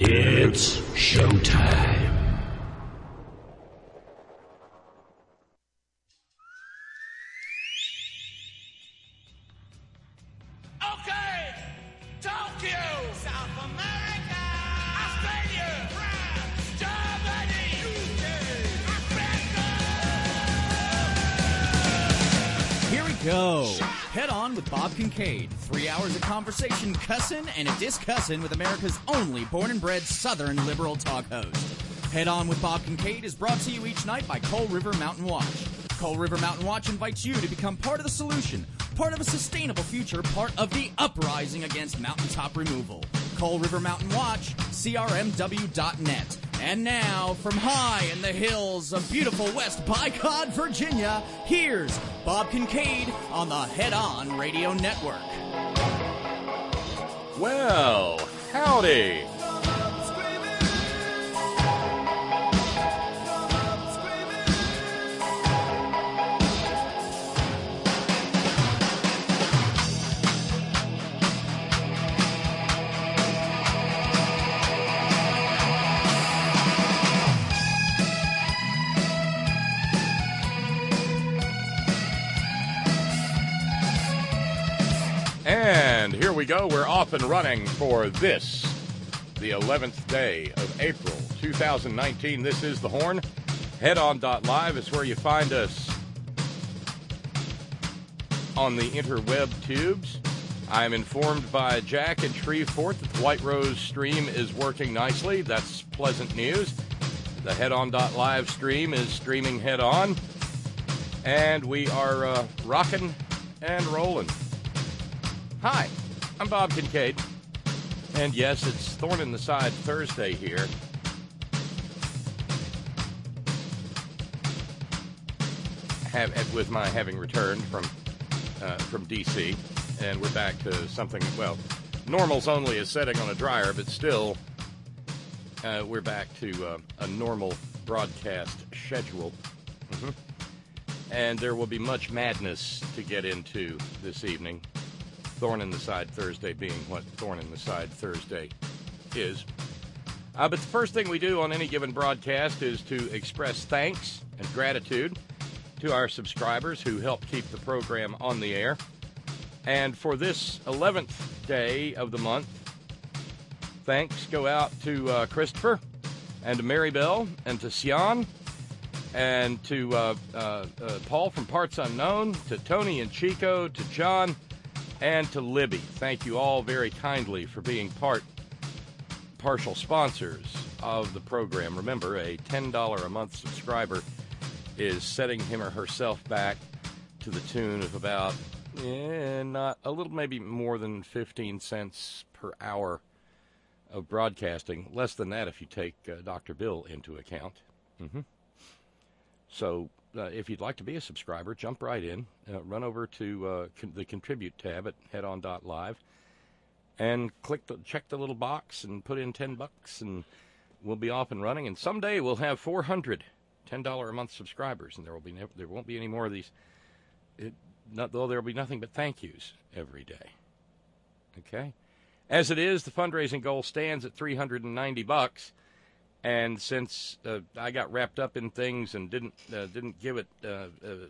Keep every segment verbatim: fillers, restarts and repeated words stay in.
It's showtime. Okay, Tokyo, South America, Australia, France, Germany, U K, Africa. Here we go. Head On with Bob Kincaid. Three hours of conversation, cussin' and a discussin' with America's only born and bred Southern liberal talk host. Head On with Bob Kincaid is brought to you each night by Coal River Mountain Watch. Coal River Mountain Watch invites you to become part of the solution, part of a sustainable future, part of the uprising against mountaintop removal. Coal River Mountain Watch, C R M W dot net. And now, from high in the hills of beautiful West Bycott, Virginia, here's Bob Kincaid on the Head On Radio Network. Well, howdy. And here we go. We're off and running for this, the eleventh day of April, two thousand nineteen. This is The Horn. Head On dot live is where you find us on the interweb tubes. I am informed by Jack in Shreveport that the White Rose stream is working nicely. That's pleasant news. The Head On dot live stream is streaming head on. And we are uh, rocking and rolling. Hi, I'm Bob Kincaid, and yes, it's Thorn in the Side Thursday here. Have, with my having returned from uh, from D C, and we're back to something, well, normal's only a setting on a dryer, but still, uh, we're back to uh, a normal broadcast schedule. Mm-hmm. And there will be much madness to get into this evening. Thorn in the Side Thursday being what Thorn in the Side Thursday is. Uh, but the first thing we do on any given broadcast is to express thanks and gratitude to our subscribers who help keep the program on the air. And for this eleventh day of the month, thanks go out to uh, Christopher and to Mary Bell and to Sian and to uh, uh, uh, Paul from Parts Unknown, to Tony and Chico, to John, and to Libby. Thank you all very kindly for being part, partial sponsors of the program. Remember, a ten dollars a month subscriber is setting him or herself back to the tune of about, eh, not a little, maybe more than fifteen cents per hour of broadcasting. Less than that if you take uh, Doctor Bill into account. Mm-hmm. So, Uh, if you'd like to be a subscriber, jump right in. Uh, run over to uh, con- the Contribute tab at head on dot live and click the, check the little box and put in ten bucks, and we'll be off and running. And someday we'll have four hundred ten dollars a month subscribers, and there will be never, there won't be any more of these. It, not, though there will be nothing but thank yous every day. Okay? As it is, the fundraising goal stands at three hundred ninety bucks. And since uh, I got wrapped up in things and didn't uh, didn't give it uh, uh,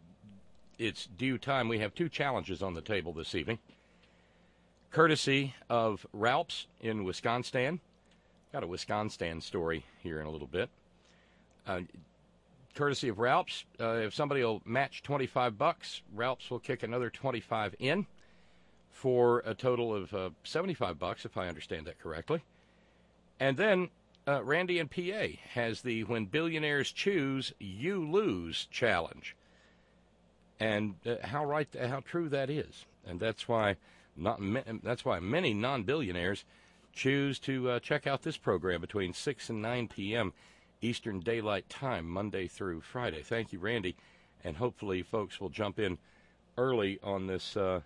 its due time, we have two challenges on the table this evening. Courtesy of Ralph's in Wisconsin. Got a Wisconsin story here in a little bit. Uh, courtesy of Ralph's, uh, if somebody will match twenty-five bucks, Ralph's will kick another twenty-five in for a total of uh, seventy-five bucks, if I understand that correctly. And then Uh, Randy in P A has the When Billionaires Choose, You Lose challenge. And uh, how right, how true that is. And that's why not that's why many non-billionaires choose to uh, check out this program between six and nine p.m. Eastern Daylight Time, Monday through Friday. Thank you, Randy. And hopefully folks will jump in early on this uh,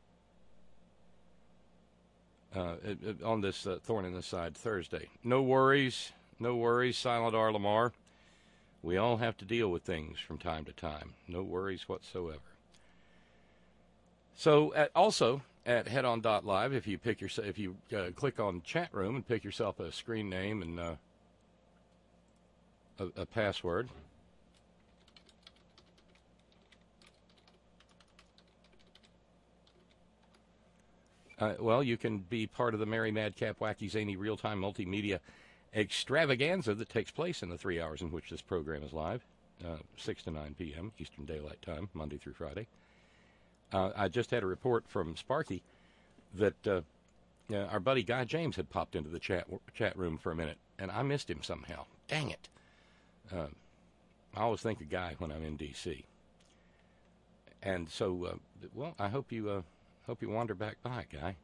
Uh, on this uh, Thorn in the Side Thursday. No worries, no worries, Silent R. Lamar. We all have to deal with things from time to time. No worries whatsoever. So, uh, also, at headon dot live. If you pick your, if you uh, click on chat room and pick yourself a screen name and uh, a, a password. Uh, well, you can be part of the Merry Madcap Wacky Zany real-time multimedia extravaganza that takes place in the three hours in which this program is live, uh, six to nine p.m. Eastern Daylight Time, Monday through Friday. Uh, I just had a report from Sparky that uh, uh, our buddy Guy James had popped into the chat chat room for a minute, and I missed him somehow. Dang it. Uh, I always think of Guy when I'm in D C And so, uh, well, I hope you... Uh, Hope you wander back by, Guy.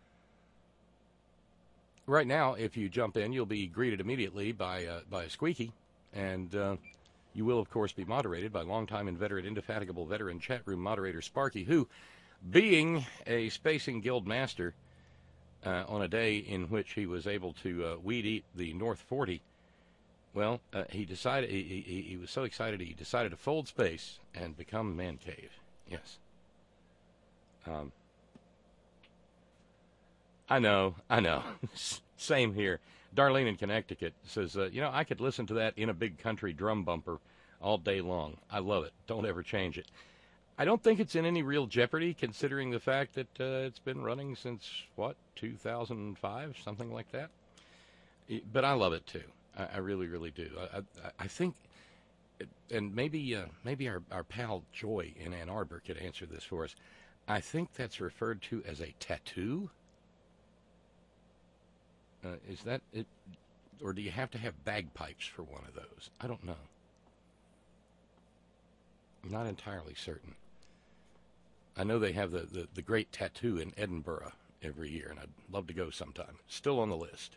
Right now, if you jump in, you'll be greeted immediately by uh, by a Squeaky, and uh, you will, of course, be moderated by longtime inveterate, indefatigable veteran chat room moderator Sparky, who, being a Spacing Guild master uh, on a day in which he was able to uh, weed eat the North forty, well, uh, he decided he, he, he was so excited he decided to fold space and become Man Cave. Yes. Um. I know, I know. Same here. Darlene in Connecticut says, uh, you know, I could listen to that In a Big Country drum bumper all day long. I love it. Don't ever change it. I don't think it's in any real jeopardy, considering the fact that uh, it's been running since, what, two thousand five, something like that? But I love it, too. I, I really, really do. I, I, I think, and maybe uh, maybe our, our pal Joy in Ann Arbor could answer this for us. I think that's referred to as a tattoo. Uh, is that it, or do you have to have bagpipes for one of those? I don't know. I'm not entirely certain. I know they have the, the, the great tattoo in Edinburgh every year, and I'd love to go sometime. Still on the list.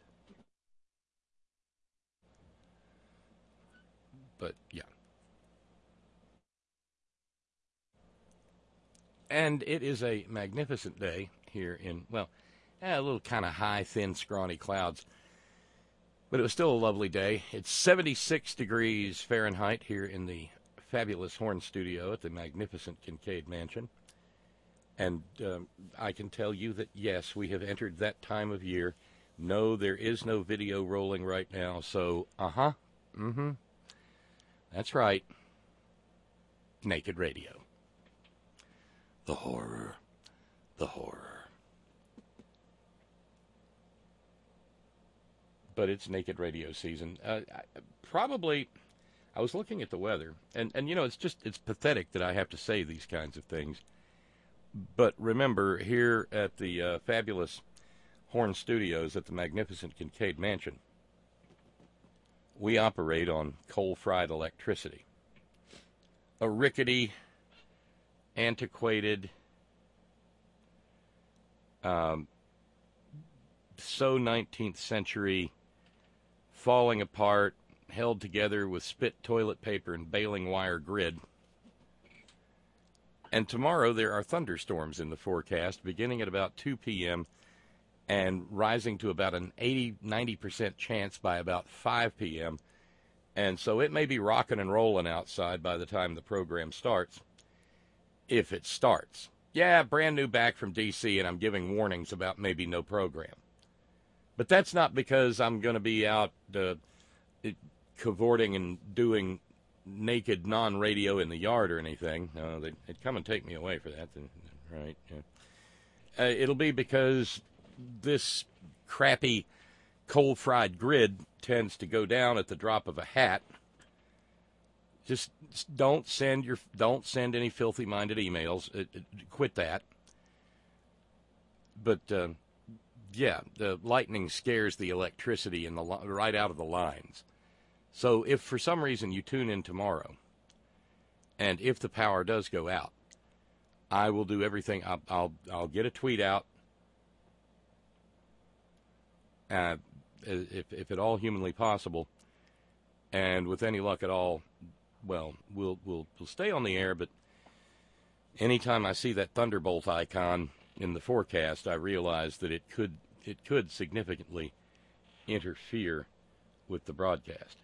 But, yeah. And it is a magnificent day here in, well, a little kind of high, thin, scrawny clouds. But it was still a lovely day. It's seventy-six degrees Fahrenheit here in the fabulous Horn Studio at the magnificent Kincaid Mansion. And um, I can tell you that, yes, we have entered that time of year. No, there is no video rolling right now. So, uh-huh, mm-hmm. That's right. Naked radio. The horror. The horror. But it's naked radio season. Uh, I, probably, I was looking at the weather, and, and, you know, it's just, it's pathetic that I have to say these kinds of things. But remember, here at the uh, fabulous Horn Studios at the magnificent Kincaid Mansion, we operate on coal-fried electricity. A rickety, antiquated, um, so nineteenth century, falling apart, held together with spit toilet paper and baling wire grid. And tomorrow there are thunderstorms in the forecast, beginning at about two p.m. and rising to about an eighty to ninety percent chance by about five p.m. And so it may be rocking and rolling outside by the time the program starts, if it starts. Yeah, brand new back from D C, and I'm giving warnings about maybe no program. But that's not because I'm going to be out uh, cavorting and doing naked non-radio in the yard or anything. No, they'd, they'd come and take me away for that. Right. Yeah. Uh, it'll be because this crappy coal-fried grid tends to go down at the drop of a hat. Just don't send your don't send any filthy-minded emails. It, it, quit that. But uh, yeah, the lightning scares the electricity in the right out of the lines. So if for some reason you tune in tomorrow, and if the power does go out, I will do everything. I'll I'll, I'll get a tweet out. Uh, if if at all humanly possible, and with any luck at all, well, we'll we'll we'll stay on the air. But anytime I see that thunderbolt icon in the forecast, I realize that it could it could significantly interfere with the broadcast.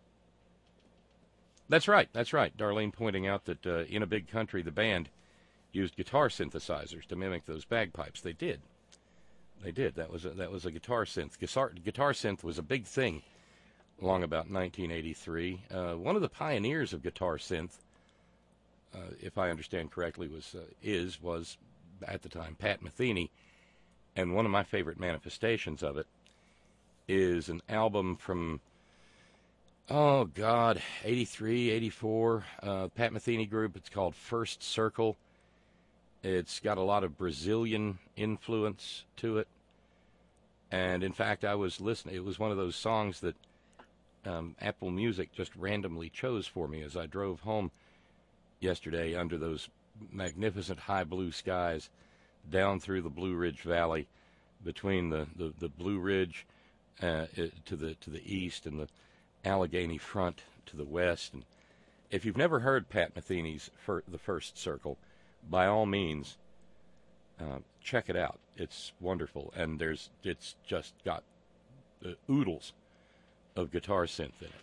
That's right. That's right. Darlene pointing out that uh, In a Big Country, the band, used guitar synthesizers to mimic those bagpipes. They did. They did. That was a, that was a guitar synth. Guitar, guitar synth was a big thing along about nineteen eighty-three. Uh, one of the pioneers of guitar synth, uh, if I understand correctly, was uh, is was at the time Pat Metheny, and one of my favorite manifestations of it is an album from oh God, eighty-three, eighty-four, uh, Pat Metheny group. It's called First Circle. It's got a lot of Brazilian influence to it. And, in fact, I was listening. It was one of those songs that um, Apple Music just randomly chose for me as I drove home yesterday under those magnificent high blue skies down through the Blue Ridge Valley between the, the, the Blue Ridge uh, to the to the east and the Allegheny Front to the west. And if you've never heard Pat Metheny's fir- The First Circle, by all means, uh, check it out. It's wonderful, and there's it's just got uh, oodles of guitar synth in it.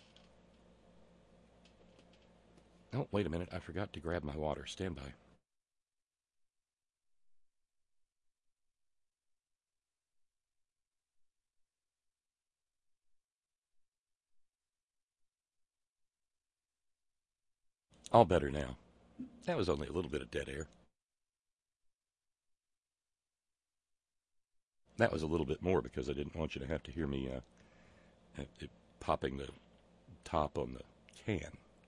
Oh, wait a minute. I forgot to grab my water. Stand by. All better now. That was only a little bit of dead air. That was a little bit more because I didn't want you to have to hear me uh, uh, popping the top on the can.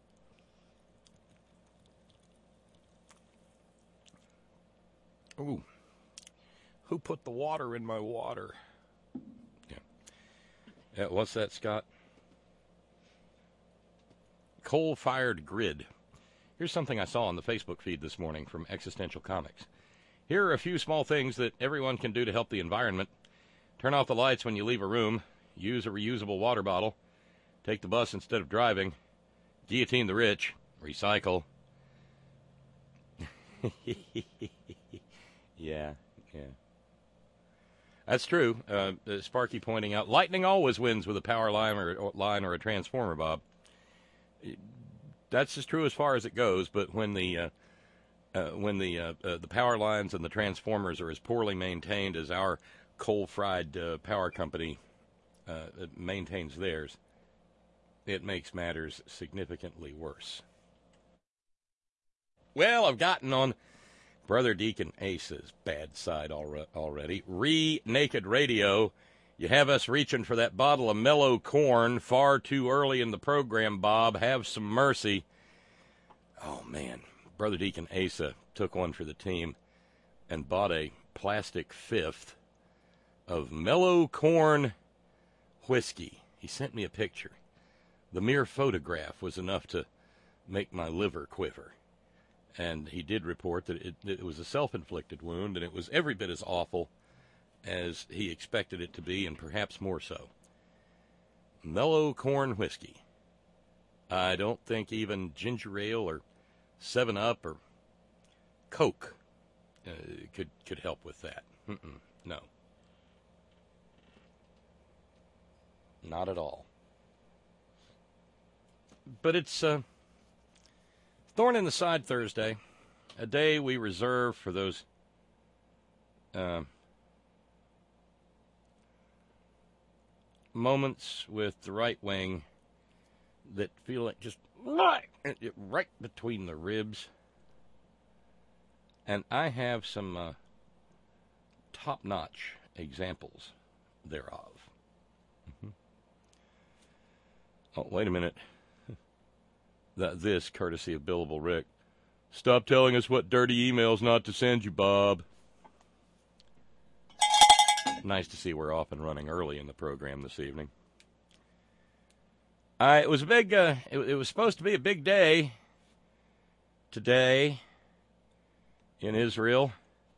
Ooh. Who put the water in my water? Yeah. Uh, what's that, Scott? Coal-fired grid. Here's something I saw on the Facebook feed this morning from Existential Comics. Here are a few small things that everyone can do to help the environment. Turn off the lights when you leave a room. Use a reusable water bottle. Take the bus instead of driving. Guillotine the rich. Recycle. yeah, yeah. That's true. Uh, Sparky pointing out, lightning always wins with a power line or, or line or a transformer, Bob. That's as true as far as it goes, but when the uh, uh, when the uh, uh, the power lines and the transformers are as poorly maintained as our coal-fried uh, power company uh, maintains theirs, it makes matters significantly worse. Well, I've gotten on Brother Deacon Ace's bad side already. Re-Naked Radio. You have us reaching for that bottle of mellow corn far too early in the program, Bob. Have some mercy. Oh, man. Brother Deacon Asa took one for the team and bought a plastic fifth of mellow corn whiskey. He sent me a picture. The mere photograph was enough to make my liver quiver. And he did report that it, it was a self-inflicted wound, and it was every bit as awful as he expected it to be, and perhaps more so. Mellow corn whiskey. I don't think even ginger ale or seven up or Coke uh, could could help with that. Mm-mm, no. Not at all. But it's uh, Thorn in the Side Thursday, a day we reserve for those uh, moments with the right wing that feel like just right, right between the ribs. And I have some uh, top-notch examples thereof. Mm-hmm. Oh, wait a minute. That this, courtesy of Billable Rick. Stop telling us what dirty emails not to send you, Bob. Nice to see we're off and running early in the program this evening. Uh, it was a big, uh, it, it was supposed to be a big day today in Israel.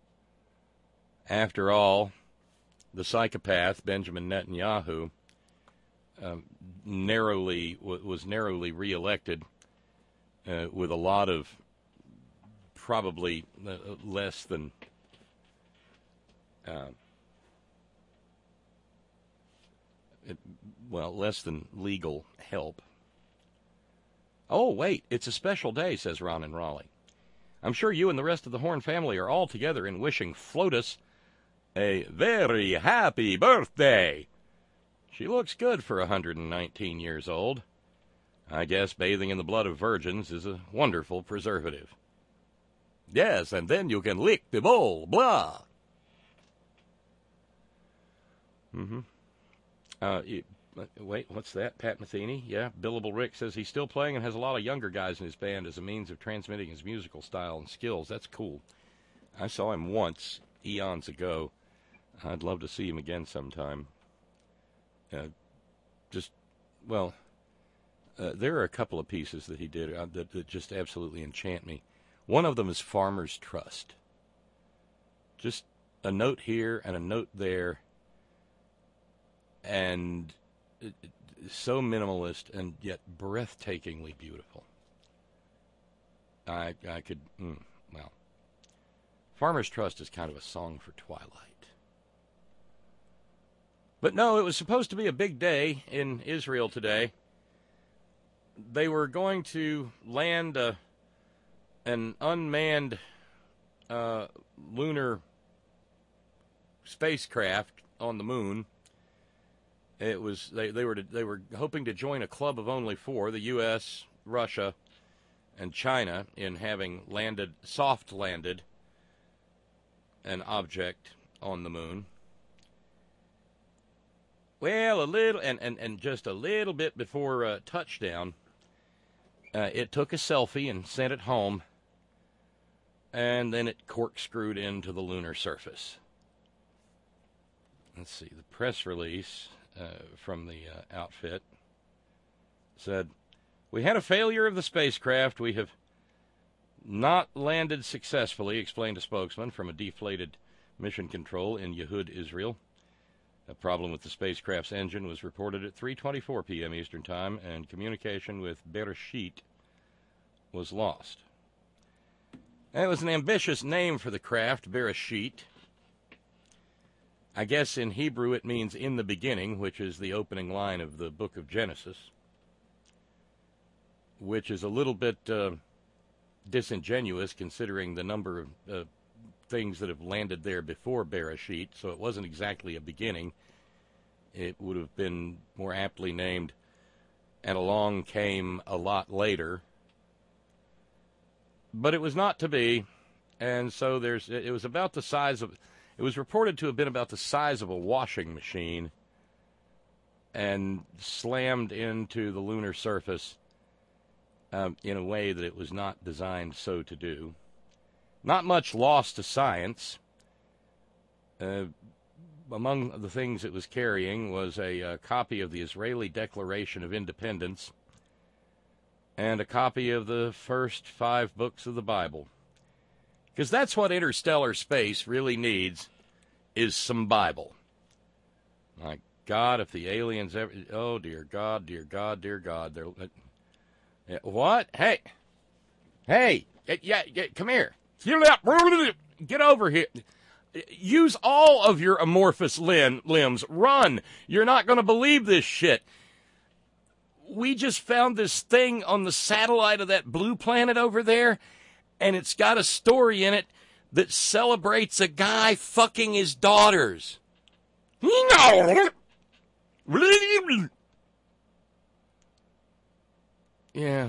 After all, the psychopath, Benjamin Netanyahu, um, narrowly was narrowly reelected uh, with a lot of probably uh, less than uh, it, well, less than legal help. Oh, wait, it's a special day, says Ron in Raleigh. I'm sure you and the rest of the Horn family are all together in wishing Flotus a very happy birthday. She looks good for one hundred nineteen years old. I guess bathing in the blood of virgins is a wonderful preservative. Yes, and then you can lick the bowl, blah. Mm-hmm. Uh, you, wait, what's that? Pat Metheny? Yeah, Billable Rick says he's still playing and has a lot of younger guys in his band as a means of transmitting his musical style and skills. That's cool. I saw him once, eons ago. I'd love to see him again sometime. Uh, just, well, uh, there are a couple of pieces that he did uh, that, that just absolutely enchant me. One of them is Farmer's Trust. Just a note here and a note there, and it, it, so minimalist and yet breathtakingly beautiful. I I could, mm, well, Farmer's Trust is kind of a song for twilight. But no, it was supposed to be a big day in Israel today. They were going to land a, an unmanned uh, lunar spacecraft on the moon. It was they, they were they were hoping to join a club of only four: the U S, Russia, and China, in having landed soft landed an object on the moon. Well, a little, and, and, and just a little bit before uh, touchdown, uh, it took a selfie and sent it home, and then it corkscrewed into the lunar surface. Let's see, the press release uh, from the uh, outfit said, "We had a failure of the spacecraft. We have not landed successfully," explained a spokesman from a deflated mission control in Yehud, Israel. A problem with the spacecraft's engine was reported at three twenty-four p.m. Eastern Time, and communication with Bereshit was lost. That was an ambitious name for the craft, Bereshit. I guess in Hebrew it means "in the beginning," which is the opening line of the book of Genesis, which is a little bit uh, disingenuous considering the number of uh, things that have landed there before Bereshit, so it wasn't exactly a beginning. It would have been more aptly named "and along came a lot later." But it was not to be, and so there's it was about the size of, it was reported to have been about the size of a washing machine and slammed into the lunar surface um, in a way that it was not designed so to do. Not much loss to science. Uh, among the things it was carrying was a, a copy of the Israeli Declaration of Independence and a copy of the first five books of the Bible. Because that's what interstellar space really needs, is some Bible. My God, if the aliens ever... Oh, dear God, dear God, dear God. They're, uh, what? Hey. Hey. Yeah, yeah, come here. Get over here. Use all of your amorphous limb, limbs. Run. You're not going to believe this shit. We just found this thing on the satellite of that blue planet over there, and it's got a story in it that celebrates a guy fucking his daughters. Yeah.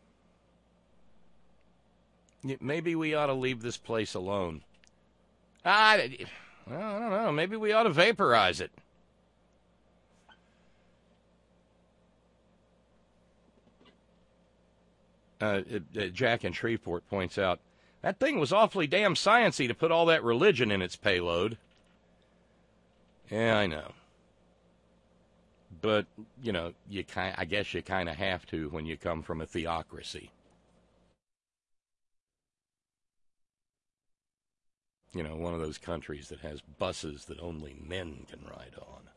Maybe we ought to leave this place alone. I, I don't know. Maybe we ought to vaporize it. Uh, uh, Jack in Shreveport points out, that thing was awfully damn sciencey to put all that religion in its payload. Yeah, I know. But, you know, you kind I guess you kind of have to when you come from a theocracy. You know, one of those countries that has buses that only men can ride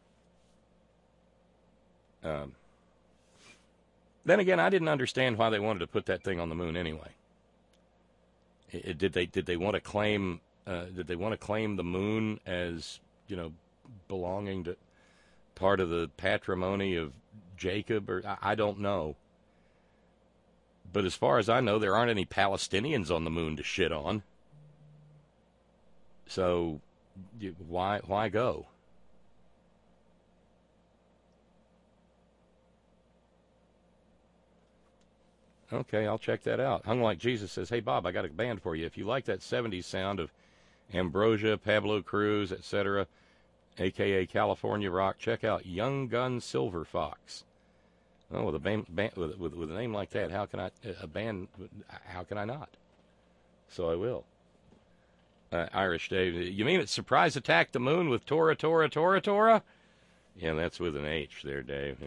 on. Um, then again, I didn't understand why they wanted to put that thing on the moon anyway. It, it, did they did they want to claim uh, did they want to claim the moon as, you know, belonging to part of the patrimony of Jacob? Or I, I don't know. But as far as I know, there aren't any Palestinians on the moon to shit on. So why why go? Okay, I'll check that out. Hung Like Jesus says, hey, Bob, I got a band for you. If you like that seventies sound of Ambrosia, Pablo Cruz, et cetera, a k a. California rock, check out Young Gun Silver Fox. Oh, with a band, band with, with, with a name like that, how can I a band? How can I not? So I will. Uh, Irish Dave, you mean it surprise attacked the moon with Tora Tora Tora Tora? Yeah, that's with an H there, Dave.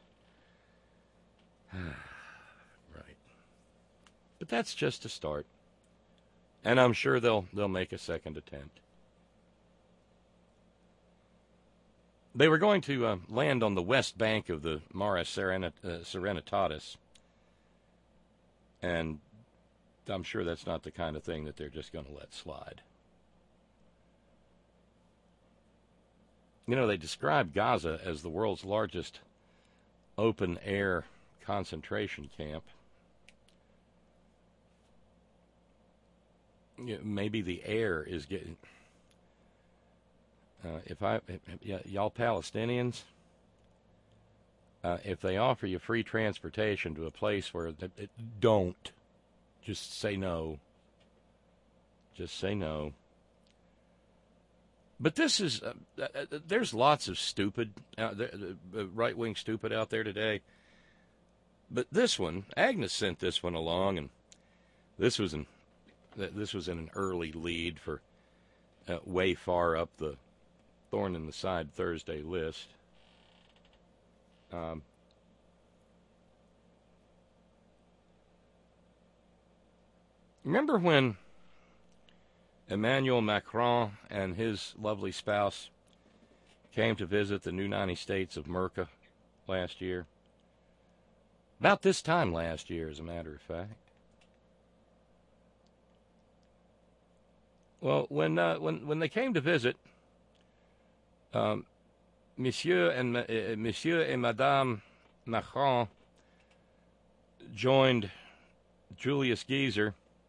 Right. But that's just a start, and I'm sure they'll they'll make a second attempt. They were going to uh, land on the west bank of the Mare Serenit- uh, Serenitatis, and I'm sure that's not the kind of thing that they're just going to let slide. You know, they describe Gaza as the world's largest open-air concentration camp. Yeah, maybe the air is getting... Uh, if I, if, y- y'all Palestinians, uh, if they offer you free transportation to a place where it, it, don't, just say no. Just say no. But this is, uh, uh, there's lots of stupid, uh, uh, right-wing stupid out there today. But this one, Agnes sent this one along, and this was an, this was in an early lead for uh, way far up the Thorn in the Side Thursday list. Um, remember when Emmanuel Macron and his lovely spouse came to visit the new ninety states of Merca last year? About this time last year, as a matter of fact. Well, when uh, when when they came to visit, Um, Monsieur and uh, Monsieur and Madame Macron joined Julius Geezer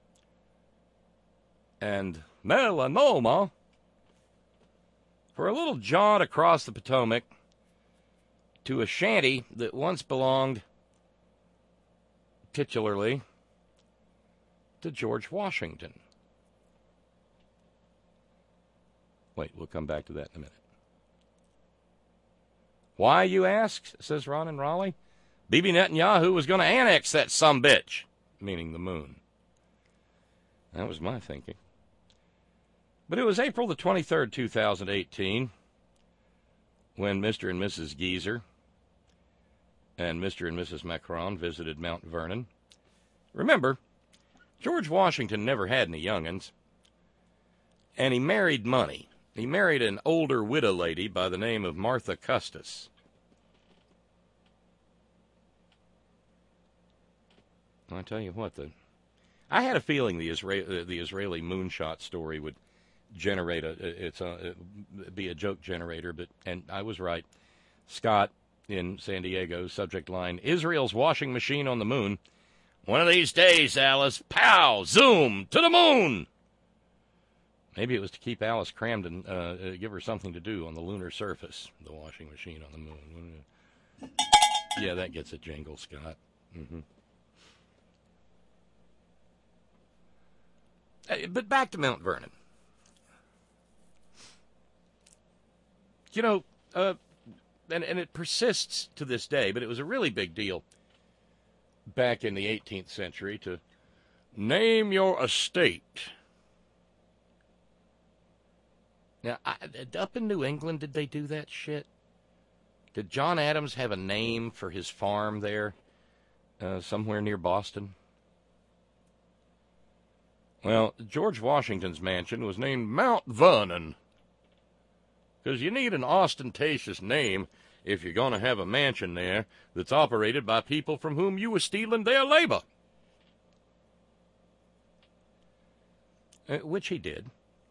and Melanoma for a little jaunt across the Potomac to a shanty that once belonged titularly to George Washington. Wait, we'll come back to that in a minute. Why, you ask, says Ron in Raleigh? Bibi Netanyahu was going to annex that sumbitch, meaning the moon. That was my thinking. But it was April the twenty-third, two thousand eighteen, when Mister and Missus Geezer and Mister and Missus Macron visited Mount Vernon. Remember, George Washington never had any young'uns, and he married money. He married an older widow lady by the name of Martha Custis. I tell you what, the I had a feeling the Israeli the Israeli moonshot story would generate a it's a be a joke generator, but and I was right. Scott in San Diego, subject line: Israel's washing machine on the moon. One of these days, Alice, pow, zoom to the moon. Maybe it was to keep Alice crammed and uh, give her something to do on the lunar surface, the washing machine on the moon. Yeah, that gets a jingle, Scott. Mm-hmm. Uh, but back to Mount Vernon. You know, uh, and, and it persists to this day, but it was a really big deal back in the eighteenth century to name your estate. Now, I, up in New England, did they do that shit? Did John Adams have a name for his farm there, uh, somewhere near Boston? Well, George Washington's mansion was named Mount Vernon, because you need an ostentatious name if you're going to have a mansion there that's operated by people from whom you were stealing their labor. Uh, which he did.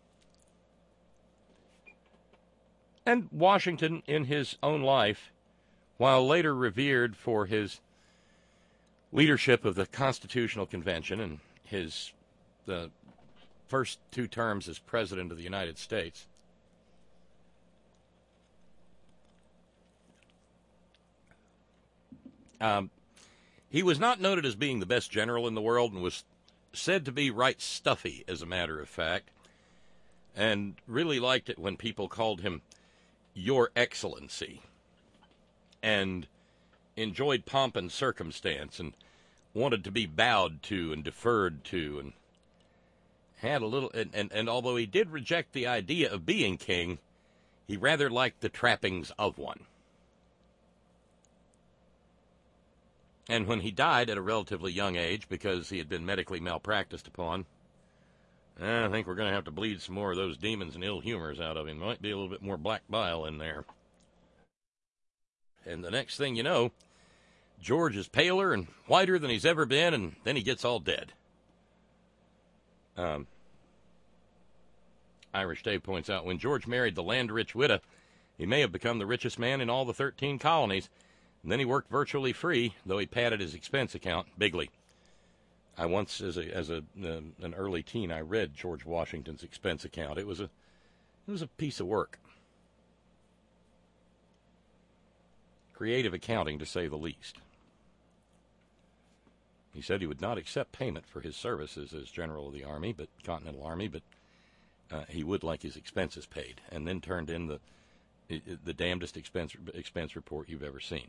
And Washington, in his own life, while later revered for his leadership of the Constitutional Convention and his the first two terms as President of the United States. Um, he was not noted as being the best general in the world and was said to be right stuffy, as a matter of fact, and really liked it when people called him Your Excellency, and enjoyed pomp and circumstance and wanted to be bowed to and deferred to, and had a little, and, and, and although he did reject the idea of being king, he rather liked the trappings of one. And when he died at a relatively young age because he had been medically malpracticed upon, I think we're going to have to bleed some more of those demons and ill humors out of him. Might be a little bit more black bile in there. And the next thing you know, George is paler and whiter than he's ever been, and then he gets all dead. Um, Irish Dave points out, when George married the land-rich widow, he may have become the richest man in all the thirteen colonies, and then he worked virtually free, though he padded his expense account bigly. I once, as a as a uh, an early teen, I read George Washington's expense account. It was a it was a piece of work, creative accounting to say the least. He said he would not accept payment for his services as General of the Army, but Continental Army, but uh, he would like his expenses paid, and then turned in the the damnedest expense expense report you've ever seen.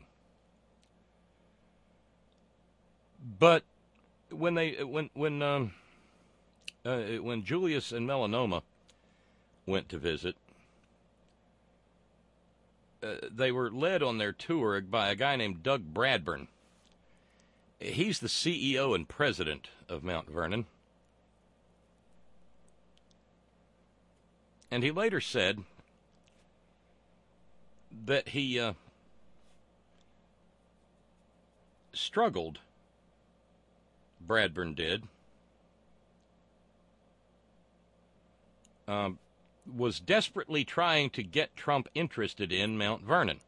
But when they when when um, uh, when Julius and Melanoma went to visit, uh, they were led on their tour by a guy named Doug Bradburn. He's the C E O and president of Mount Vernon, and he later said that he uh, struggled. Bradburn did, um, was desperately trying to get Trump interested in Mount Vernon,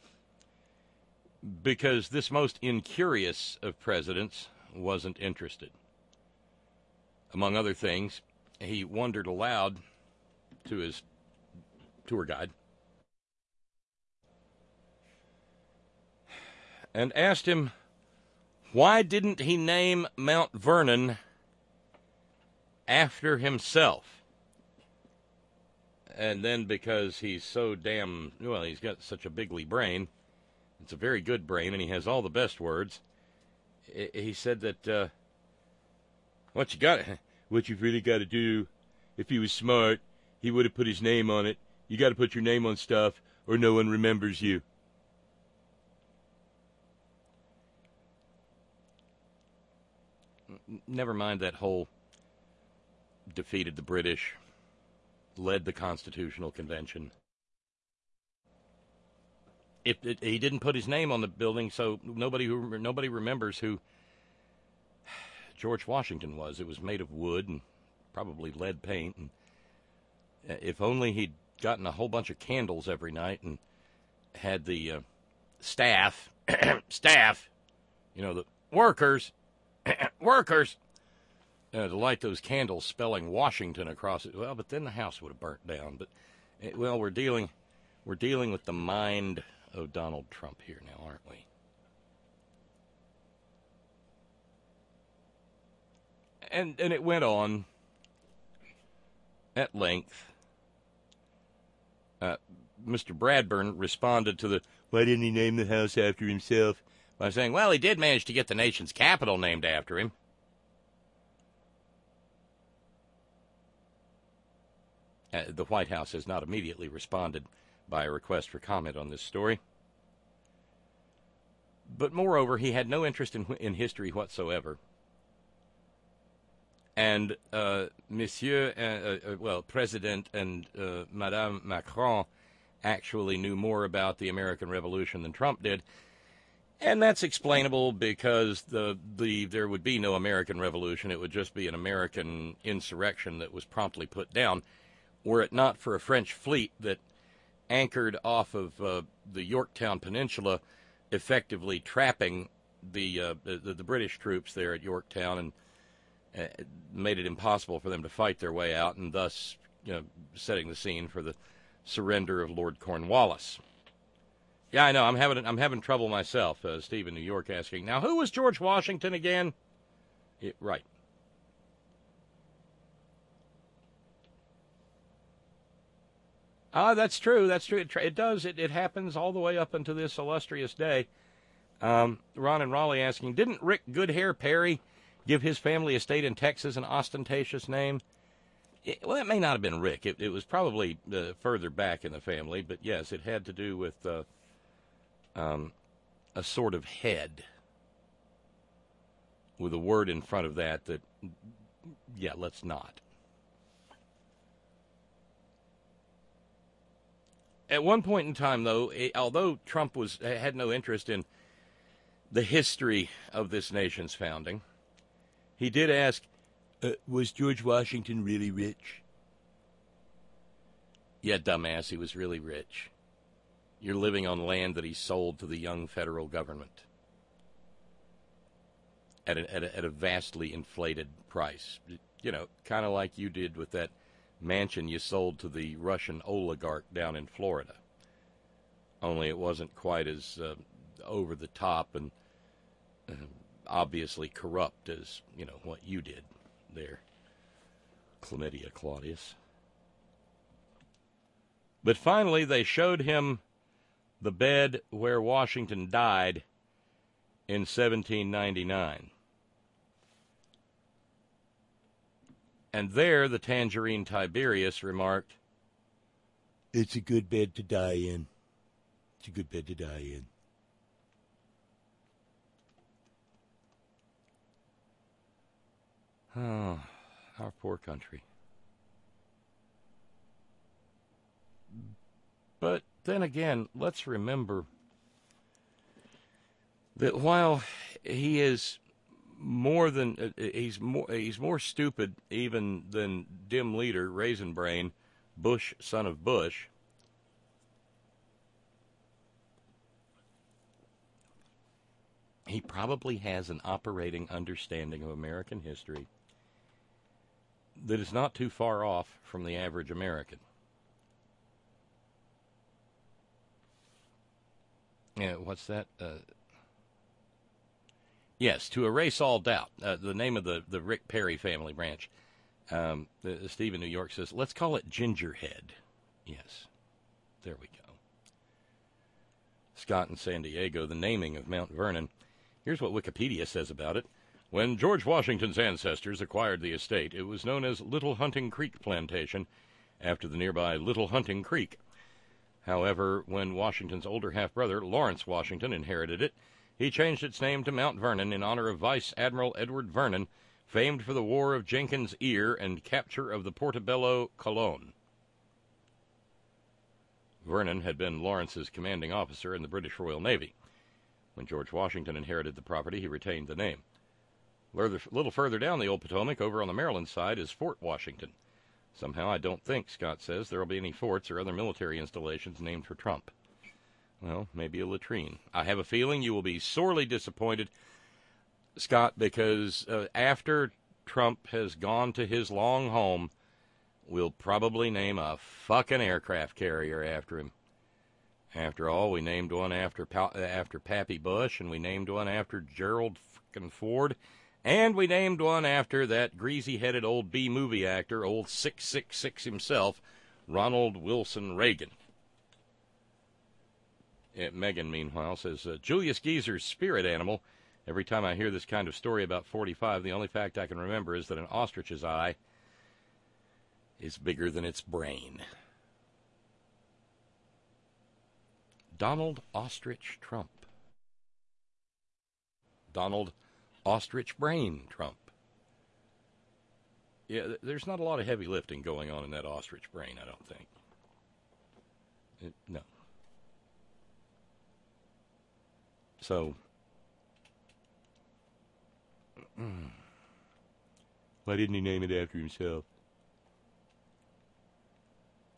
because this most incurious of presidents wasn't interested. Among other things, he wondered aloud to his tour guide and asked him, why didn't he name Mount Vernon after himself? And then because he's so damn, well, he's got such a bigly brain, it's a very good brain, and he has all the best words, he said that, uh, what you got, what you've really got to do, if he was smart, he would have put his name on it. You got to put your name on stuff, or no one remembers you. Never mind that whole defeated the British, led the Constitutional Convention. If it, he didn't put his name on the building, so nobody who nobody remembers who George Washington was. It was made of wood and probably lead paint. And if only he'd gotten a whole bunch of candles every night and had the uh, staff, staff, you know, the workers. Workers uh, to light those candles spelling Washington across it. Well, but then the house would have burnt down. But it, well, we're dealing we're dealing with the mind of Donald Trump here now, aren't we? And and it went on at length. Uh, Mister Bradburn responded to the, why didn't he name the house after himself? By saying, well, he did manage to get the nation's capital named after him. Uh, the White House has not immediately responded by a request for comment on this story. But moreover, he had no interest in, in history whatsoever. And uh, Monsieur, uh, uh, well, President and uh, Madame Macron actually knew more about the American Revolution than Trump did. And that's explainable because the the there would be no American Revolution. It would just be an American insurrection that was promptly put down, were it not for a French fleet that anchored off of uh, the Yorktown Peninsula, effectively trapping the, uh, the the British troops there at Yorktown and uh, made it impossible for them to fight their way out, and thus, you know, setting the scene for the surrender of Lord Cornwallis. Yeah, I know. I'm having I'm having trouble myself. Uh, Steve in New York asking, now who was George Washington again? It, right. Ah, that's true. That's true. It, it does. It, it happens all the way up into this illustrious day. Um, Ron and Raleigh asking, didn't Rick Goodhair Perry give his family estate in Texas an ostentatious name? It, well, it may not have been Rick. It, it was probably uh, further back in the family, but yes, it had to do with uh, um, a sort of head with a word in front of that that, yeah, let's not. At one point in time, though, it, although Trump was had no interest in the history of this nation's founding, he did ask, uh, was George Washington really rich? Yeah, dumbass, he was really rich. You're living on land that he sold to the young federal government at a, at a, at a vastly inflated price. You know, kind of like you did with that mansion you sold to the Russian oligarch down in Florida. Only it wasn't quite as uh, over the top and uh, obviously corrupt as, you know, what you did there, Chlamydia Claudius. But finally they showed him the bed where Washington died in seventeen ninety-nine. And there, the Tangerine Tiberius remarked, it's a good bed to die in. It's a good bed to die in. Oh, our poor country. But then again, let's remember that while he is more than uh, he's more he's more stupid even than dim leader Raisin Brain Bush, son of Bush, he probably has an operating understanding of American history that is not too far off from the average American. Yeah, what's that? Uh, Yes, to erase all doubt. Uh, the name of the, the Rick Perry family branch. Um, the, the Steve in New York says, let's call it Gingerhead. Yes, there we go. Scott in San Diego, the naming of Mount Vernon. Here's what Wikipedia says about it. When George Washington's ancestors acquired the estate, it was known as Little Hunting Creek Plantation, after the nearby Little Hunting Creek. However, when Washington's older half-brother, Lawrence Washington, inherited it, he changed its name to Mount Vernon in honor of Vice Admiral Edward Vernon, famed for the War of Jenkins' Ear and capture of the Portobello Colon. Vernon had been Lawrence's commanding officer in the British Royal Navy. When George Washington inherited the property, he retained the name. A little further down the old Potomac, over on the Maryland side, is Fort Washington. Somehow I don't think, Scott says, there will be any forts or other military installations named for Trump. Well, maybe a latrine. I have a feeling you will be sorely disappointed, Scott, because uh, after Trump has gone to his long home, we'll probably name a fucking aircraft carrier after him. After all, we named one after pa- after Pappy Bush, and we named one after Gerald fucking Ford, and we named one after that greasy-headed old B-movie actor, old six six six himself, Ronald Wilson Reagan. Yeah, Megan, meanwhile, says, uh, Julius Geezer's spirit animal. Every time I hear this kind of story about forty-five, the only fact I can remember is that an ostrich's eye is bigger than its brain. Donald Ostrich Trump. Donald Ostrich Brain Trump. Yeah, there's not a lot of heavy lifting going on in that ostrich brain, I don't think. It, no. So, mm, why didn't he name it after himself?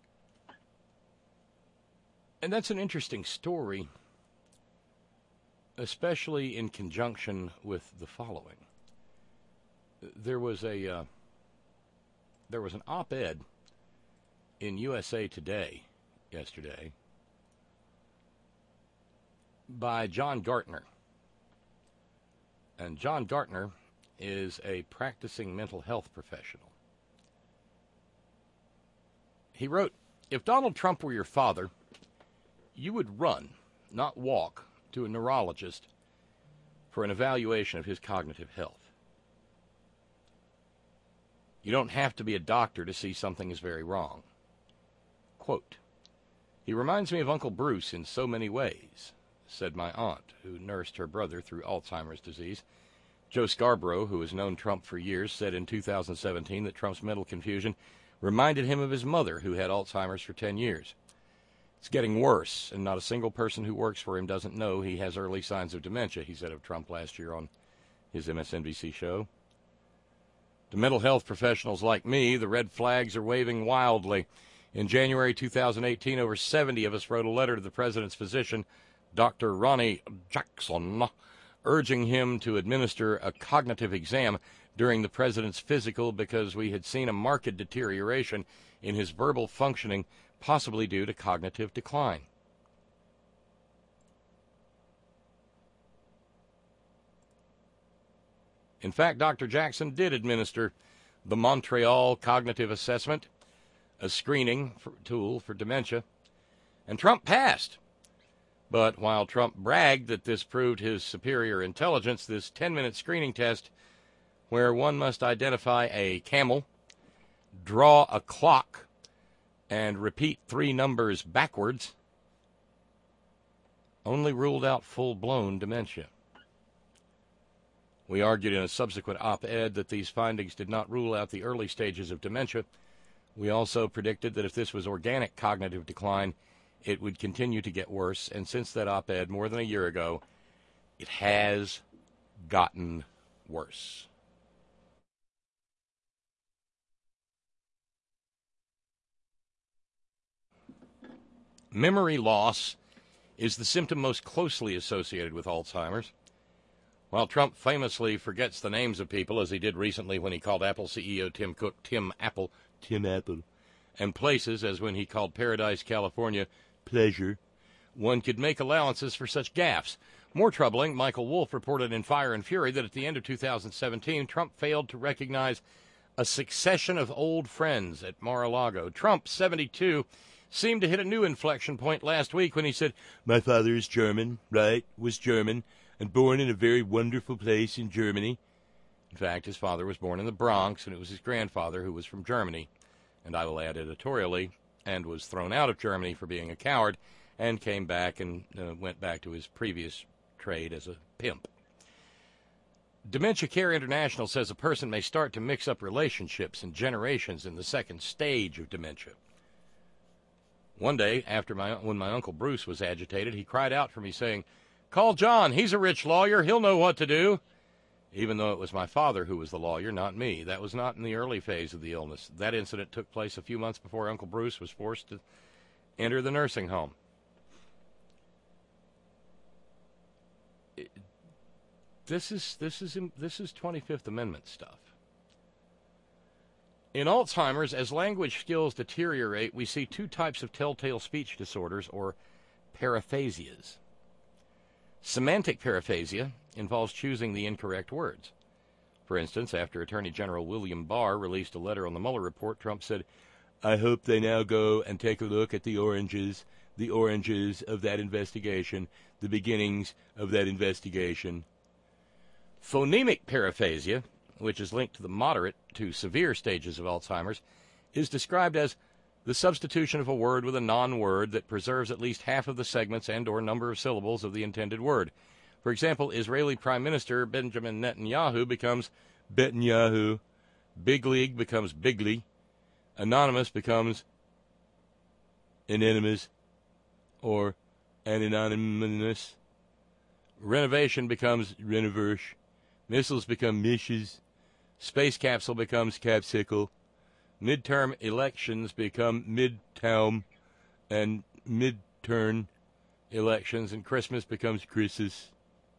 And that's an interesting story especially in conjunction with the following. There was a uh, there was an op-ed in U S A Today yesterday by John Gartner. And John Gartner is a practicing mental health professional. He wrote, "If Donald Trump were your father, you would run, not walk, to a neurologist for an evaluation of his cognitive health. You don't have to be a doctor to see something is very wrong." Quote, "He reminds me of Uncle Bruce in so many ways," said my aunt, who nursed her brother through Alzheimer's disease. Joe Scarborough, who has known Trump for years, said in two thousand seventeen that Trump's mental confusion reminded him of his mother, who had Alzheimer's for ten years. "It's getting worse, and not a single person who works for him doesn't know he has early signs of dementia," he said of Trump last year on his M S N B C show. To mental health professionals like me, the red flags are waving wildly. In January two thousand eighteen, over seventy of us wrote a letter to the president's physician, Doctor Ronnie Jackson, urging him to administer a cognitive exam during the president's physical because we had seen a marked deterioration in his verbal functioning, possibly due to cognitive decline. In fact, Doctor Jackson did administer the Montreal Cognitive Assessment, a screening for, tool for dementia, and Trump passed. But while Trump bragged that this proved his superior intelligence, this ten-minute screening test, where one must identify a camel, draw a clock, and repeat three numbers backwards, only ruled out full-blown dementia. We argued in a subsequent op-ed that these findings did not rule out the early stages of dementia. We also predicted that if this was organic cognitive decline, it would continue to get worse, and since that op-ed more than a year ago, it has gotten worse. Memory loss is the symptom most closely associated with Alzheimer's. While Trump famously forgets the names of people, as he did recently when he called Apple C E O Tim Cook Tim Apple, Tim Apple, and places, as when he called Paradise, California, Pleasure, one could make allowances for such gaffes. More troubling, Michael Wolff reported in Fire and Fury that at the end of two thousand seventeen, Trump failed to recognize a succession of old friends at Mar-a-Lago. Trump, seventy-two, seemed to hit a new inflection point last week when he said, "My father is German, right, was German, and born in a very wonderful place in Germany." In fact, his father was born in the Bronx, and it was his grandfather who was from Germany. And I will add editorially, and was thrown out of Germany for being a coward, and came back and uh, went back to his previous trade as a pimp. Dementia Care International says a person may start to mix up relationships and generations in the second stage of dementia. One day, after my when my Uncle Bruce was agitated, he cried out for me, saying, "Call John, he's a rich lawyer, he'll know what to do," even though it was my father who was the lawyer, not me. That was not in the early phase of the illness. That incident took place a few months before Uncle Bruce was forced to enter the nursing home. This is this is this is twenty-fifth Amendment stuff. In Alzheimer's, as language skills deteriorate, we see two types of telltale speech disorders, or paraphasias. Semantic paraphasia involves choosing the incorrect words. For instance, after Attorney General William Barr released a letter on the Mueller report, Trump said, "I hope they now go and take a look at the oranges, the oranges of that investigation, the beginnings of that investigation." Phonemic paraphasia, which is linked to the moderate to severe stages of Alzheimer's, is described as the substitution of a word with a non-word that preserves at least half of the segments and or number of syllables of the intended word. For example, Israeli Prime Minister Benjamin Netanyahu becomes Betanyahu, Big League becomes Bigly, Anonymous becomes Anonymous or Anonymous, Renovation becomes Renoversh, Missiles become Mishes, Space Capsule becomes Capsicle, Midterm elections become Midtown, and midterm elections, and Christmas becomes Christmas.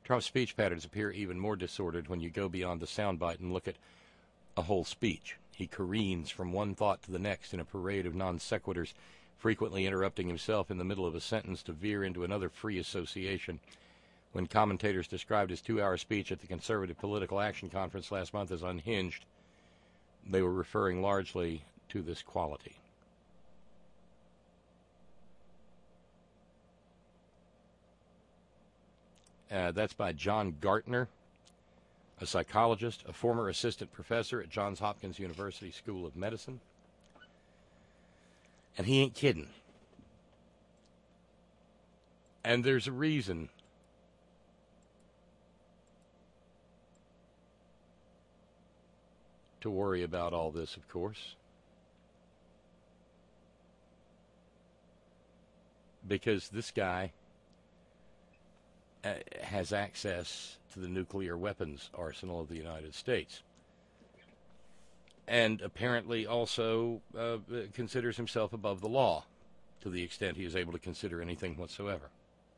Trump's speech patterns appear even more disordered when you go beyond the soundbite and look at a whole speech. He careens from one thought to the next in a parade of non sequiturs, frequently interrupting himself in the middle of a sentence to veer into another free association. When commentators described his two-hour speech at the Conservative Political Action Conference last month as unhinged, they were referring largely to this quality. Uh, that's by John Gartner, a psychologist, a former assistant professor at Johns Hopkins University School of Medicine. And he ain't kidding. And there's a reason to worry about all this, of course. Because this guy uh, has access to the nuclear weapons arsenal of the United States. And apparently also uh, considers himself above the law, to the extent he is able to consider anything whatsoever.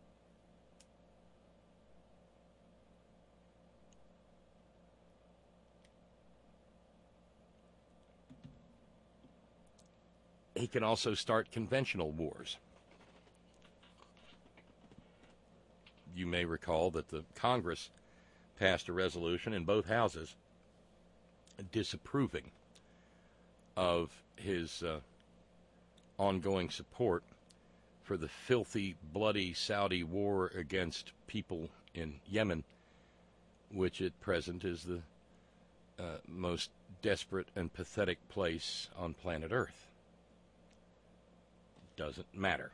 He can also start conventional wars. You may recall that the Congress passed a resolution in both houses disapproving of his uh, ongoing support for the filthy, bloody Saudi war against people in Yemen, which at present is the uh, most desperate and pathetic place on planet Earth. Doesn't matter.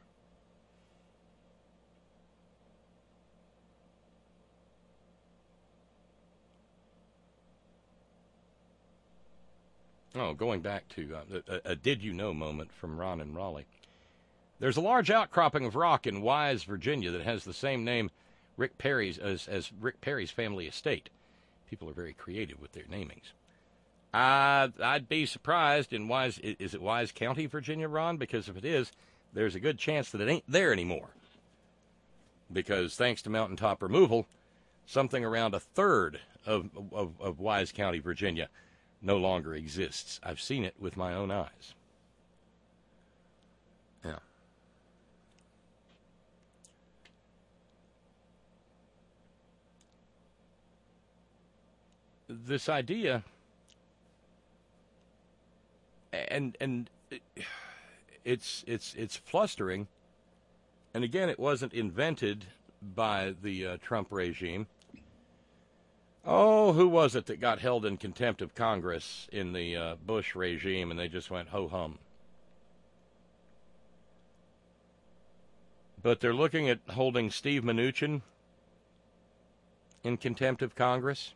Oh, going back to uh, a, a did-you-know moment from Ron and Raleigh. There's a large outcropping of rock in Wise, Virginia that has the same name Rick Perry's as, as Rick Perry's family estate. People are very creative with their namings. Uh, I'd be surprised in Wise, is it Wise County, Virginia, Ron? Because if it is, there's a good chance that it ain't there anymore. Because thanks to mountaintop removal, something around a third of, of, of Wise County, Virginia, no longer exists. I've seen it with my own eyes. Yeah. This idea, and and it's it's it's flustering. And again, it wasn't invented by the uh, Trump regime. Oh, who was it that got held in contempt of Congress in the uh, Bush regime, and they just went ho-hum? But they're looking at holding Steve Mnuchin in contempt of Congress.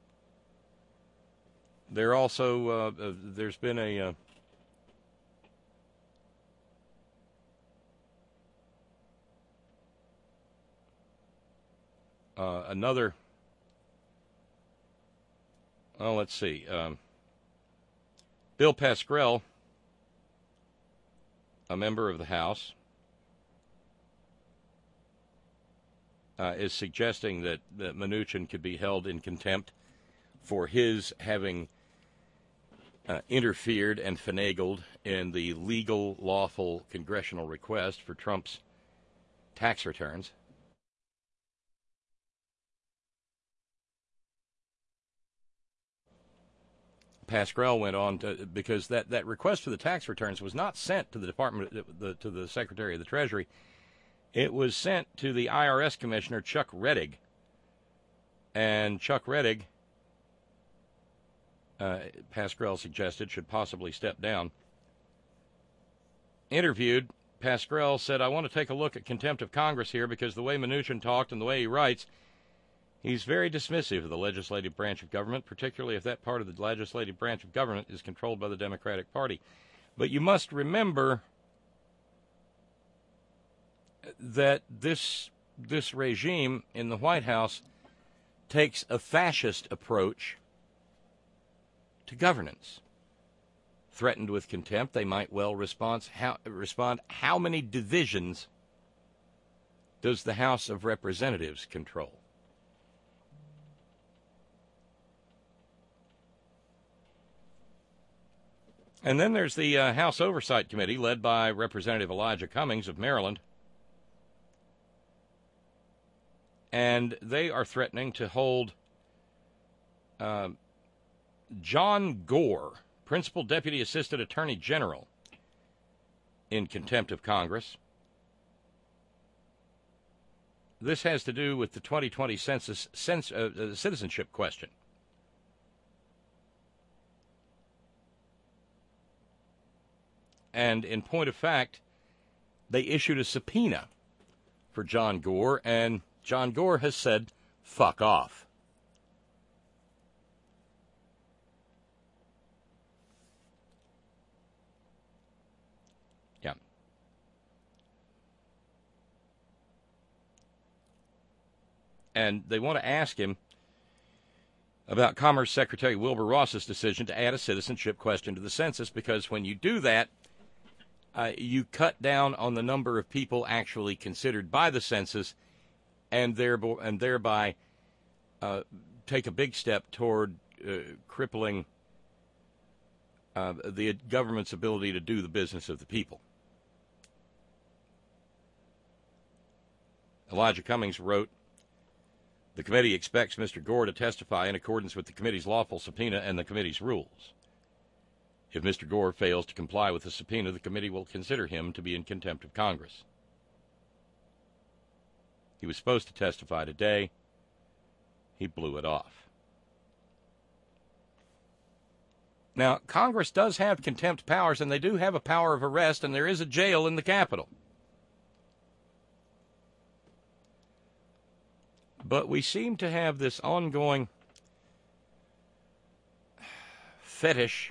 They're also, uh, uh, there's been a... Uh, uh, another... Oh, let's see. Um, Bill Pascrell, a member of the House, uh, is suggesting that, that Mnuchin could be held in contempt for his having uh, interfered and finagled in the legal, lawful congressional request for Trump's tax returns. Pascrell went on to, because that, that request for the tax returns was not sent to the Department, the, to the Secretary of the Treasury. It was sent to the I R S Commissioner, Chuck Rettig. And Chuck Rettig, uh, Pascrell suggested, should possibly step down. Interviewed, Pascrell said, I want to take a look at contempt of Congress here because the way Mnuchin talked and the way he writes, he's very dismissive of the legislative branch of government, particularly if that part of the legislative branch of government is controlled by the Democratic Party. But you must remember that this this regime in the White House takes a fascist approach to governance. Threatened with contempt, they might well respond how, respond, how many divisions does the House of Representatives control? And then there's the uh, House Oversight Committee, led by Representative Elijah Cummings of Maryland. And they are threatening to hold uh, John Gore, Principal Deputy Assistant Attorney General, in contempt of Congress. This has to do with the twenty twenty census cens- uh, citizenship question. And in point of fact, they issued a subpoena for John Gore, and John Gore has said, fuck off. Yeah. And they want to ask him about Commerce Secretary Wilbur Ross's decision to add a citizenship question to the census, because when you do that, Uh, you cut down on the number of people actually considered by the census, and thereby, and thereby uh, take a big step toward uh, crippling uh, the government's ability to do the business of the people. Elijah Cummings wrote, "The committee expects Mister Gore to testify in accordance with the committee's lawful subpoena and the committee's rules. If Mister Gore fails to comply with the subpoena, the committee will consider him to be in contempt of Congress." He was supposed to testify today. He blew it off. Now, Congress does have contempt powers, and they do have a power of arrest, and there is a jail in the Capitol. But we seem to have this ongoing fetish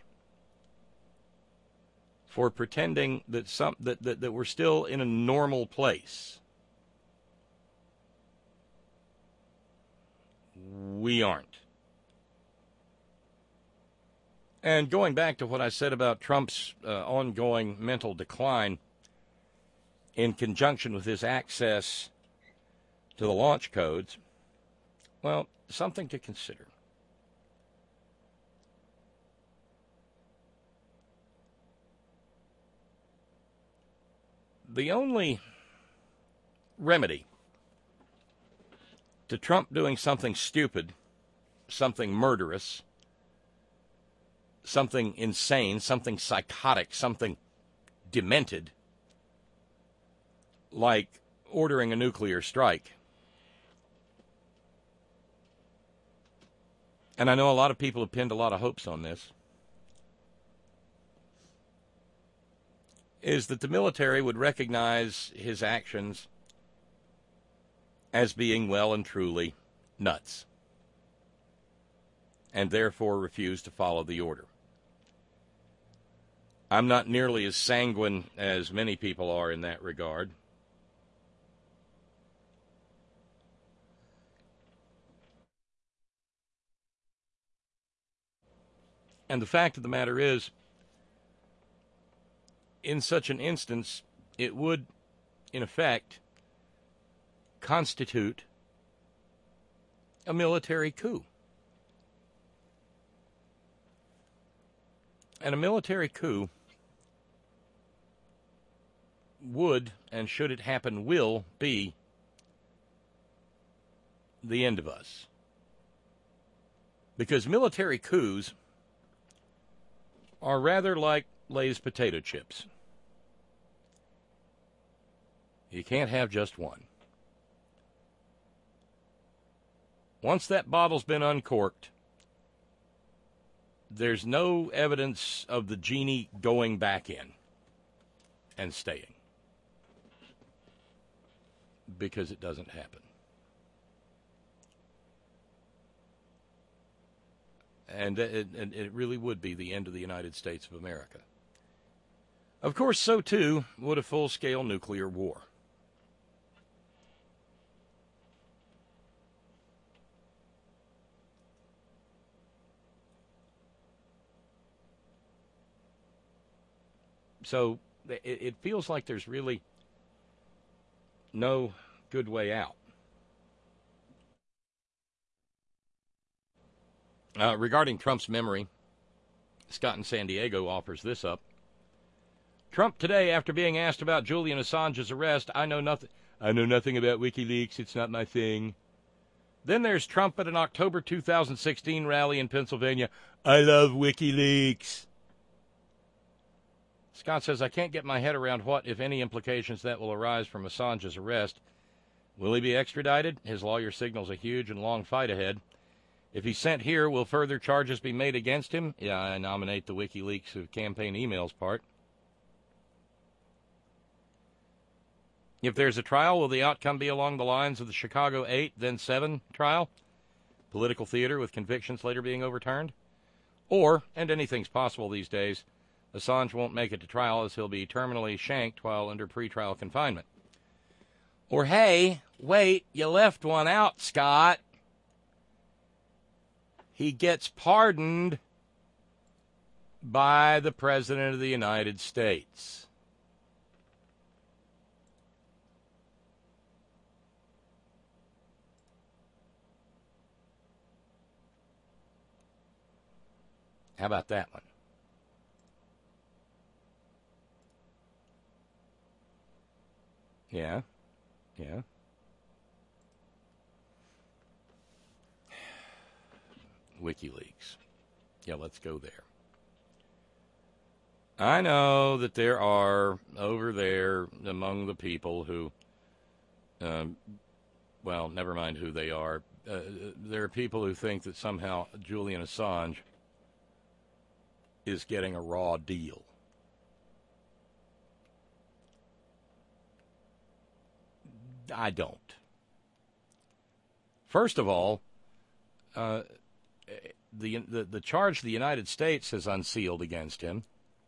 for pretending that some that, that, that we're still in a normal place. We aren't. And going back to what I said about Trump's uh, ongoing mental decline in conjunction with his access to the launch codes, well, something to consider. The only remedy to Trump doing something stupid, something murderous, something insane, something psychotic, something demented, like ordering a nuclear strike. And I know a lot of people have pinned a lot of hopes on this, is that the military would recognize his actions as being well and truly nuts, and therefore refuse to follow the order. I'm not nearly as sanguine as many people are in that regard. And the fact of the matter is, in such an instance, it would, in effect, constitute a military coup. And a military coup would, and should it happen, will be the end of us. Because military coups are rather like Lay's potato chips. You can't have just one. Once that bottle's been uncorked, there's no evidence of the genie going back in and staying. Because it doesn't happen. And it, and it really would be the end of the United States of America. Of course, so too would a full-scale nuclear war. So it, it feels like there's really no good way out. Uh, regarding Trump's memory, Scott in San Diego offers this up. Trump today, after being asked about Julian Assange's arrest, I know nothing. I know nothing about WikiLeaks. It's not my thing. Then there's Trump at an October two thousand sixteen rally in Pennsylvania. I love WikiLeaks. Scott says, I can't get my head around what, if any, implications that will arise from Assange's arrest. Will he be extradited? His lawyer signals a huge and long fight ahead. If he's sent here, will further charges be made against him? Yeah, I nominate the WikiLeaks campaign emails part. If there's a trial, will the outcome be along the lines of the Chicago eight, then seven trial? Political theater with convictions later being overturned? Or, and anything's possible these days, Assange won't make it to trial as he'll be terminally shanked while under pretrial confinement. Or, hey, wait, you left one out, Scott. He gets pardoned by the President of the United States. How about that one? Yeah, yeah. WikiLeaks. Yeah, let's go there. I know that there are over there among the people who, um, well, never mind who they are. Uh, there are people who think that somehow Julian Assange is getting a raw deal. I don't. First of all, uh, the, the the charge the United States has unsealed against him,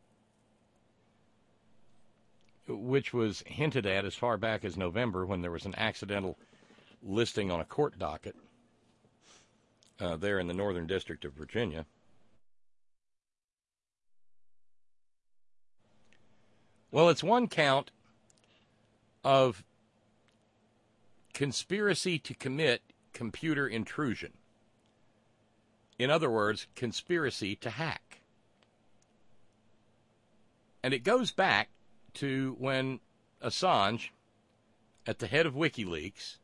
which was hinted at as far back as November when there was an accidental listing on a court docket uh, there in the Northern District of Virginia. Well, it's one count of conspiracy to commit computer intrusion. In other words, conspiracy to hack. And it goes back to when Assange, at the head of WikiLeaks,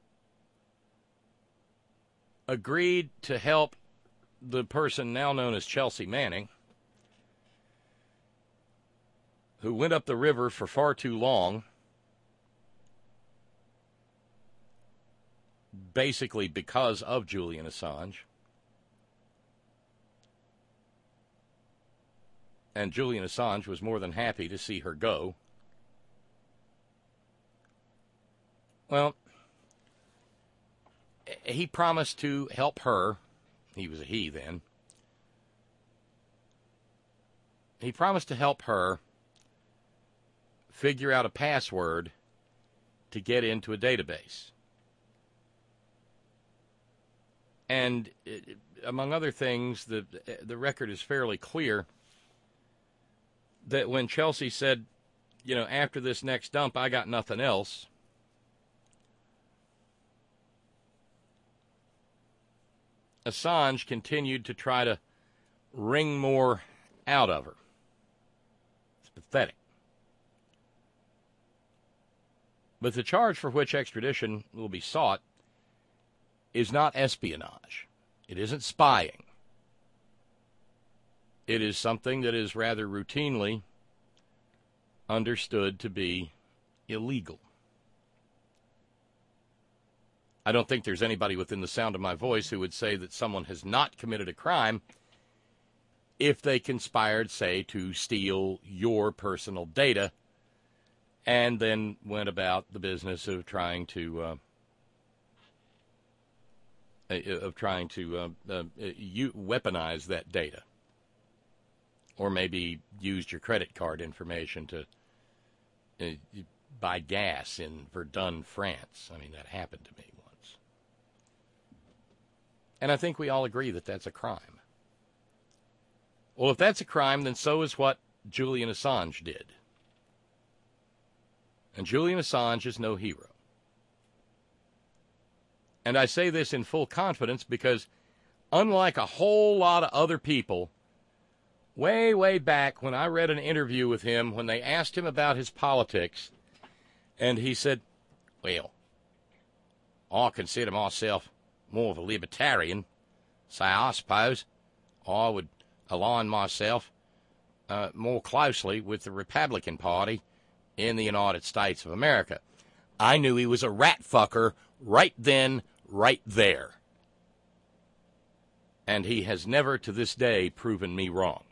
agreed to help the person now known as Chelsea Manning, who went up the river for far too long, basically because of Julian Assange. And Julian Assange was more than happy to see her go. Well, he promised to help her. He was a he then. He promised to help her figure out a password to get into a database. And it, among other things, the the record is fairly clear that when Chelsea said, you know, after this next dump, I got nothing else, Assange continued to try to wring more out of her. It's pathetic. But the charge for which extradition will be sought is not espionage. It isn't spying. It is something that is rather routinely understood to be illegal. I don't think there's anybody within the sound of my voice who would say that someone has not committed a crime if they conspired, say, to steal your personal data and then went about the business of trying to uh, of trying to uh, uh, you weaponize that data, or maybe used your credit card information to uh, buy gas in Verdun, France. I mean, that happened to me once. And I think we all agree that that's a crime. Well, if that's a crime, then so is what Julian Assange did. And Julian Assange is no hero. And I say this in full confidence because, unlike a whole lot of other people way, way back when I read an interview with him when they asked him about his politics, and he said, well, I consider myself more of a libertarian, so I suppose I would align myself uh, more closely with the Republican Party in the United States of America. I knew he was a rat fucker right then, right there. And he has never to this day proven me wrong.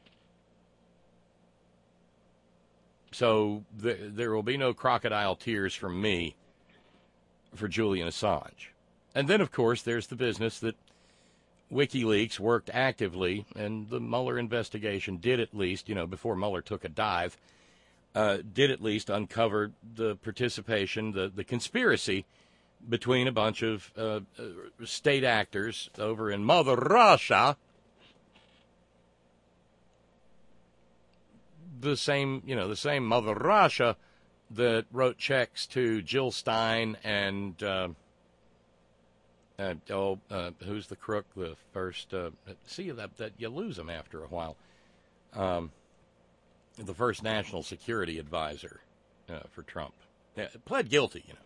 So th- there will be no crocodile tears from me for Julian Assange. And then, of course, there's the business that WikiLeaks worked actively, and the Mueller investigation did at least, you know, before Mueller took a dive, uh, did at least uncover the participation, the, the conspiracy between a bunch of uh, uh, state actors over in Mother Russia. The same, you know, the same Mother Russia that wrote checks to Jill Stein and, uh, uh, oh, uh, who's the crook? The first, uh, see, that, that you lose them after a while. Um, the first national security advisor uh, for Trump. Yeah, pled guilty, you know.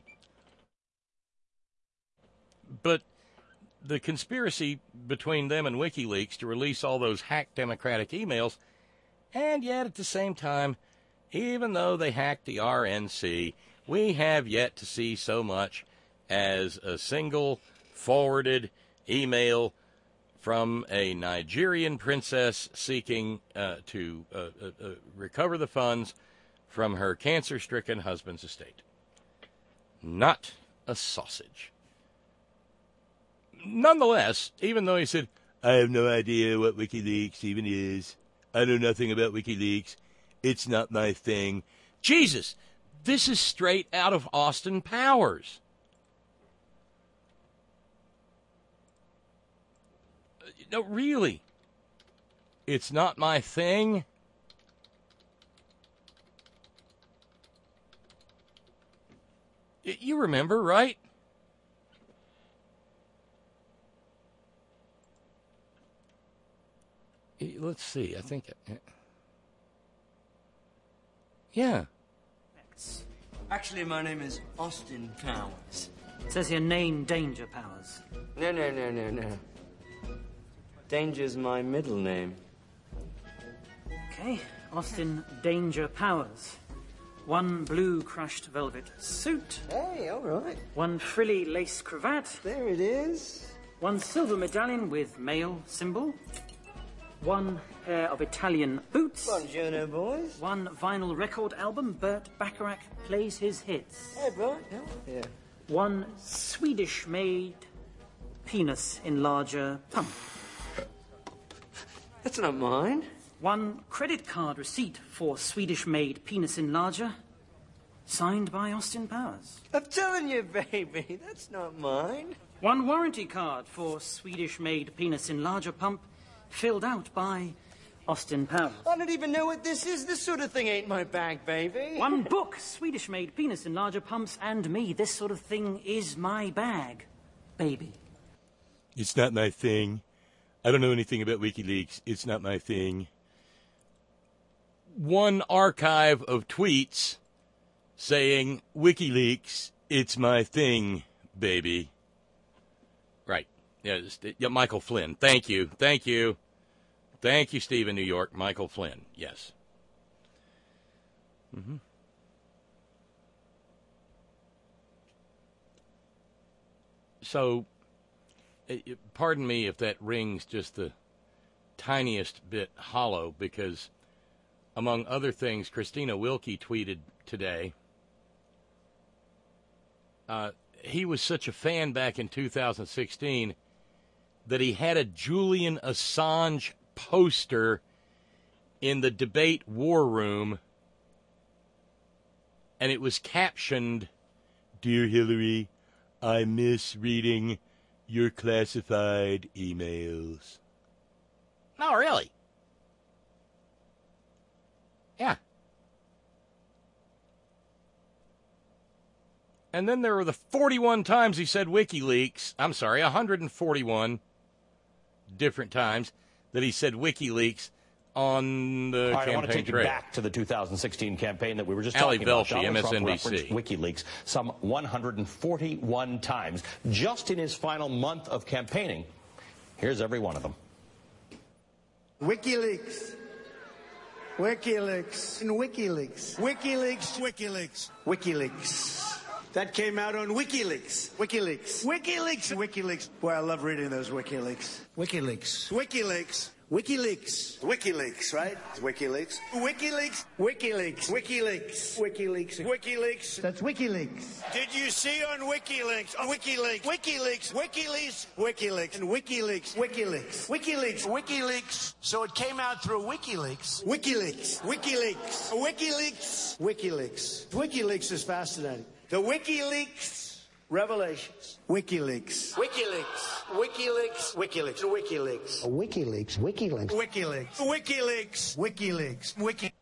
But the conspiracy between them and WikiLeaks to release all those hacked Democratic emails, and yet at the same time, even though they hacked the R N C, we have yet to see so much as a single forwarded email from a Nigerian princess seeking uh, to uh, uh, uh, recover the funds from her cancer-stricken husband's estate. Not a sausage. Nonetheless, even though he said, I have no idea what WikiLeaks even is, I know nothing about WikiLeaks, it's not my thing. Jesus, this is straight out of Austin Powers. No, really. It's not my thing. You remember, right? Let's see. I think. Yeah. Actually, my name is Austin Powers. It says here, name Danger Powers. No, no, no, no, no. Danger's my middle name. Okay, Austin Danger Powers. One blue crushed velvet suit. Hey, all right. One frilly lace cravat. There it is. One silver medallion with male symbol. One pair of Italian boots. Buongiorno, boys. One vinyl record album, Burt Bacharach plays his hits. Hey, bro. Yeah. yeah. One Swedish-made penis enlarger pump. That's not mine. One credit card receipt for Swedish-made penis enlarger, signed by Austin Powers. I'm telling you, baby, that's not mine. One warranty card for Swedish-made penis enlarger pump, filled out by Austin Powers. I don't even know what this is. This sort of thing ain't my bag, baby. One book, Swedish-made penis enlarger pumps and me. This sort of thing is my bag, baby. It's not my thing. I don't know anything about WikiLeaks. It's not my thing. One archive of tweets saying, WikiLeaks, it's my thing, baby. Right. Yeah, yeah, Michael Flynn. Thank you. Thank you. Thank you, Steve in New York. Michael Flynn. Yes. Mm-hmm. So, pardon me if that rings just the tiniest bit hollow, because among other things, Christina Wilkie tweeted today, uh, he was such a fan back in two thousand sixteen that he had a Julian Assange poster in the debate war room, and it was captioned, Dear Hillary, I miss reading your classified emails. No, really? Yeah. And then there were the forty-one times he said WikiLeaks. I'm sorry, one hundred forty-one different times that he said WikiLeaks on the All right, campaign I want to take trail. you back to the two thousand sixteen campaign that we were just Ali talking about. Velshi, Donald M S N B C. Trump referenced WikiLeaks some one hundred forty-one times just in his final month of campaigning. Here's every one of them. WikiLeaks. WikiLeaks. And WikiLeaks. WikiLeaks. WikiLeaks. WikiLeaks. That came out on WikiLeaks. WikiLeaks. WikiLeaks. WikiLeaks. Boy, I love reading those WikiLeaks. WikiLeaks. WikiLeaks. WikiLeaks. WikiLeaks, right? It's WikiLeaks. WikiLeaks. WikiLeaks. WikiLeaks. WikiLeaks. WikiLeaks. That's WikiLeaks. Did you see on WikiLeaks? On WikiLeaks. WikiLeaks. WikiLeaks. WikiLeaks. And WikiLeaks. WikiLeaks. WikiLeaks. WikiLeaks. So it came out through WikiLeaks. WikiLeaks. WikiLeaks. WikiLeaks. WikiLeaks. WikiLeaks is fascinating. The WikiLeaks revelations. WikiLeaks. WikiLeaks. WikiLeaks. WikiLeaks. WikiLeaks. WikiLeaks. WikiLeaks. WikiLeaks. WikiLeaks. WikiLeaks. Wiki.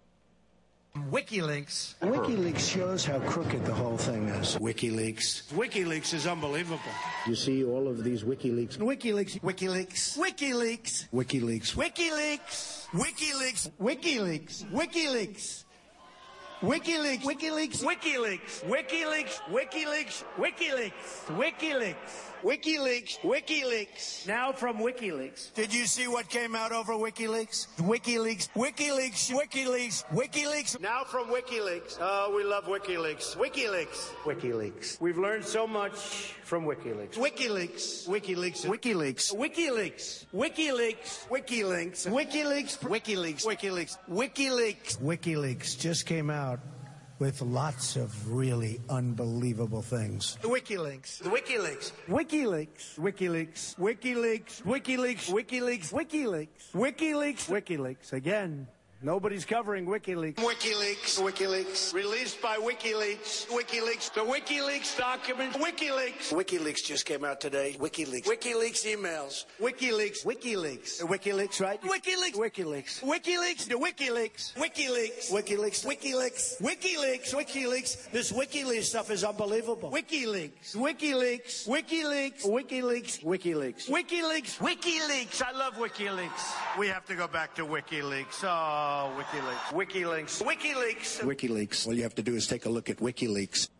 WikiLeaks. WikiLeaks shows how crooked the whole thing is. WikiLeaks. WikiLeaks is unbelievable. You see all of these WikiLeaks. WikiLeaks. WikiLeaks. WikiLeaks. WikiLeaks. WikiLeaks. WikiLeaks. WikiLeaks. WikiLeaks. WikiLeaks, WikiLeaks, WikiLeaks, WikiLeaks, WikiLeaks, WikiLeaks, WikiLeaks, WikiLeaks, WikiLeaks. Now from WikiLeaks. Did you see what came out over WikiLeaks? WikiLeaks, WikiLeaks, WikiLeaks, WikiLeaks. Now from WikiLeaks. Oh, we love WikiLeaks. WikiLeaks. WikiLeaks. We've learned so much from WikiLeaks. WikiLeaks, WikiLeaks, WikiLeaks, WikiLeaks, WikiLeaks, WikiLeaks, WikiLeaks, WikiLeaks, WikiLeaks, WikiLeaks. WikiLeaks just came out with lots of really unbelievable things. The WikiLeaks. The WikiLeaks. WikiLeaks. WikiLeaks. WikiLeaks. WikiLeaks. WikiLeaks. WikiLeaks. WikiLeaks. WikiLeaks. Again. Nobody's covering WikiLeaks. WikiLeaks. WikiLeaks. Released by WikiLeaks. WikiLeaks. The WikiLeaks document. WikiLeaks. WikiLeaks just came out today. WikiLeaks. WikiLeaks emails. WikiLeaks. WikiLeaks. The WikiLeaks, right? WikiLeaks. WikiLeaks. WikiLeaks. The WikiLeaks. WikiLeaks. WikiLeaks. WikiLeaks. WikiLeaks. WikiLeaks. This WikiLeaks stuff is unbelievable. WikiLeaks. WikiLeaks. WikiLeaks. WikiLeaks. WikiLeaks. WikiLeaks. WikiLeaks. I love WikiLeaks. We have to go back to WikiLeaks. Oh. Oh, WikiLeaks. WikiLeaks. WikiLeaks. WikiLeaks. All you have to do is take a look at WikiLeaks.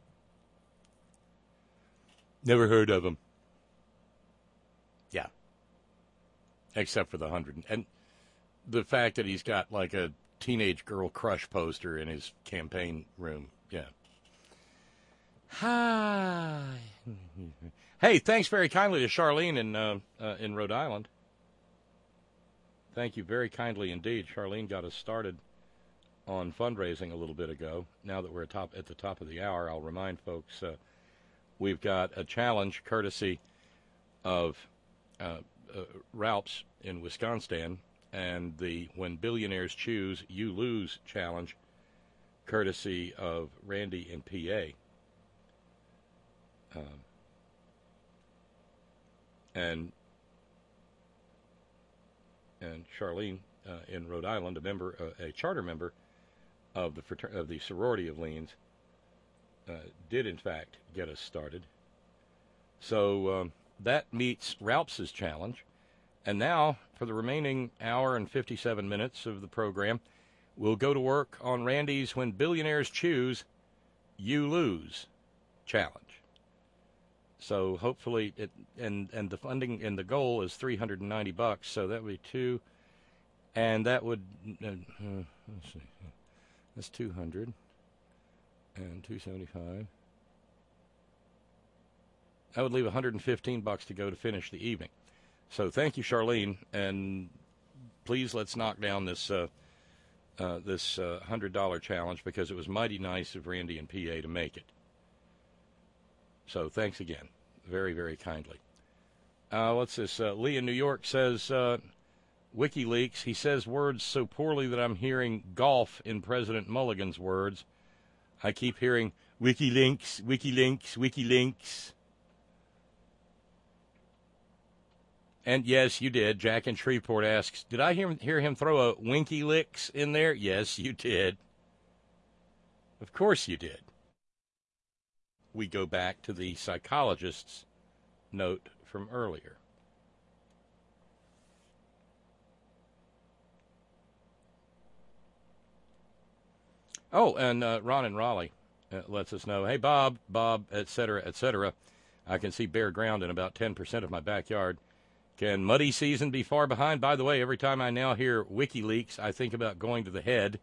Never heard of him. Yeah. Except for the hundred. And the fact that he's got like a teenage girl crush poster in his campaign room. Yeah. Hi. Hey, thanks very kindly to Charlene in, uh, uh, in Rhode Island. Thank you very kindly indeed. Charlene got us started on fundraising a little bit ago. Now that we're at, top, at the top of the hour, I'll remind folks uh, we've got a challenge courtesy of uh, uh, Ralph's in Wisconsin and the When Billionaires Choose, You Lose challenge courtesy of Randy in P A. Um, and And Charlene uh, in Rhode Island, a member, uh, a charter member of the frater- of the sorority of Leans, uh, did in fact get us started. So um, that meets Ralph's challenge. And now, for the remaining hour and fifty-seven minutes of the program, we'll go to work on Randy's When Billionaires Choose, You Lose challenge. So hopefully, it and and the funding and the goal is three hundred ninety bucks. So that would be two, and that would uh, uh, let's see, that's two hundred and two seventy-five. That would leave one hundred fifteen bucks to go to finish the evening. So thank you, Charlene, and please let's knock down this uh, uh, this uh, one hundred dollars challenge because it was mighty nice of Randy and P A to make it. So thanks again, very, very kindly. Uh, what's this? Uh, Lee in New York says, uh, WikiLeaks, he says words so poorly that I'm hearing golf in President Mulligan's words. I keep hearing WikiLinks, WikiLinks, WikiLinks. And yes, you did. Jack in Shreveport asks, did I hear, hear him throw a WinkyLicks in there? Yes, you did. Of course you did. We go back to the psychologist's note from earlier. Oh, and uh, Ron in Raleigh uh, lets us know, hey, Bob, Bob, et cetera, et cetera. I can see bare ground in about ten percent of my backyard. Can muddy season be far behind? By the way, every time I now hear WikiLeaks, I think about going to the head.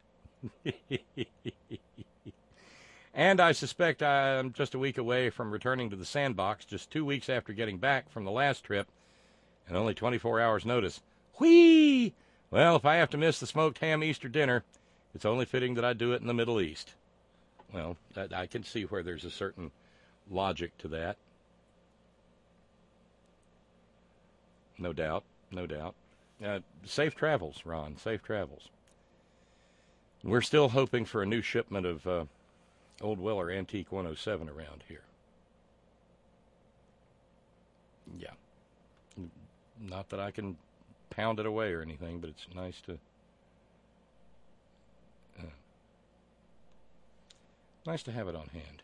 And I suspect I'm just a week away from returning to the sandbox, just two weeks after getting back from the last trip, and only twenty-four hours notice. Whee! Well, if I have to miss the smoked ham Easter dinner, it's only fitting that I do it in the Middle East. Well, that, I can see where there's a certain logic to that. No doubt, no doubt. Uh, safe travels, Ron, safe travels. We're still hoping for a new shipment of uh, Old Weller Antique one oh seven around here. Yeah. Not that I can pound it away or anything, but it's nice to uh, nice to have it on hand.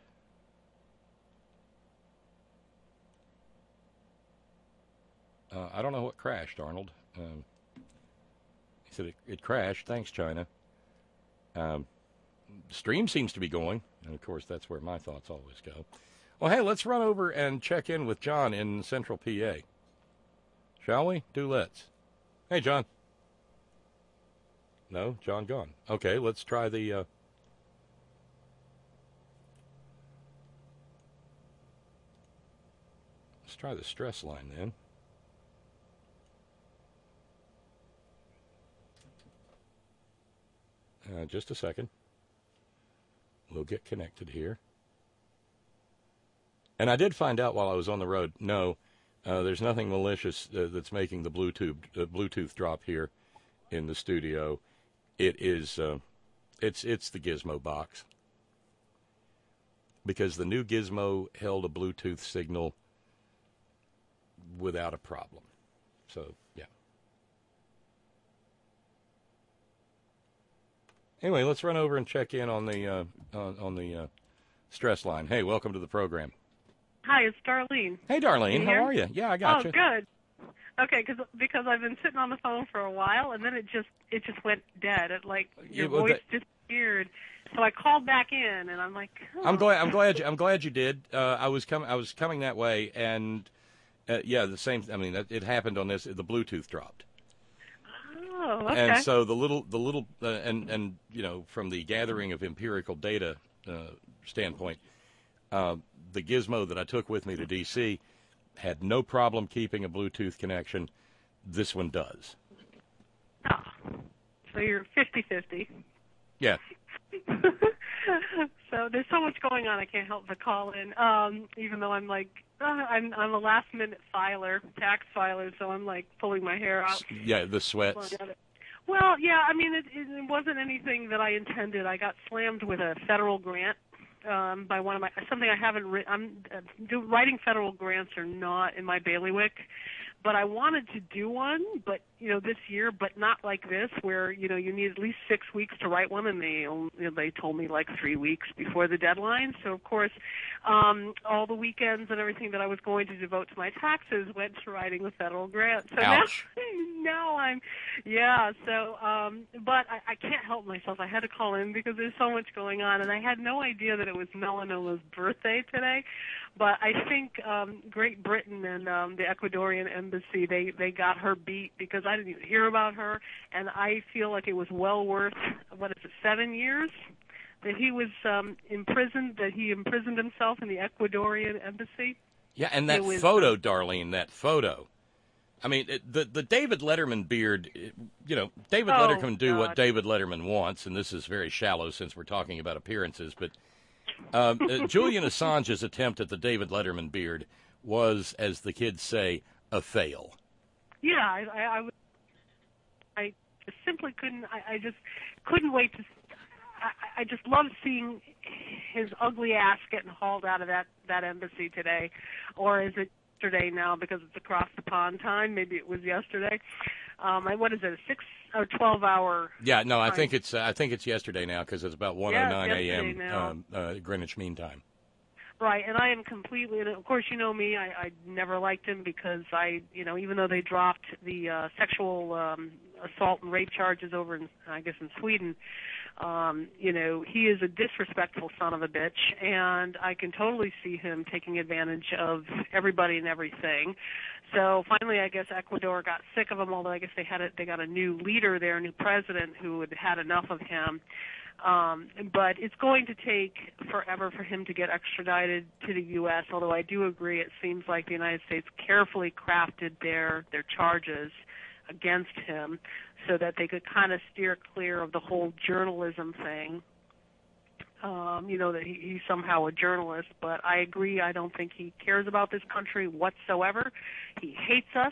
Uh, I don't know what crashed, Arnold. Um, he said it, it crashed. Thanks, China. Um, stream seems to be going, and of course that's where my thoughts always go. Well, hey, let's run over and check in with John in Central P A. Shall we? Do let's. Hey, John. No, John gone. Okay, let's try the... Uh... Let's try the stress line then. Uh, just a second. We'll get connected here. And I did find out while I was on the road, no, uh, there's nothing malicious uh, that's making the Bluetooth uh, Bluetooth drop here in the studio. It is, uh, it's it's the Gizmo box. Because the new Gizmo held a Bluetooth signal without a problem. So, yeah. Anyway, let's run over and check in on the uh, on, on the uh, stress line. Hey, welcome to the program. Hi, it's Darlene. Hey, Darlene, You how here? are you? Yeah, I got oh, you. Oh, good. Okay, cause, because I've been sitting on the phone for a while, and then it just it just went dead. It like your Yeah, well, voice that- disappeared. So I called back in, and I'm like, oh. I'm glad. I'm glad. You, I'm glad you did. Uh, I was coming. I was coming that way, and uh, yeah, the same. I mean, it, it happened on this. The Bluetooth dropped. Oh, okay. And so the little, the little, uh, and and you know, from the gathering of empirical data uh, standpoint, uh, the Gizmo that I took with me to D C had no problem keeping a Bluetooth connection. This one does. Oh, so you're fifty-fifty. Yeah. So there's so much going on, I can't help but call in. Um, even though I'm like, uh, I'm I'm a last minute filer, tax filer, so I'm like pulling my hair out. Yeah, the sweats. Well, yeah, I mean, it, it wasn't anything that I intended. I got slammed with a federal grant um, by one of my something I haven't written. I'm uh, do, writing federal grants are not in my bailiwick. But I wanted to do one, but you know, this year, but not like this, where you know you need at least six weeks to write one, and they only, you know, they told me like three weeks before the deadline. So of course, um, all the weekends and everything that I was going to devote to my taxes went to writing the federal grant. So Ouch. now, now I'm, yeah. So, um, but I, I can't help myself. I had to call in because there's so much going on, and I had no idea that it was Melanola's birthday today. But I think um, Great Britain and um, the Ecuadorian embassy, they, they got her beat because I didn't even hear about her, and I feel like it was well worth, what is it, seven years that he was um, imprisoned, that he imprisoned himself in the Ecuadorian embassy. Yeah, and that was, photo, um, Darlene, that photo. I mean, it, the the David Letterman beard, it, you know, David Oh, Letterman can do God. what David Letterman wants, and this is very shallow since we're talking about appearances, but um, uh, Julian Assange's attempt at the David Letterman beard was, as the kids say, a fail. Yeah, I, I, I, was- I simply couldn't. I, I just couldn't wait to. I, I just love seeing his ugly ass getting hauled out of that that embassy today, or is it yesterday now because it's across the pond time? Maybe it was yesterday. Um, I, what is it? A six or twelve hour? Yeah, no, I time? think it's uh, I think it's yesterday now because it's about one Yeah, oh it's nine a.m. yesterday now. Um, uh, Greenwich Mean Time. Right, and I am completely, and of course you know me, I, I never liked him because I, you know, even though they dropped the uh, sexual um, assault and rape charges over in, I guess, in Sweden. Um, you know, he is a disrespectful son of a bitch, and I can totally see him taking advantage of everybody and everything. So finally, I guess Ecuador got sick of him, although I guess they had a, they got a new leader there, a new president who had had enough of him. Um, but it's going to take forever for him to get extradited to the U S, although I do agree it seems like the United States carefully crafted their, their charges against him so that they could kind of steer clear of the whole journalism thing. Um, you know, that he, he's somehow a journalist, but I agree, I don't think he cares about this country whatsoever. He hates us.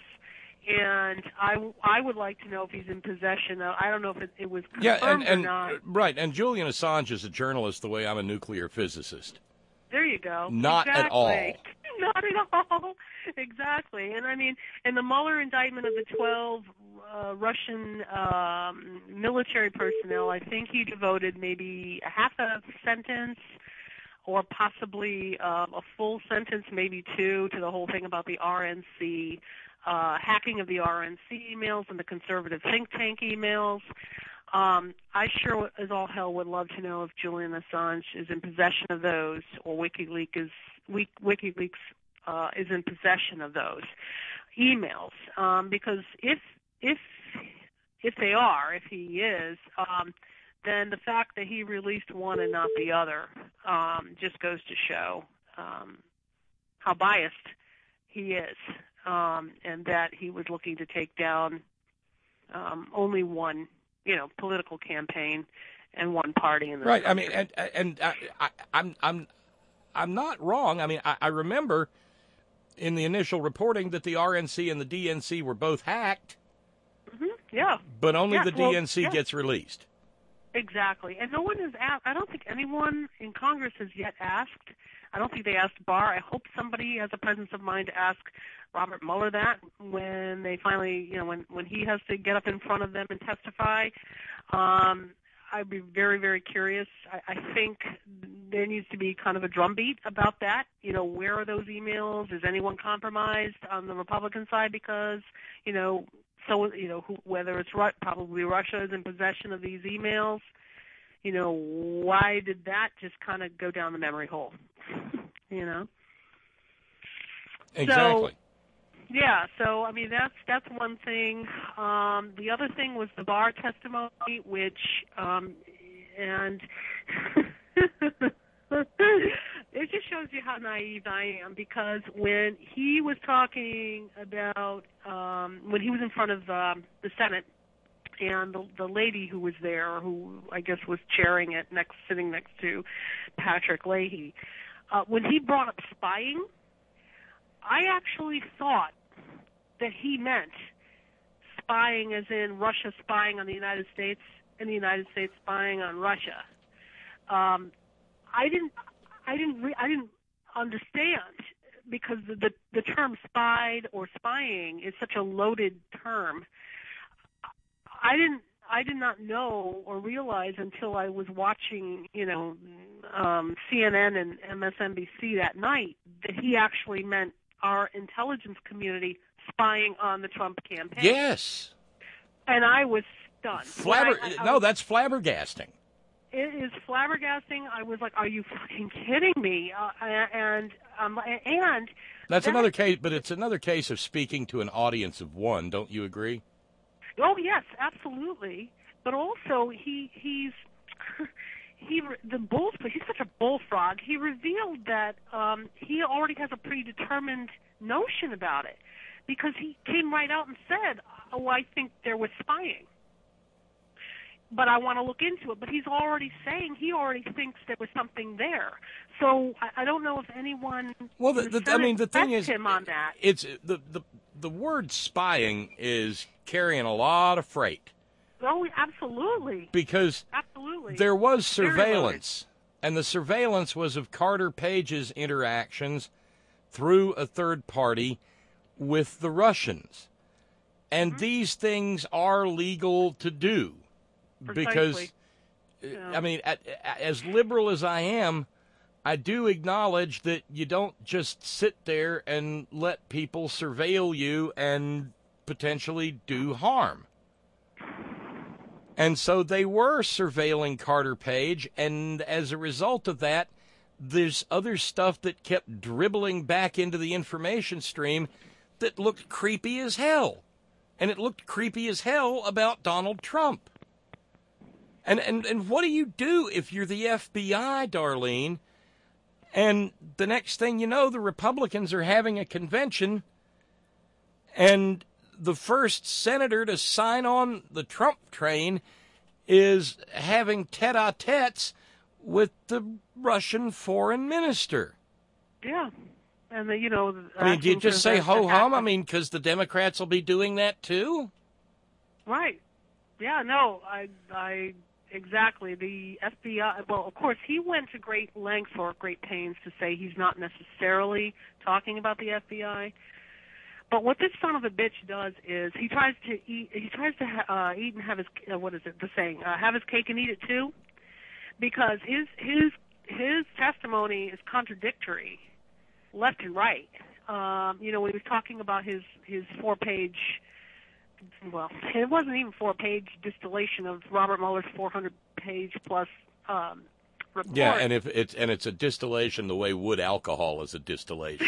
And I, I would like to know if he's in possession of, I don't know if it, it was confirmed yeah, and, and, or not. Right, and Julian Assange is a journalist the way I'm a nuclear physicist. There you go. Not exactly. at all. Not at all. Exactly. And I mean, in the Mueller indictment of the twelve uh, Russian um, military personnel, I think he devoted maybe a half a sentence or possibly uh, a full sentence, maybe two, to the whole thing about the R N C. Uh, hacking of the R N C emails and the conservative think tank emails. Um, I sure as all hell would love to know if Julian Assange is in possession of those, or WikiLeaks is WikiLeaks uh, is in possession of those emails. Um, because if if if they are, if he is, um, then the fact that he released one and not the other um, just goes to show um, how biased he is. Um, and that he was looking to take down um, only one, you know, political campaign and one party in the right. country. I mean, and and I, I, I'm I'm I'm not wrong. I mean, I, I remember in the initial reporting that the R N C and the D N C were both hacked. Mm-hmm. Yeah. But only yeah, the well, D N C yeah. gets released. Exactly, and no one has asked. I don't think anyone in Congress has yet asked. I don't think they asked Barr. I hope somebody has a presence of mind to ask Robert Mueller that when they finally, you know, when, when he has to get up in front of them and testify. Um, I'd be very, very curious. I, I think there needs to be kind of a drumbeat about that. You know, where are those emails? Is anyone compromised on the Republican side? Because, you know, so, you know, who, whether it's Ru- probably Russia is in possession of these emails, you know, why did that just kind of go down the memory hole? You know? Exactly. So, yeah, so, I mean, that's that's one thing. Um, the other thing was the Barr testimony, which, um, and it just shows you how naive I am, because when he was talking about, um, when he was in front of um, the Senate, and the, the lady who was there, who I guess was chairing it, next sitting next to Patrick Leahy, uh, when he brought up spying, I actually thought that he meant spying as in Russia spying on the United States and the United States spying on Russia. Um, I didn't, I didn't, re- I didn't understand, because the, the the term spied or spying is such a loaded term. I didn't, I did not know or realize until I was watching, you know, um, C N N and M S N B C that night that he actually meant our intelligence community spying on the Trump campaign. Yes. And I was stunned. Flabber- I, I, no, was, that's flabbergasting. It is flabbergasting. I was like, "Are you fucking kidding me?" Uh, and um, and that's that, another case, but it's another case of speaking to an audience of one. Don't you agree? Oh yes, absolutely. But also, he he's he the bull. He's such a bullfrog. He revealed that um, he already has a predetermined notion about it, because he came right out and said, "Oh, I think there was spying, but I want to look into it." But he's already saying he already thinks there was something there. So I, I don't know if anyone. Well, the, the, I mean, the thing is, him on that. it's the the the word spying is carrying a lot of freight. Oh, absolutely. Because absolutely there was surveillance, and the surveillance was of Carter Page's interactions through a third party with the Russians. And mm-hmm. these things are legal to do. Precisely. Because, yeah. I mean, as liberal as I am, I do acknowledge that you don't just sit there and let people surveil you and potentially do harm. And so they were surveilling Carter Page, and as a result of that, there's other stuff that kept dribbling back into the information stream that looked creepy as hell. And it looked creepy as hell about Donald Trump. And, and, and what do you do if you're the F B I, Darlene, and the next thing you know, the Republicans are having a convention, and the first senator to sign on the Trump train is having tete-a-tetes with the Russian foreign minister? Yeah. And, the, you know... I mean, do you just say ho-hum? I mean, because the Democrats will be doing that too? Right. Yeah, no, I... I Exactly. The F B I, well, of course, he went to great lengths or great pains to say he's not necessarily talking about the F B I. But what this son of a bitch does is he tries to eat, he tries to uh, eat and have his, uh, what is it, the saying, uh, have his cake and eat it too, because his his his testimony is contradictory, left and right. Um, you know, when he was talking about his his four-page, well, it wasn't even four-page distillation of Robert Mueller's four hundred page plus um, report. Yeah, and if it's and it's a distillation the way wood alcohol is a distillation.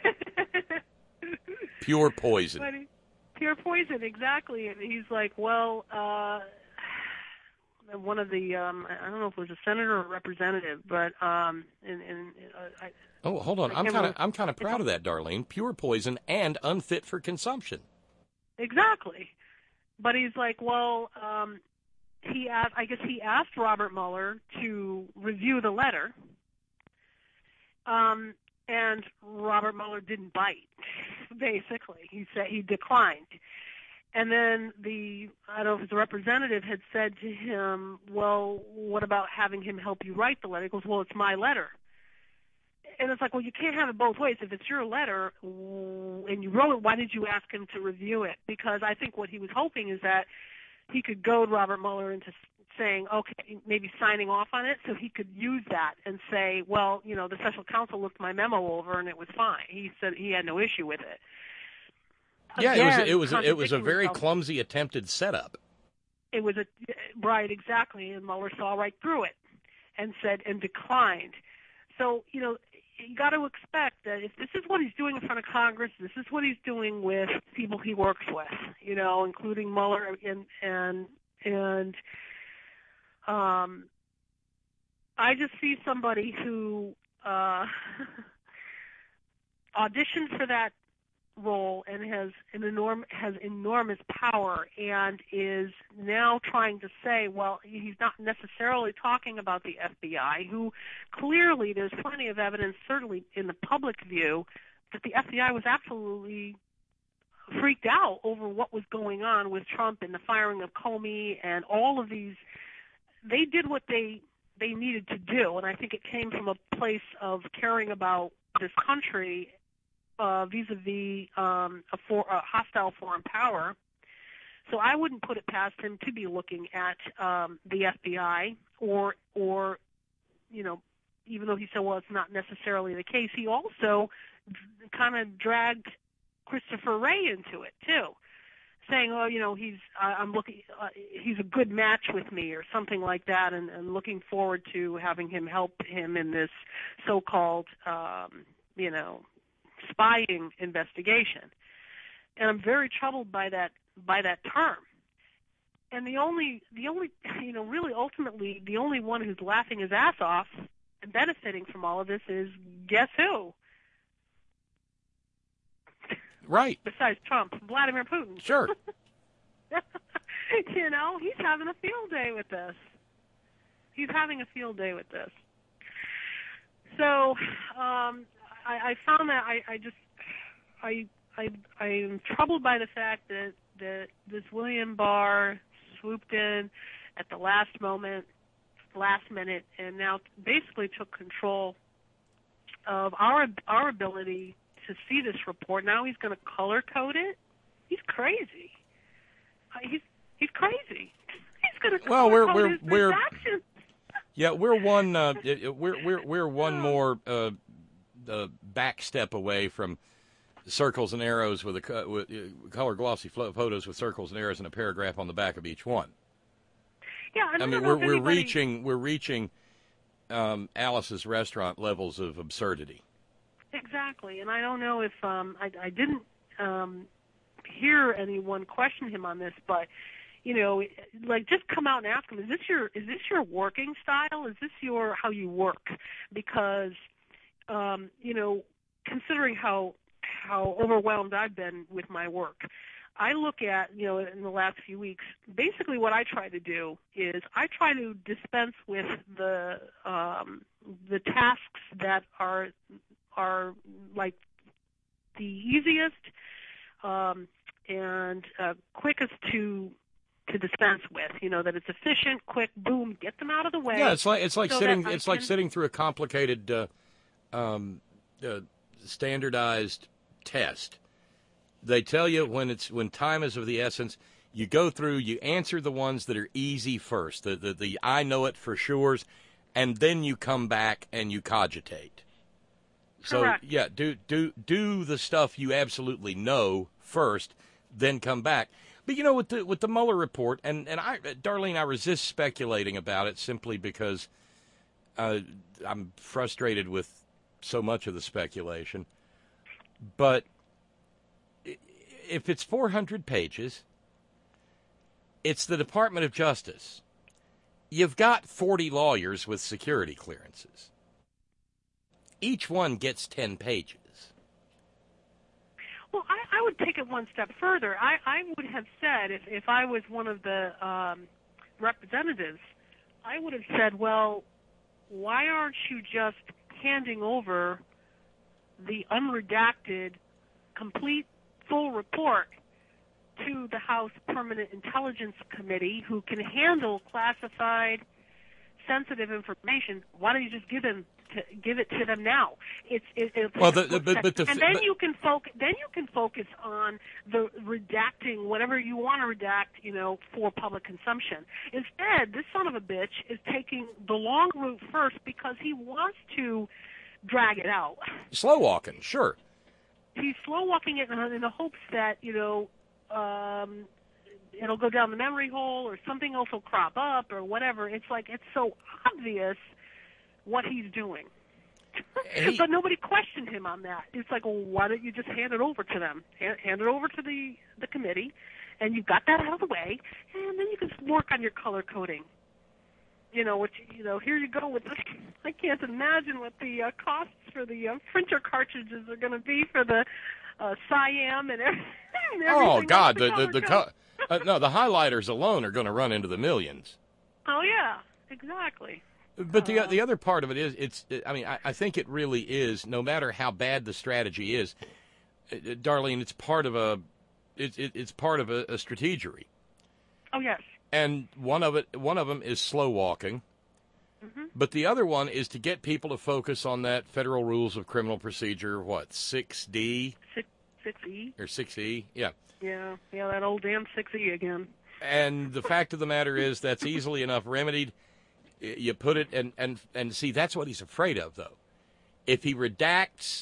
Pure poison. But he, pure poison, exactly. And he's like, well, uh, one of the, um, I don't know if it was a senator or a representative, but um, in, in, uh, I, oh, hold on, I I'm kind of remember. I'm kind of proud of that, Darlene. Pure poison and unfit for consumption. Exactly. But he's like, well, um, he asked, I guess he asked Robert Mueller to review the letter, um, and Robert Mueller didn't bite, basically. He said he declined. And then the, I don't know if it was a representative, had said to him, well, what about having him help you write the letter? He goes, well, it's my letter. And it's like, well, you can't have it both ways. If it's your letter and you wrote it, why did you ask him to review it? Because I think what he was hoping is that he could goad Robert Mueller into saying, okay, maybe signing off on it, so he could use that and say, well, you know, the special counsel looked my memo over and it was fine. He said he had no issue with it. Yeah, Again, it was it was it was a very himself. clumsy attempted setup. It was a right, exactly, and Mueller saw right through it and said and declined. So, you know, you got to expect that if this is what he's doing in front of Congress, this is what he's doing with people he works with, you know, including Mueller and and and um, I just see somebody who uh, auditioned for that role and has an enorm has enormous power and is now trying to say, well, he's not necessarily talking about the F B I, who clearly there's plenty of evidence, certainly in the public view, that the F B I was absolutely freaked out over what was going on with Trump and the firing of Comey and all of these. They did what they they needed to do, and I think it came from a place of caring about this country Uh, vis-a-vis um, a, for, a hostile foreign power. So I wouldn't put it past him to be looking at um, the F B I or, or, you know, even though he said, well, it's not necessarily the case, he also kind of dragged Christopher Wray into it, too, saying, oh, you know, he's uh, I'm looking, uh, he's a good match with me or something like that, and, and looking forward to having him help him in this so-called, um, you know, spying investigation. And I'm very troubled by that by that term. And the only the only you know really ultimately the only one who's laughing his ass off and benefiting from all of this is guess who? Right. Besides Trump, Vladimir Putin. Sure. You know, he's having a field day with this. He's having a field day with this. So, um I, I found that I, I just I I I am troubled by the fact that, that this William Barr swooped in at the last moment, last minute, and now basically took control of our our ability to see this report. Now he's going to color code it. He's crazy. He's he's crazy. He's going to well, color we're code we're his we're actions. Yeah, we're one uh, we're we're we're one more. Uh, The back step away from circles and arrows with a with, uh, color glossy photos with circles and arrows and a paragraph on the back of each one. Yeah, and I I mean, don't know we're if we're anybody- reaching we're reaching um, Alice's Restaurant levels of absurdity. Exactly, and I don't know if um, I, I didn't um, hear anyone question him on this, but you know, like just come out and ask him: Is this your is this your working style? Is this your how you work? Because um, you know, considering how how overwhelmed I've been with my work, I look at, you know, in the last few weeks, basically what I try to do is I try to dispense with the um, the tasks that are are like the easiest um, and uh, quickest to to dispense with. You know, that it's efficient, quick, boom, get them out of the way. Yeah, it's like it's like so sitting that I it's like can- sitting through a complicated uh, um, uh, standardized test. They tell you when it's when time is of the essence, you go through, you answer the ones that are easy first, the the, the I know it for sure's, and then you come back and you cogitate. So Correct. yeah, do do do the stuff you absolutely know first, then come back. But you know, with the with the Mueller report, and and I, Darlene, I resist speculating about it simply because uh, I'm frustrated with so much of the speculation. But if it's four hundred pages, it's the Department of Justice. You've got forty lawyers with security clearances. Each one gets ten pages. Well, I, I would take it one step further. I, I would have said, if, if I was one of the um, representatives, I would have said, well, why aren't you just handing over the unredacted, complete, full report to the House Permanent Intelligence Committee, who can handle classified, sensitive information? Why don't you just give them to give it to them now? It's it, it's Well, the, the, but, but the, and then but, you can focus. Then you can focus on the redacting whatever you want to redact, you know, for public consumption. Instead, this son of a bitch is taking the long route first because he wants to drag it out. slow walking, sure. He's slow walking it in, in the hopes that, you know, um, it'll go down the memory hole or something else will crop up or whatever. It's like it's so obvious what he's doing. He- But nobody questioned him on that. It's like, well, why don't you just hand it over to them? Hand, hand it over to the, the committee, and you've got that out of the way, and then you can work on your color coding. You know, which, you know, here you go with this. I can't imagine what the uh, costs for the uh, printer cartridges are going to be for the uh, Siam and everything. And Oh everything God, else the to the, the color co- uh, no, the highlighters alone are going to run into the millions. Oh yeah, exactly. But the the other part of it is, it's. I mean, I, I think it really is. No matter how bad the strategy is, uh, Darlene, it's part of a, it's it, it's part of a, a strategery. Oh yes. And one of it, one of them is slow walking, Mm-hmm. but the other one is to get people to focus on that Federal Rules of Criminal Procedure, what six D Six six E. or six E, yeah. Yeah, yeah, that old damn six E again. And the fact of the matter is, that's easily enough remedied. You put it, and, and, and see, that's what he's afraid of, though. If he redacts,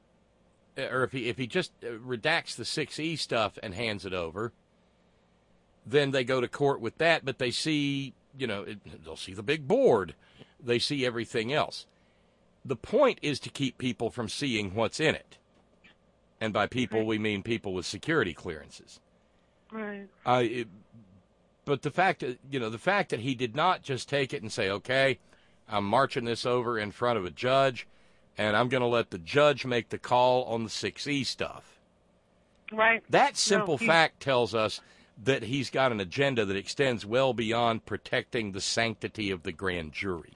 or if he if he just redacts the six E stuff and hands it over, then they go to court with that, but they see, you know, it, they'll see the big board. They see everything else. The point is to keep people from seeing what's in it. And by people, we mean people with security clearances. Right. Uh, it, but the fact, you know, the fact that he did not just take it and say, okay, I'm marching this over in front of a judge, and I'm going to let the judge make the call on the six E stuff. Right. That simple No, he- fact tells us that he's got an agenda that extends well beyond protecting the sanctity of the grand jury.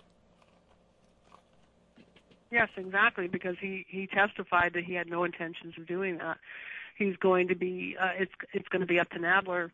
Yes, exactly, because he, he testified that he had no intentions of doing that. He's going to be, uh, it's it's going to be up to Nadler.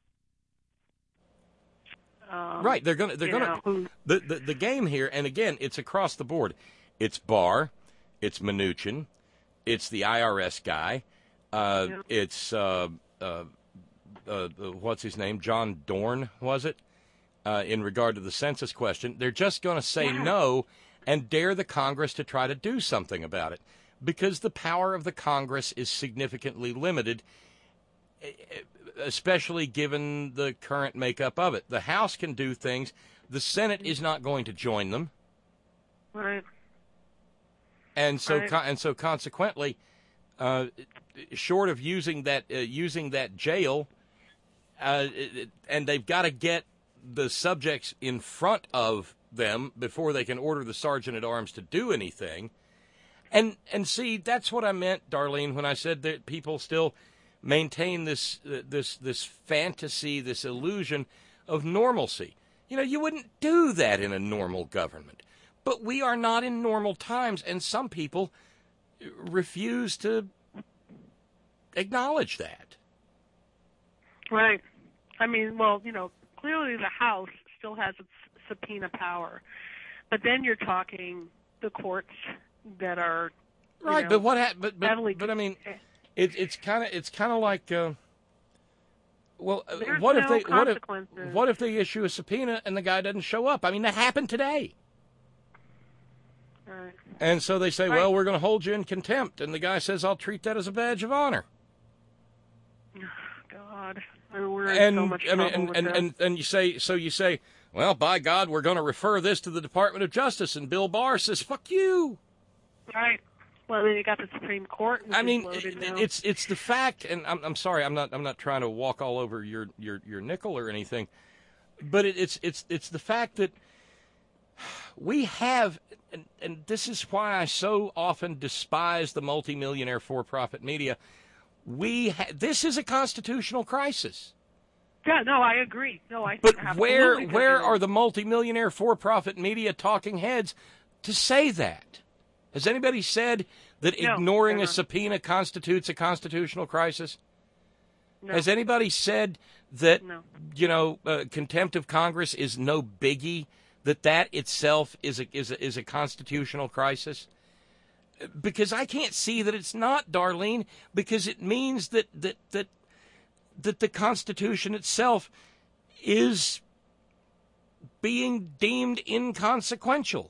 Um, Right, they're going to they're you going know, to who- the, the the game here, and again, it's across the board. It's Barr, it's Mnuchin, it's the I R S guy, uh, Yeah. it's uh, uh, uh, what's his name, John Dorn, was it? Uh, in regard to the census question, they're just going to say Yeah. no and dare the Congress to try to do something about it, because the power of the Congress is significantly limited. especially given the current makeup of it. The House can do things. The Senate is not going to join them. Right. And so, Right. con- and so, consequently, uh, short of using that uh, using that jail, uh, it, and they've got to get the subjects in front of them before they can order the sergeant at arms to do anything. And and see, that's what I meant, Darlene, when I said that people still maintain this uh, this this fantasy, this illusion of normalcy. You know, you wouldn't do that in a normal government. But we are not in normal times, and some people refuse to acknowledge that. Right. I mean, well, you know, clearly the House still has its subpoena power. But then you're talking the courts that are you Right, know, but what happened? But, but, heavily- but I mean, it, it's kind of it's kind of like, uh, well, uh, There's what if no they what if consequences. what if they issue a subpoena and the guy doesn't show up? I mean, that happened today. Right. And so they say, Right. well, we're going to hold you in contempt, and the guy says, I'll treat that as a badge of honor. God, I mean, we're in And so much I mean, trouble and, with and, this. and and you say, so you say, well, by God, we're going to refer this to the Department of Justice, and Bill Barr says, fuck you. Right. Well, then you got the Supreme Court. Which I mean, is loaded it- now. it's it's the fact, and I'm I'm sorry, I'm not I'm not trying to walk all over your your, your nickel or anything, but it, it's it's it's the fact that we have, and, and this is why I so often despise the multimillionaire for-profit media. We ha- this is a constitutional crisis. Yeah, no, I agree. No, I But think where absolutely where agree. are the multimillionaire for-profit media talking heads to say that? Has anybody said that No, ignoring they're a not. subpoena constitutes a constitutional crisis? No. Has anybody said that, No. you know, uh, contempt of Congress is no biggie, that that itself is a, is a, is a constitutional crisis? Because I can't see that it's not, Darlene, because it means that that that, that the Constitution itself is being deemed inconsequential.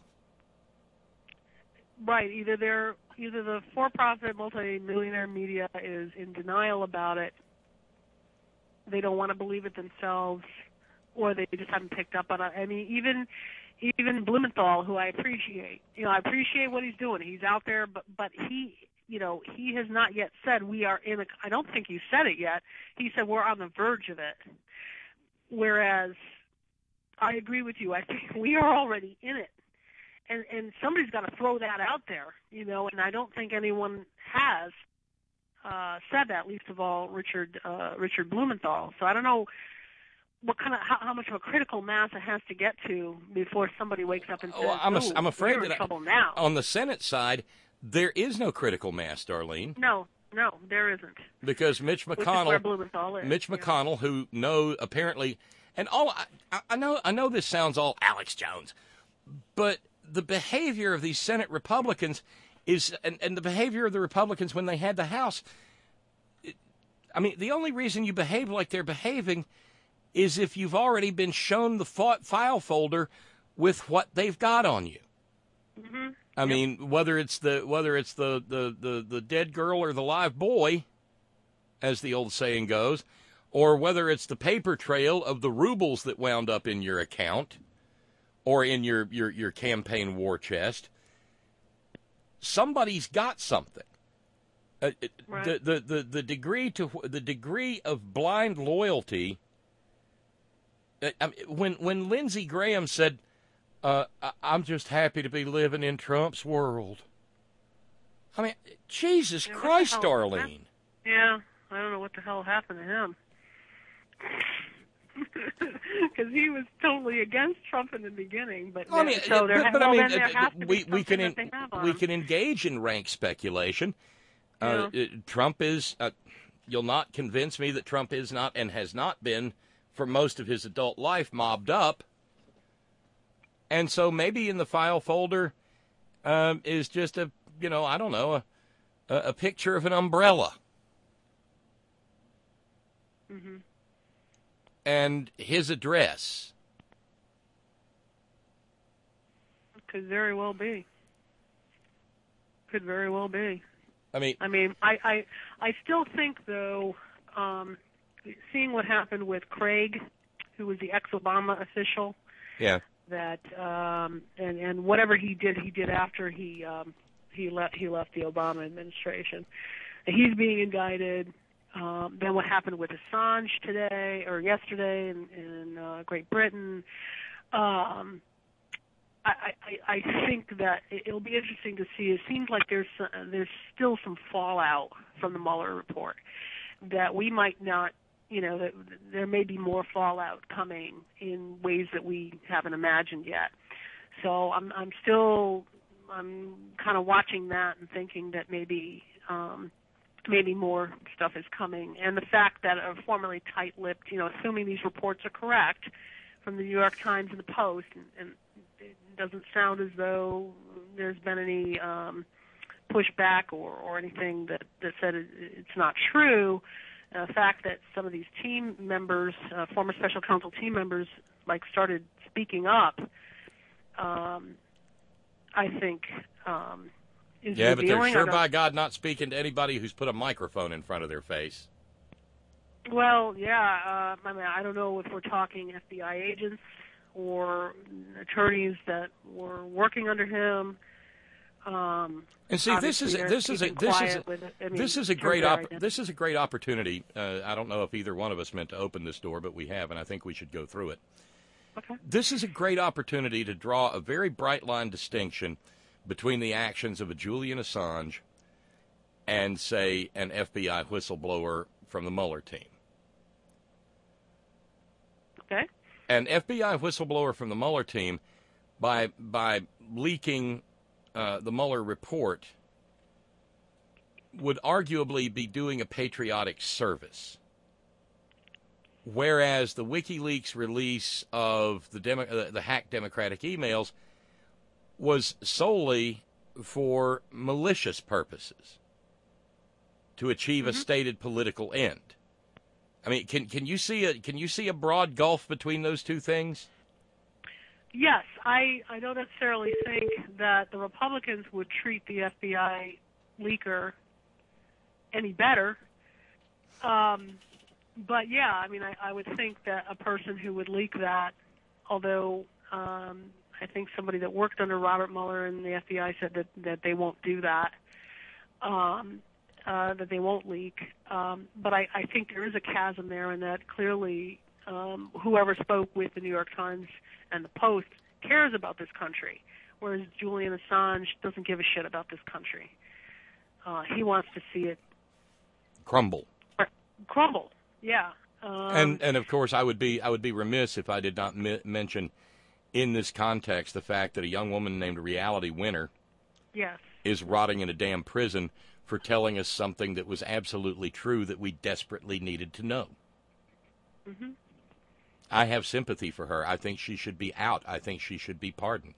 Right. Either they're either the for-profit multi-millionaire media is in denial about it. They don't want to believe it themselves, or they just haven't picked up on it. I mean, even even Blumenthal, who I appreciate, you know, I appreciate what he's doing. He's out there, but but he, you know, he has not yet said we are in a. I don't think he said it yet. He said we're on the verge of it. Whereas, I agree with you. I think we are already in it. And and somebody's got to throw that out there, you know, and I don't think anyone has uh, said that, least of all Richard uh, Richard Blumenthal. So I don't know what kind of how, how much of a critical mass it has to get to before somebody wakes up and says, Oh, I'm, a, "Ooh, I'm afraid we're in that trouble now." on the Senate side, there is no critical mass, Darlene, No, no, there isn't. because Mitch Which is where McConnell, Blumenthal is. Mitch yeah. McConnell, who know apparently, and all I, I know, I know this sounds all Alex Jones, but the behavior of these Senate Republicans is, and, and the behavior of the Republicans when they had the House. it- I mean, the only reason you behave like they're behaving is if you've already been shown the fa- file folder with what they've got on you. Mm-hmm. I mean, whether it's the whether it's the, the, the, the dead girl or the live boy, as the old saying goes, or whether it's the paper trail of the rubles that wound up in your account or in your, your, your campaign war chest, somebody's got something. Uh, it- Right. the, the, the, the degree to the degree of blind loyalty. uh, I mean, when when Lindsey Graham said, uh, I- "I'm just happy to be living in Trump's world," I mean, Jesus Yeah, what the Christ, hell- Darlene. Yeah, I don't know what the hell happened to him. Because he was totally against Trump in the beginning, but I mean, so there, but, ha- but well, I mean, then there uh, has to be we we can something en- that they have on we him. can engage in rank speculation. Uh, uh, Trump is. Uh, you'll not convince me that Trump is not and has not been for most of his adult life mobbed up. And so maybe in the file folder um, is just a you know I don't know a a, a picture of an umbrella. Mm-hmm. And his address. Could very well be. Could very well be. I mean, I mean, I, I, I still think though, um, seeing what happened with Craig, who was the ex-Obama official. Yeah. That um, and and whatever he did, he did after he um, he left he left the Obama administration. And he's being indicted. Um, then what happened with Assange today or yesterday in, in uh, Great Britain. Um, I, I, I think that it'll be interesting to see. It seems like there's uh, there's still some fallout from the Mueller report that we might not, you know, that there may be more fallout coming in ways that we haven't imagined yet. So I'm I'm still I'm kind of watching that and thinking that maybe um, maybe more stuff is coming. And the fact that a formerly tight-lipped, you know, assuming these reports are correct from the New York Times and the Post, and, and it doesn't sound as though there's been any um, pushback or, or anything that, that said it, it's not true. The uh, fact that some of these team members, uh, former special counsel team members, like started speaking up, um, I think um, is yeah, but they're revealing. sure by God not speaking to anybody who's put a microphone in front of their face. Well, yeah, uh, I mean, I don't know if we're talking F B I agents or attorneys that were working under him. Um, and see, this is this is a this is a, I mean, this is a great op- this is a great opportunity. Uh, I don't know if either one of us meant to open this door, but we have, and I think we should go through it. Okay. This is a great opportunity to draw a very bright line distinction between the actions of a Julian Assange and, say, an F B I whistleblower from the Mueller team. Okay. An F B I whistleblower from the Mueller team, by by leaking uh, the Mueller report, would arguably be doing a patriotic service. Whereas the WikiLeaks release of the Demo- uh, the hacked Democratic emails was solely for malicious purposes, to achieve mm-hmm. a stated political end. I mean, can can you see a can you see a broad gulf between those two things? Yes, I, I don't necessarily think that the Republicans would treat the F B I leaker any better. Um, but yeah, I mean, I, I would think that a person who would leak that, although um, I think somebody that worked under Robert Mueller and the F B I said that, that they won't do that. Um, Uh, that they won't leak. Um, but I, I think there is a chasm there, and that clearly um, whoever spoke with the New York Times and the Post cares about this country, whereas Julian Assange doesn't give a shit about this country. Uh, he wants to see it crumble. Crumble, yeah. Um, and and of course, I would be I would be remiss if I did not mi- mention in this context the fact that a young woman named Reality Winner yes. is rotting in a damn prison for telling us something that was absolutely true that we desperately needed to know. Mm-hmm. I have sympathy for her. I think she should be out. I think she should be pardoned.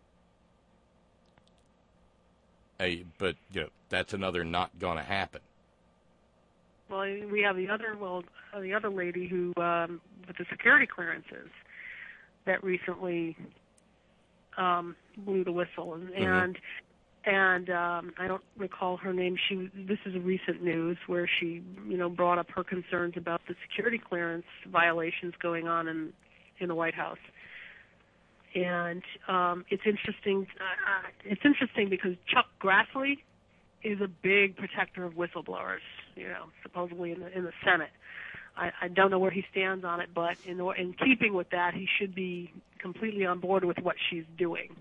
Hey, but you know, that's another not going to happen. Well, we have the other well, the other lady who um, with the security clearances that recently um, blew the whistle, and. Mm-hmm. and And um, I don't recall her name. She. This is recent news where she, you know, brought up her concerns about the security clearance violations going on in in the White House. And um, it's interesting. Uh, it's interesting because Chuck Grassley is a big protector of whistleblowers. You know, supposedly in the in the Senate. I, I don't know where he stands on it, but in in keeping with that, he should be completely on board with what she's doing.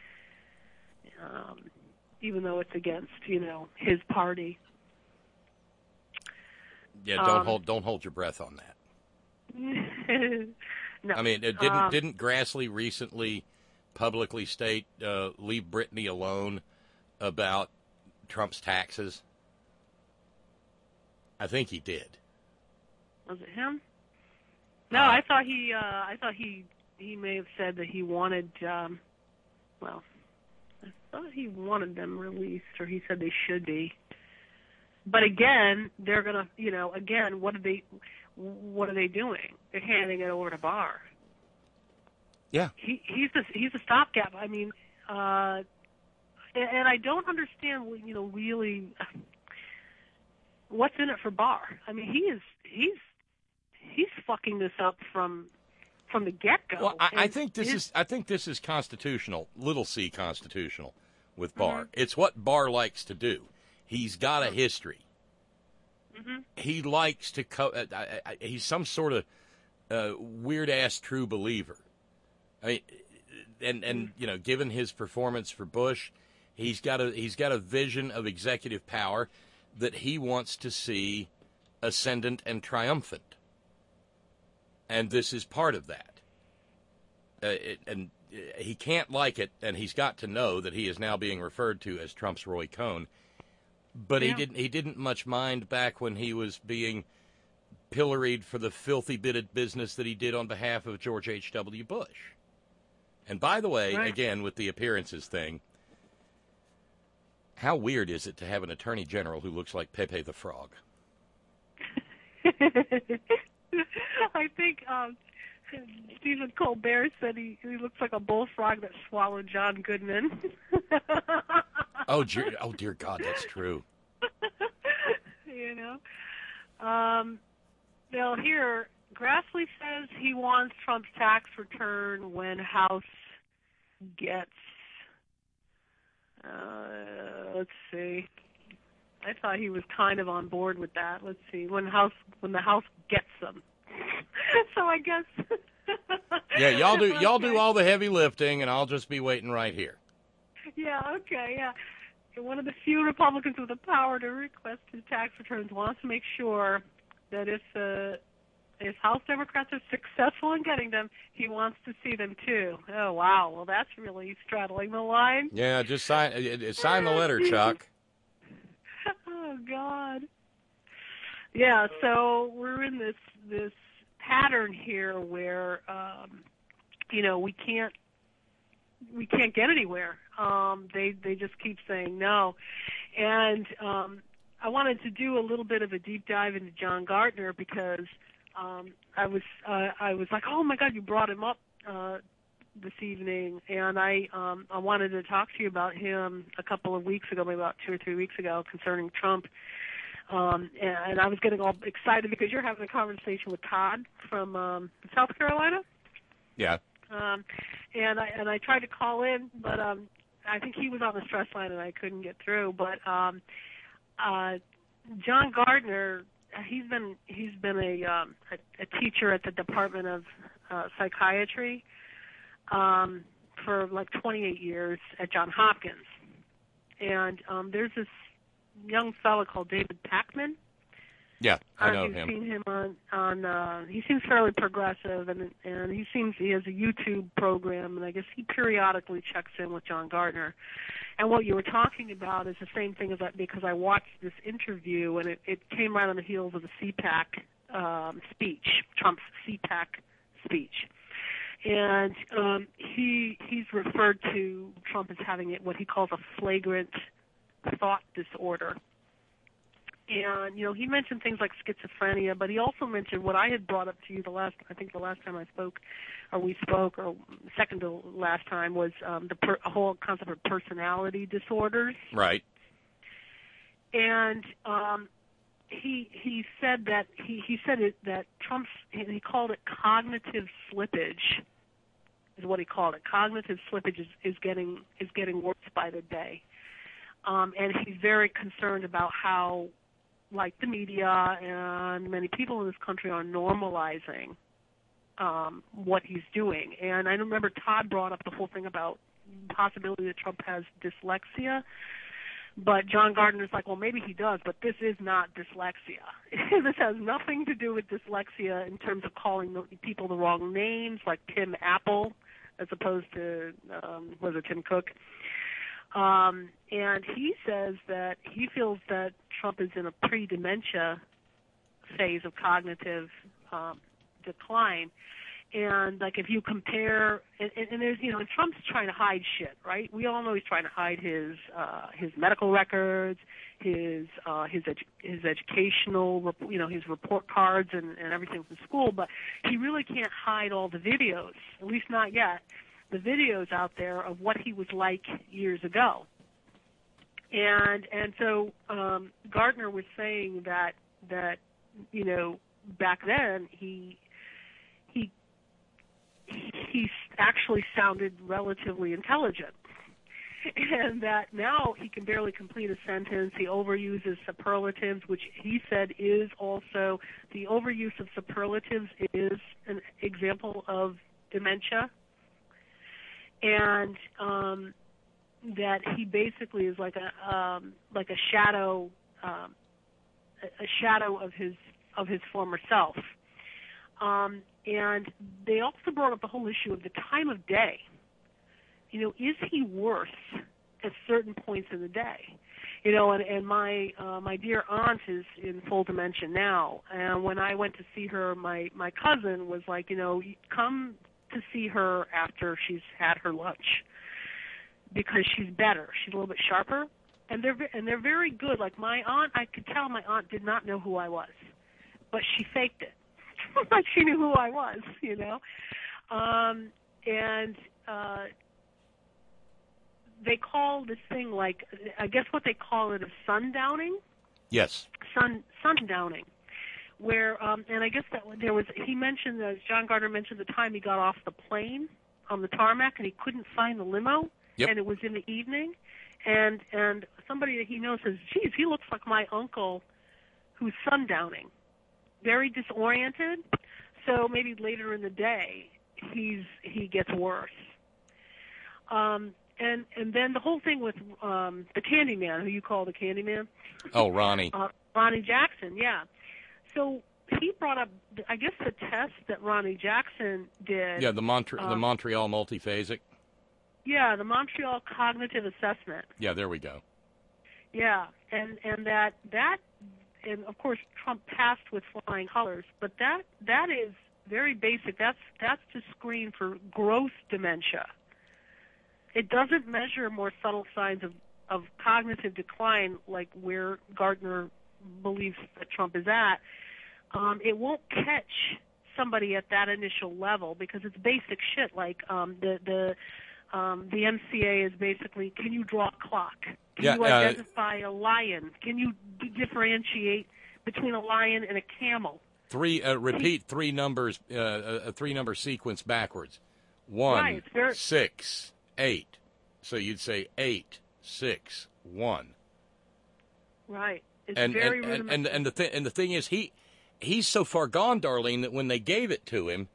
Um, even though it's against, you know, his party. Yeah, don't um, hold don't hold your breath on that. No. I mean, didn't um, didn't Grassley recently publicly state uh, leave Britney alone about Trump's taxes? I think he did. Was it him? No, uh, I thought he. Uh, I thought he. He may have said that he wanted. Um, well. I thought he wanted them released, or he said they should be. But again, they're gonna, you know, again, what are they, what are they doing? They're handing it over to Barr. Yeah. He he's the he's a stopgap. I mean, uh, and, and I don't understand, you know, really what's in it for Barr. I mean, he is he's fucking this up from from the get-go. Well, I, I And think this his- is I think this is constitutional, little c constitutional, with Barr. Mhm. It's what Barr likes to do. He's got a history. Mhm. He likes to. Co- uh, I, I, he's some sort of uh, weird ass true believer. I mean, and and you know, given his performance for Bush, he's got a he's got a vision of executive power that he wants to see ascendant and triumphant, and this is part of that. Uh, it, and he can't like it, and he's got to know that he is now being referred to as Trump's Roy Cohn. But Yeah. he didn't. He didn't much mind back when he was being pilloried for the filthy bit of business that he did on behalf of George H W. Bush. And by the way, Right. again with the appearances thing, how weird is it to have an attorney general who looks like Pepe the Frog? I think um, Stephen Colbert said he, he looks like a bullfrog that swallowed John Goodman. Oh, dear, oh dear God, that's true. You know. Um, now here, Grassley says he wants Trump's tax return when House gets. Uh, let's see. I thought he was kind of on board with that. Let's see. When House when the House gets them. So I guess. Yeah, y'all do y'all Okay. do all the heavy lifting, and I'll just be waiting right here. Yeah, okay, yeah. One of the few Republicans with the power to request his tax returns wants to make sure that if uh, if House Democrats are successful in getting them, he wants to see them too. Oh, wow. Well, that's really straddling the line. Yeah, just sign uh, uh, sign the letter, Chuck. Oh, God. Yeah, so we're in this this pattern here where, um, you know, we can't we can't get anywhere. Um, they they just keep saying no, and um, I wanted to do a little bit of a deep dive into John Gardner because um, I was uh, I was like, oh my God, you brought him up uh, this evening, and I um, I wanted to talk to you about him a couple of weeks ago, maybe about two or three weeks ago, concerning Trump. Um, and, and I was getting all excited because you're having a conversation with Todd from um, South Carolina. Yeah. Um, and I and I tried to call in, but um, I think he was on the stress line and I couldn't get through. But um, uh, John Gardner, he's been he's been a um, a, a teacher at the Department of uh, Psychiatry um, for like twenty-eight years at Johns Hopkins. And um, there's this young fellow called David Pakman. Yeah, I Uh, know you've him. seen him on on. Uh, he seems fairly progressive, and and he seems he has a YouTube program, and I guess he periodically checks in with John Gardner. And what you were talking about is the same thing as that because I watched this interview, and it, it came right on the heels of the C PAC um, speech, Trump's C PAC speech. And um, he he's referred to Trump as having it what he calls a flagrant thought disorder. And, you know, he mentioned things like schizophrenia, but he also mentioned what I had brought up to you the last, I think the last time I spoke, or we spoke, or second to last time, was um, the per, whole concept of personality disorders. Right. And um, he he said that he, he said it, that Trump's, he called it cognitive slippage, is what he called it. Cognitive slippage is, is getting is getting worse by the day. Um, and he's very concerned about how, like the media and many people in this country are normalizing um, what he's doing. And I remember Todd brought up the whole thing about the possibility that Trump has dyslexia. But John Gardner's like, well, maybe he does, but this is not dyslexia. This has nothing to do with dyslexia in terms of calling the people the wrong names, like Tim Apple, as opposed to, um, was it Tim Cook? Um, and he says that he feels that Trump is in a pre-dementia phase of cognitive um, decline. And, like, if you compare, and, and there's, you know, and Trump's trying to hide shit, right? We all know he's trying to hide his uh, his medical records, his uh, his edu- his educational, you know, his report cards and, and everything from school, but he really can't hide all the videos, at least not yet. The videos out there of what he was like years ago. And and so um, Gardner was saying that that you know back then he he actually sounded relatively intelligent. And that now he can barely complete a sentence. He overuses superlatives, which he said is also, the overuse of superlatives is an example of dementia. And um, that he basically is like a um, like a shadow, um, a shadow of his of his former self. Um, and they also brought up the whole issue of the time of day. You know, is he worse at certain points in the day? You know, and, and my uh, my dear aunt is in full dementia now, and when I went to see her, my, my cousin was like, you know, come to see her after she's had her lunch because she's better. She's a little bit sharper, and they're and they're very good. Like my aunt, I could tell my aunt did not know who I was, but she faked it, like she knew who I was, you know, um, and. Uh, They call this thing like, I guess what they call it is sundowning. Yes. Sun sundowning, where um, and I guess that there was. He mentioned that John Gardner mentioned the time he got off the plane on the tarmac and he couldn't find the limo, yep. and it was in the evening, and and somebody that he knows says, "Geez, he looks like my uncle, who's sundowning, very disoriented." So maybe later in the day, he's he gets worse. Um. And and then the whole thing with um, the Candyman, who you call the Candyman. Oh, Ronnie. uh, Ronnie Jackson, yeah. So he brought up, I guess, the test that Ronnie Jackson did. Yeah, the, Montre- um, the Montreal multiphasic. Yeah, the Montreal Cognitive Assessment. Yeah, there we go. Yeah, and and that that, and of course Trump passed with flying colors, but that that is very basic. That's that's to screen for gross dementia. It doesn't measure more subtle signs of, of cognitive decline like where Gardner believes that Trump is at. Um, it won't catch somebody at that initial level because it's basic shit like um, the the um, the M C A is basically, can you draw a clock? Can yeah, you uh, identify a lion? Can you d- differentiate between a lion and a camel? Three uh, repeat three numbers, uh, a three number sequence backwards. One, right, very- six. Eight. So you'd say eight, six, one. Right. It's and, very and, rudimentary. and, and, the th- and the thing is, he he's so far gone, Darlene, that when they gave it to him,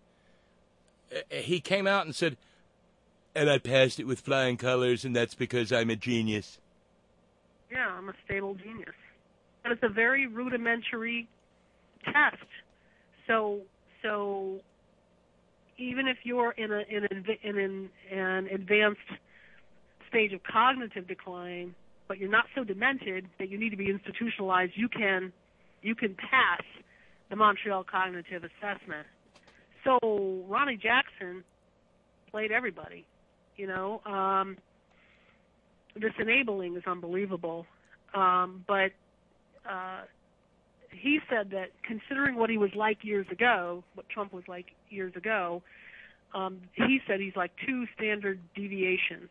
he came out and said, and I passed it with flying colors, and that's because I'm a genius. Yeah, I'm a stable genius. But it's a very rudimentary test. So, so even if you're in a in an in an, an advanced stage of cognitive decline, but you're not so demented that you need to be institutionalized, you can you can pass the Montreal Cognitive Assessment. So Ronnie Jackson played everybody, you know. Um, this enabling is unbelievable, um, but uh, he said that considering what he was like years ago, what Trump was like years ago, um, he said he's like two standard deviations.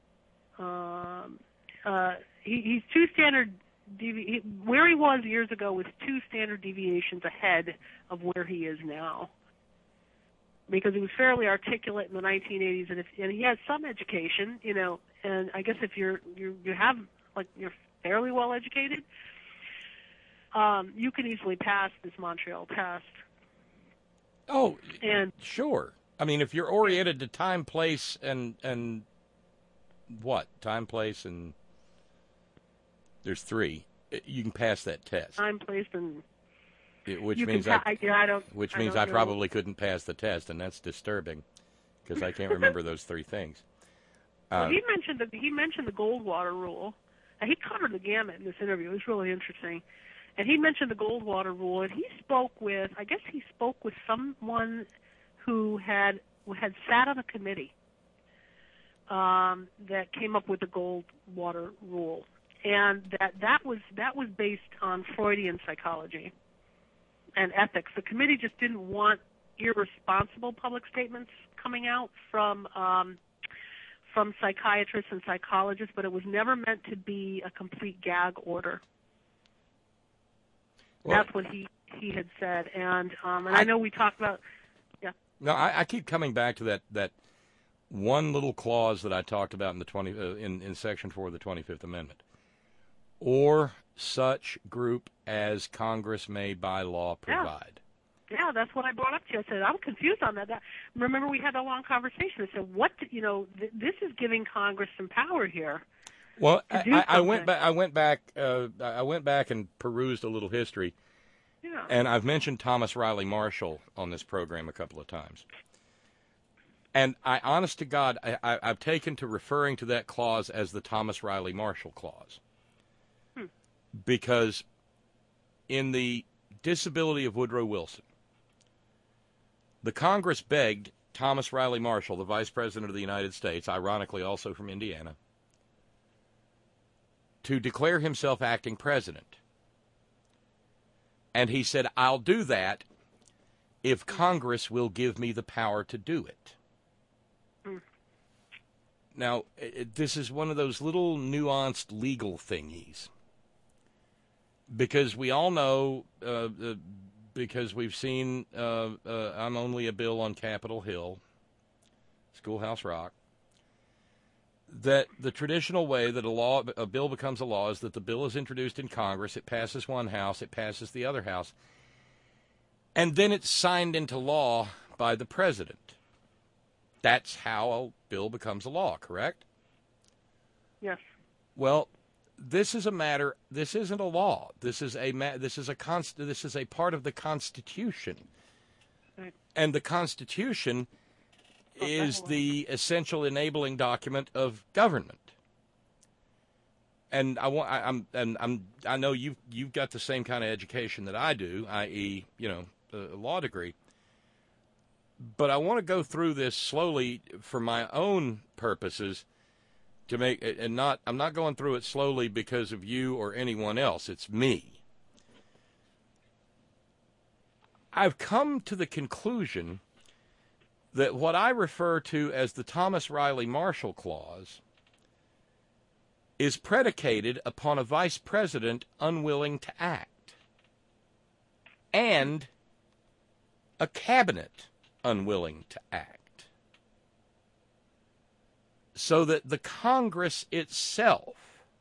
Um, uh, he, he's two standard devi- he, where he was years ago was two standard deviations ahead of where he is now. Because he was fairly articulate in the nineteen eighties, and if and he has some education, you know, and I guess if you're you you have like you're fairly well educated, um, you can easily pass this Montreal test. Oh, and sure. I mean, if you're oriented to time, place, and and what time, place, and there's three, you can pass that test. Time, place, and it, which you means can I, pa- I, yeah, I don't. which I means don't I know. probably couldn't pass the test, and that's disturbing because I can't remember those three things. Well, Uh, he mentioned the he mentioned the Goldwater rule, and he covered the gamut in this interview. It was really interesting, and he mentioned the Goldwater rule, and he spoke with I guess he spoke with someone who had who had sat on a committee um, that came up with the Goldwater rule, and that that was that was based on Freudian psychology and ethics. The committee just didn't want irresponsible public statements coming out from. Um, from psychiatrists and psychologists, but it was never meant to be a complete gag order. Well, That's what he, he had said. And um, and I, I know we talked about, yeah. No, I, I keep coming back to that, that one little clause that I talked about in the twenty uh, in, in Section four of the twenty-fifth Amendment. Or such group as Congress may by law provide. Yeah, yeah, that's what I brought up to you. I said, I'm confused on that. that remember, we had a long conversation. I said, what, you know, th- this is giving Congress some power here. Well, I, I, I went back. I went back. Uh, I went back and perused a little history, yeah. And I've mentioned Thomas Riley Marshall on this program a couple of times. And I, honest to God, I, I, I've taken to referring to that clause as the Thomas Riley Marshall clause, hmm. because in the disability of Woodrow Wilson, the Congress begged Thomas Riley Marshall, the Vice President of the United States, ironically also from Indiana, to declare himself acting president. And he said, I'll do that if Congress will give me the power to do it. Mm. Now, it, this is one of those little nuanced legal thingies. Because we all know, uh, uh, because we've seen uh, uh, I'm Only a Bill on Capitol Hill, Schoolhouse Rock, that the traditional way that a law, a bill becomes a law is that the bill is introduced in Congress, it passes one house, it passes the other house, and then it's signed into law by the president. That's how a bill becomes a law, correct? Yes. Well, this is a matter. This isn't a law. This is a ma- this is a const- This is a part of the Constitution, right. And the Constitution is the essential enabling document of government. And I want, I, I'm, and I'm, I know you you've got the same kind of education that I do, that is, you know, a law degree. But I want to go through this slowly for my own purposes, to make it, and not, I'm not going through it slowly because of you or anyone else. It's me. I've come to the conclusion that what I refer to as the Thomas Riley Marshall Clause is predicated upon a vice president unwilling to act and a cabinet unwilling to act, so that the Congress itself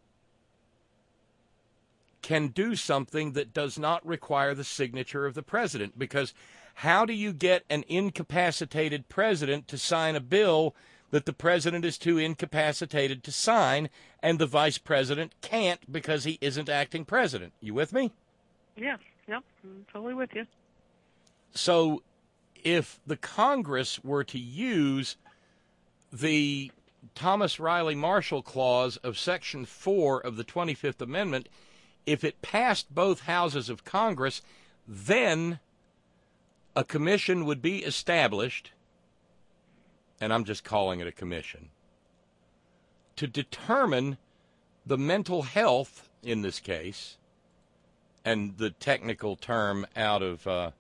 can do something that does not require the signature of the president. Because how do you get an incapacitated president to sign a bill that the president is too incapacitated to sign, and the vice president can't because he isn't acting president? You with me? Yeah, yep, I'm totally with you. So if the Congress were to use the Thomas Riley Marshall Clause of Section four of the twenty-fifth Amendment, if it passed both houses of Congress, then a commission would be established, and I'm just calling it a commission, to determine the mental health, in this case, and the technical term out of uh,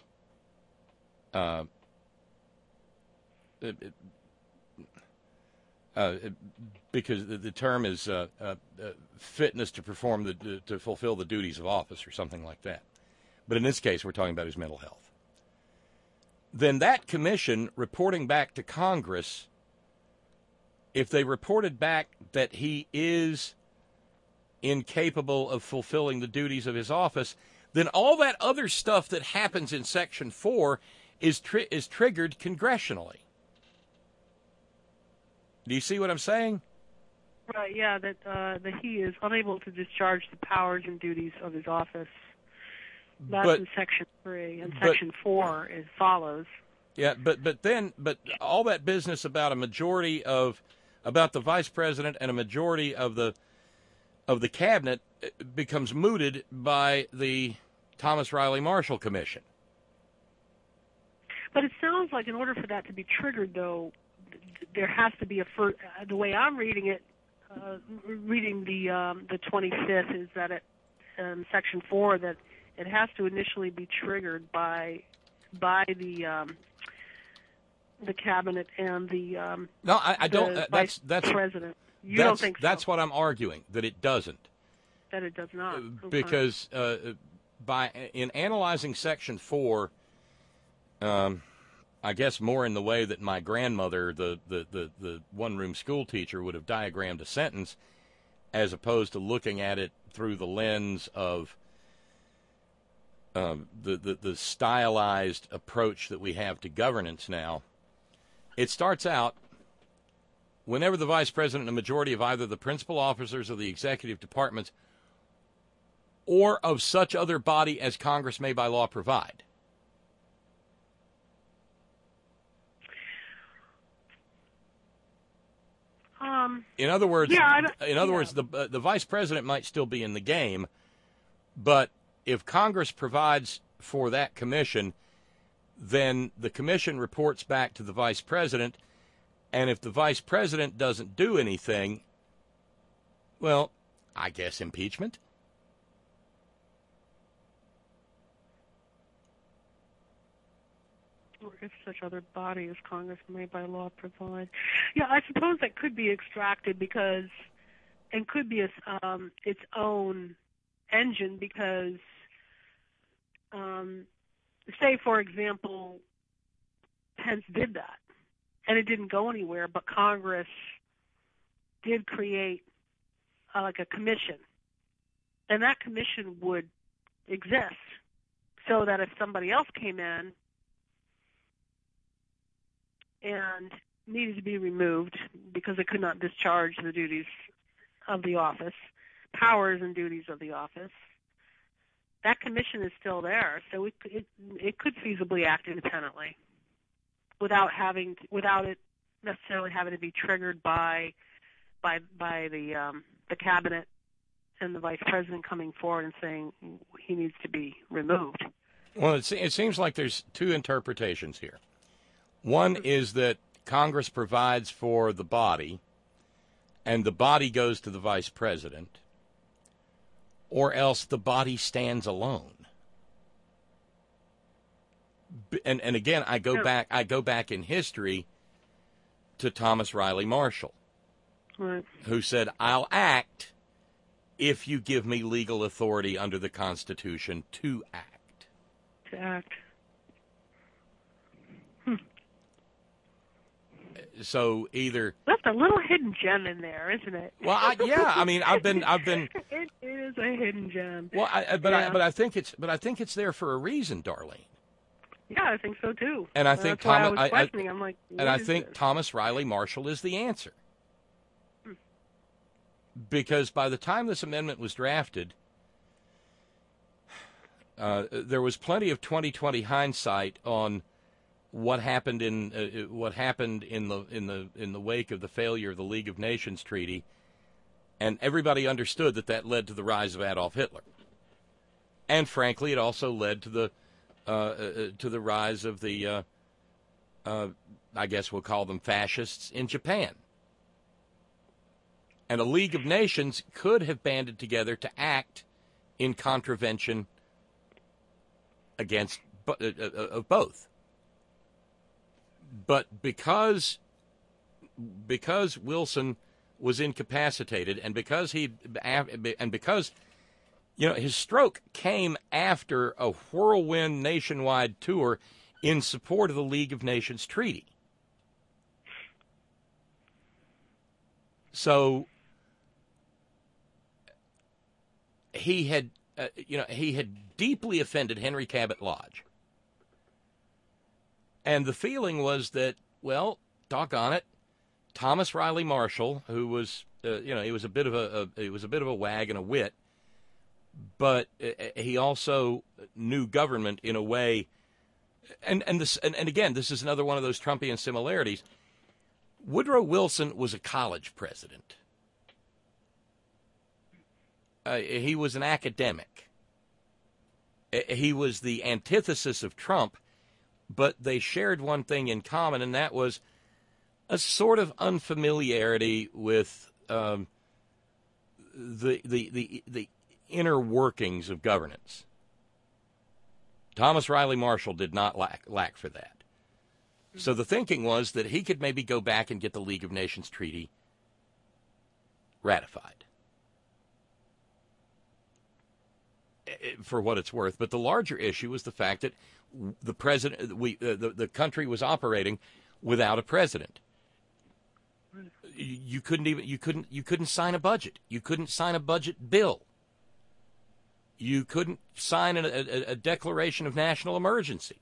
uh, it, it, uh, it, because the, the term is uh, uh, uh, fitness to perform the to fulfill the duties of office or something like that. But in this case, we're talking about his mental health. Then that commission reporting back to Congress, if they reported back that he is incapable of fulfilling the duties of his office, then all that other stuff that happens in Section four is tri- is triggered congressionally. Do you see what I'm saying? Right, yeah, that uh, that he is unable to discharge the powers and duties of his office. That's but, in Section three, and but, Section four is follows. Yeah, but but then but all that business about a majority of about the vice president and a majority of the of the cabinet becomes mooted by the Thomas Riley Marshall Commission. But it sounds like in order for that to be triggered, though, there has to be a first. Uh, the way I'm reading it, uh, reading the um, the twenty-fifth, is that it um, Section four that it has to initially be triggered by by the um, the cabinet and the um, no, I, I don't. Uh, that's that's president. You that's, don't think so? That's what I'm arguing, that it doesn't. That it does not. Because uh, by in analyzing Section four, um, I guess more in the way that my grandmother, the, the, the, the one-room school teacher, would have diagrammed a sentence, as opposed to looking at it through the lens of um, the, the, the stylized approach that we have to governance now. It starts out, whenever the vice president and a majority of either the principal officers of the executive departments or of such other body as Congress may by law provide. Um, in other words, yeah, in other yeah. words, the uh, the vice president might still be in the game, but if Congress provides for that commission, then the commission reports back to the vice president, and if the vice president doesn't do anything, well, I guess impeachment. Or if such other body as Congress may by law provide. Yeah, I suppose that could be extracted because, and could be a, um, its own engine because, um, say, for example, Pence did that, and it didn't go anywhere, but Congress did create uh, like a commission, and that commission would exist so that if somebody else came in and needed to be removed because it could not discharge the duties of the office, powers and duties of the office, that commission is still there, so it it, it could feasibly act independently without having to, without it necessarily having to be triggered by by by the um, the cabinet and the vice president coming forward and saying he needs to be removed. Well, it, it seems like there's two interpretations here. One is that Congress provides for the body, and the body goes to the vice president, or else the body stands alone. And and again, I go back. I go back in history to Thomas Riley Marshall, right, who said, "I'll act if you give me legal authority under the Constitution to act." To act. So either that's a little hidden gem in there, isn't it? Well, I, yeah, I mean, I've been, I've been. It is a hidden gem. Well, I, but yeah. I, but I think it's, but I think it's there for a reason, Darlene. Yeah, I think so too. And I uh, think that's why Thomas, I was I, questioning. I, I'm like, and I is think this? Thomas Riley Marshall is the answer, Hmm. because by the time this amendment was drafted, uh, there was plenty of twenty twenty hindsight on what happened in uh, what happened in the in the in the wake of the failure of the League of Nations Treaty, and everybody understood that that led to the rise of Adolf Hitler, and frankly, it also led to the uh, uh, to the rise of the uh, uh, I guess we'll call them fascists in Japan. And a League of Nations could have banded together to act in contravention against uh, uh, of both. But because because Wilson was incapacitated, and because he and because you know his stroke came after a whirlwind nationwide tour in support of the League of Nations Treaty. So he had uh, you know he had deeply offended Henry Cabot Lodge. And the feeling was that, well, doggone it, Thomas Riley Marshall, who was, uh, you know, he was a bit of a, a he was a bit of a wag and a wit, but uh, he also knew government in a way, and and this and, and again, this is another one of those Trumpian similarities. Woodrow Wilson was a college president. Uh, he was an academic. He was the antithesis of Trump. But they shared one thing in common, and that was a sort of unfamiliarity with um, the, the the the inner workings of governance. Thomas Riley Marshall did not lack lack for that. So the thinking was that he could maybe go back and get the League of Nations Treaty ratified. For what it's worth. But the larger issue was the fact that the president, we uh, the the country was operating without a president. You couldn't even you couldn't you couldn't sign a budget. You couldn't sign a budget bill. You couldn't sign a, a, a declaration of national emergency.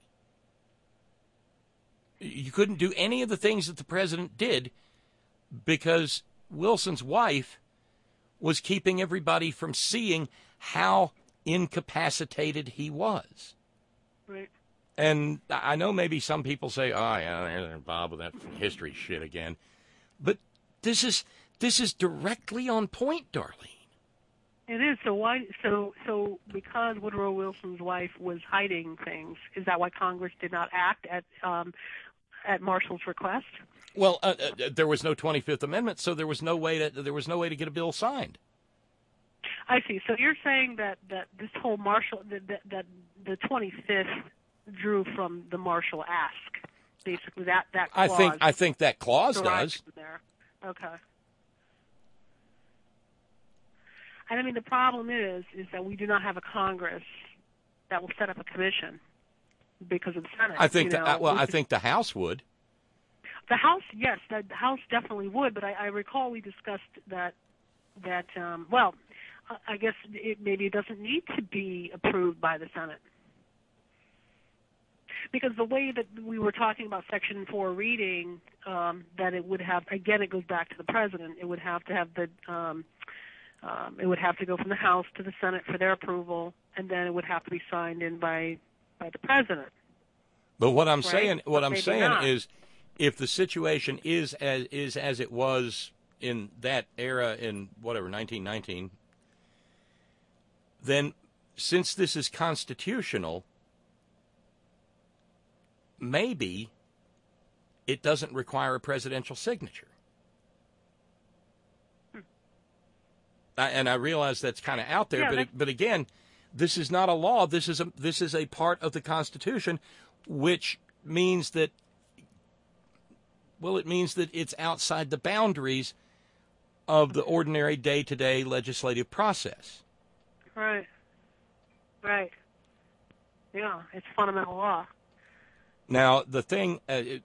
You couldn't do any of the things that the president did because Wilson's wife was keeping everybody from seeing how incapacitated he was. Right. And I know maybe some people say, "Oh yeah, Bob with that history shit again," but this is this is directly on point, Darlene. It is. So why? So so because Woodrow Wilson's wife was hiding things, is that why Congress did not act at um, at Marshall's request? Well, uh, uh, there was no twenty-fifth Amendment, so there was no way to there was no way to get a bill signed. I see. So you're saying that, that this whole Marshall that, that, that the twenty-fifth drew from the Marshall Act, basically that that clause. I think I think that clause does. There. Okay. And I mean, the problem is, is that we do not have a Congress that will set up a commission because of the Senate. I think you that, know, well, I think the House would. The House, yes, the, the House definitely would. But I, I recall we discussed that that um, well, I guess it, maybe it doesn't need to be approved by the Senate. Because the way that we were talking about Section four reading, um, that it would have, again, it goes back to the president. It would have to have the, um, um, it would have to go from the House to the Senate for their approval, and then it would have to be signed in by, by the president. But what I'm right? saying, what but I'm saying not. is, if the situation is as is as it was in that era in whatever nineteen nineteen, then since this is constitutional, maybe it doesn't require a presidential signature. Hmm. I, and I realize that's kind of out there, yeah, but that's... but again, this is not a law. This is a this is a part of the Constitution, which means that well, it means that it's outside the boundaries of the ordinary day-to-day legislative process. Right. Right. Yeah, it's fundamental law. Now, the thing, uh, it,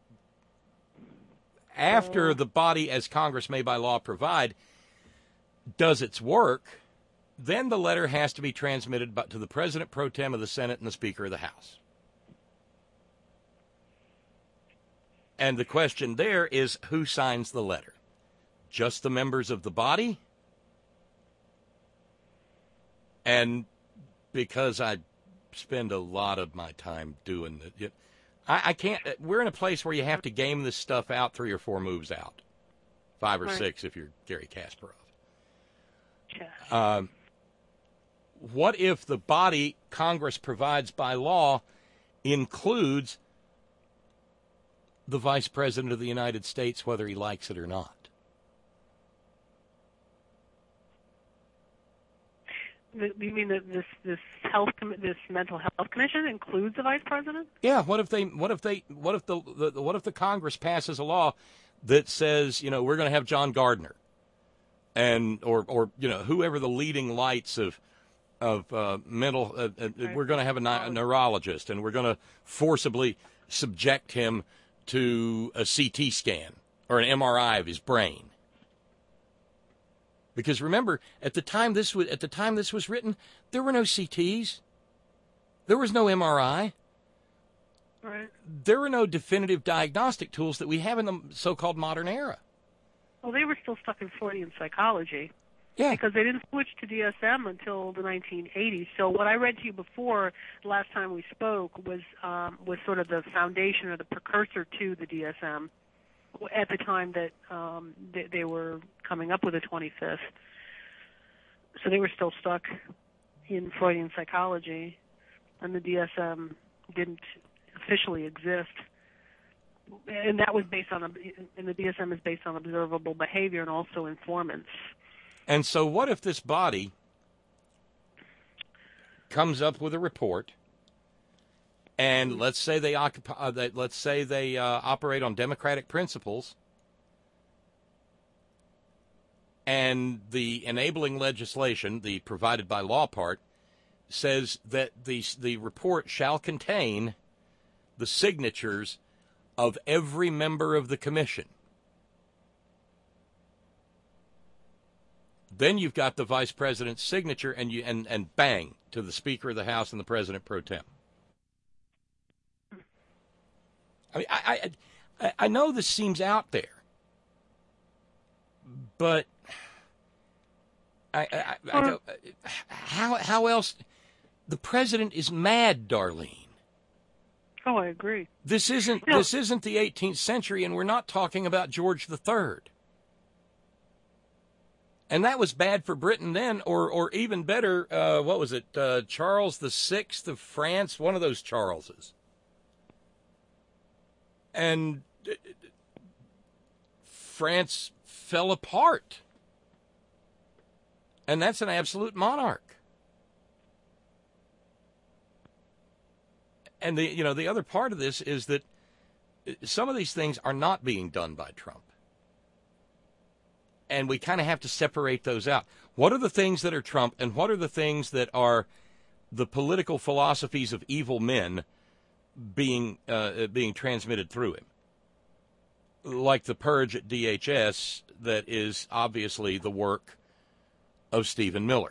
after the body, as Congress may by law provide, does its work, then the letter has to be transmitted to the President pro tem of the Senate and the Speaker of the House. And the question there is, who signs the letter? Just the members of the body? And because I spend a lot of my time doing it, I, I can't. We're in a place where you have to game this stuff out three or four moves out, five or right. six if you're Gary Kasparov. Yeah. Um, what if the body Congress provides by law includes the Vice President of the United States, whether he likes it or not? You mean that this this health this mental health commission includes the vice president? Yeah. What if they? What if they? What if the, the what if the Congress passes a law that says, you know, we're going to have John Gardner, and or or you know whoever the leading lights of of uh, mental uh, uh, right. we're going to have a, a neurologist, and we're going to forcibly subject him to a C T scan or an M R I of his brain. Because remember, at the time this was at the time this was written, there were no C Ts, there was no M R I, right. There were no definitive diagnostic tools that we have in the so-called modern era. Well, they were still stuck in Freudian psychology, yeah, because they didn't switch to D S M until the nineteen eighties. So what I read to you before the last time we spoke was um, was sort of the foundation or the precursor to the D S M. At the time that um, they, they were coming up with the twenty-fifth. So they were still stuck in Freudian psychology, and the D S M didn't officially exist. And that was based on, a, and the D S M is based on observable behavior and also informants. And so what if this body comes up with a report, and let's say they occupy, uh, that let's say they uh, operate on democratic principles, and the enabling legislation, the provided by law part, says that the the report shall contain the signatures of every member of the commission. Then you've got the vice president's signature, and you and, and bang, to the Speaker of the House and the President pro tem. I mean, I I, I know this seems out there, but I, I, I don't, how how else? The president is mad, Darlene. Oh, I agree. This isn't no. this isn't the eighteenth century, and we're not talking about George the Third. And that was bad for Britain then, or or even better, uh, what was it, uh, Charles the Sixth of France, one of those Charleses. And France fell apart. And that's an absolute monarch. And the you know the other part of this is that some of these things are not being done by Trump. And we kind of have to separate those out. What are the things that are Trump, and what are the things that are the political philosophies of evil men being uh, being transmitted through him? Like the purge at D H S that is obviously the work of Stephen Miller.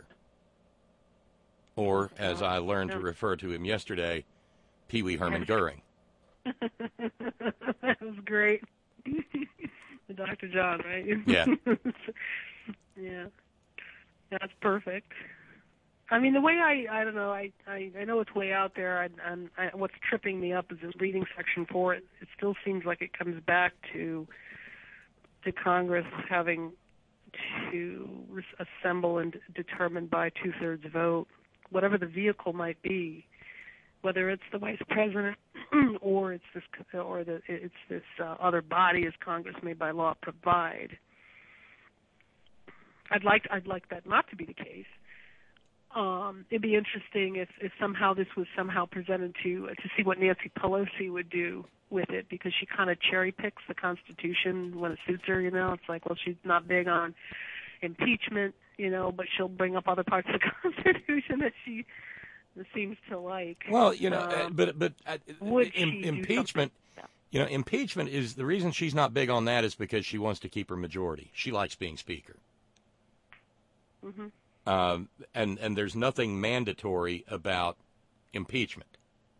Or, as I learned to refer to him yesterday, Pee Wee Herman Goering. That was great. Doctor John, right? Yeah. Yeah. That's perfect. I mean, the way I, I don't know, I, I, I know it's way out there, and, and I, what's tripping me up is in reading Section four, it, it still seems like it comes back to to Congress having to re- assemble and determine by two-thirds vote, whatever the vehicle might be, whether it's the vice president or it's this or the it's this uh, other body as Congress may by law provide. I'd like I'd like that not to be the case. Um, it'd be interesting if, if somehow this was somehow presented to to see what Nancy Pelosi would do with it, because she kind of cherry picks the Constitution when it suits her. You know, it's like, well, she's not big on impeachment, you know, but she'll bring up other parts of the Constitution that she seems to like. Well, you know, um, but but uh, would im- she do impeachment. yeah. You know, impeachment is the reason she's not big on that is because she wants to keep her majority. She likes being speaker. Mm-hmm. Um, and and there's nothing mandatory about impeachment.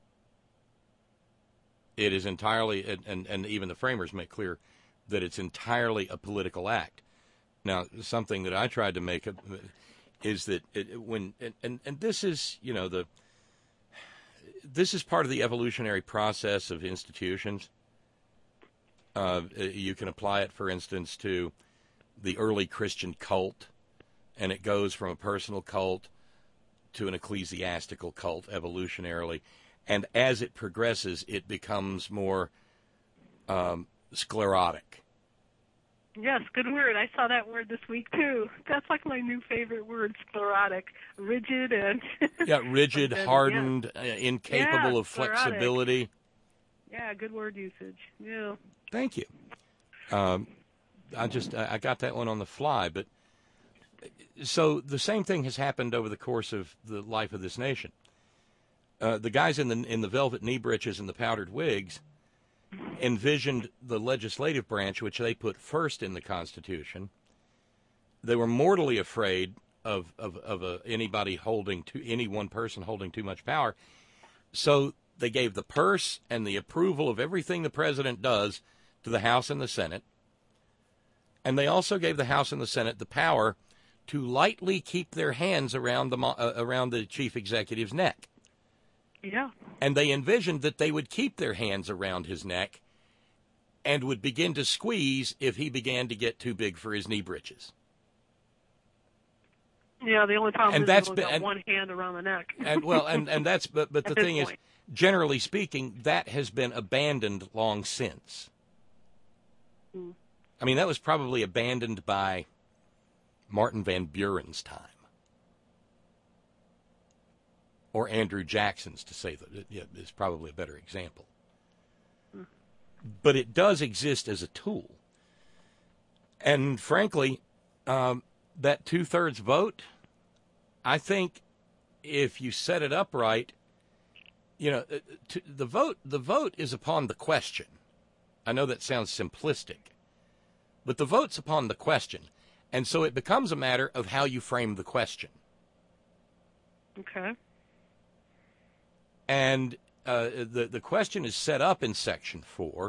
It is entirely, and, and, and even the framers make clear that it's entirely a political act. Now, something that I tried to make a, is that it, when and, and, and this is, you know, the this is part of the evolutionary process of institutions. Uh, you can apply it, for instance, to the early Christian cult, and it goes from a personal cult to an ecclesiastical cult evolutionarily. And as it progresses, it becomes more um, sclerotic. Yes, good word. I saw that word this week, too. That's like my new favorite word, sclerotic. Rigid and... yeah, rigid, then, hardened, yeah. uh, incapable yeah, of sclerotic. flexibility. Yeah, good word usage. Yeah. Thank you. Um, I just, I, I got that one on the fly. But so the same thing has happened over the course of the life of this nation. Uh, the guys in the in the velvet knee breeches and the powdered wigs envisioned the legislative branch, which they put first in the Constitution. They were mortally afraid of of, of a, anybody holding too, any one person holding too much power. So they gave the purse and the approval of everything the president does to the House and the Senate. And they also gave the House and the Senate the power to lightly keep their hands around the uh, around the chief executive's neck. Yeah. And they envisioned that they would keep their hands around his neck and would begin to squeeze if he began to get too big for his knee breeches. Yeah, the only problem And is that's he's only been- got and- one hand around the neck. And well, and, and that's but but the At this thing is, point. generally speaking, that has been abandoned long since. Hmm. I mean, that was probably abandoned by Martin Van Buren's time. Or Andrew Jackson's, to say that it, it is probably a better example. Hmm. But it does exist as a tool. And frankly, um, that two-thirds vote, I think if you set it up right, you know, to, the vote the vote is upon the question. I know that sounds simplistic, but the vote's upon the question, and so it becomes a matter of how you frame the question. Okay. And uh, the the question is set up in Section Four,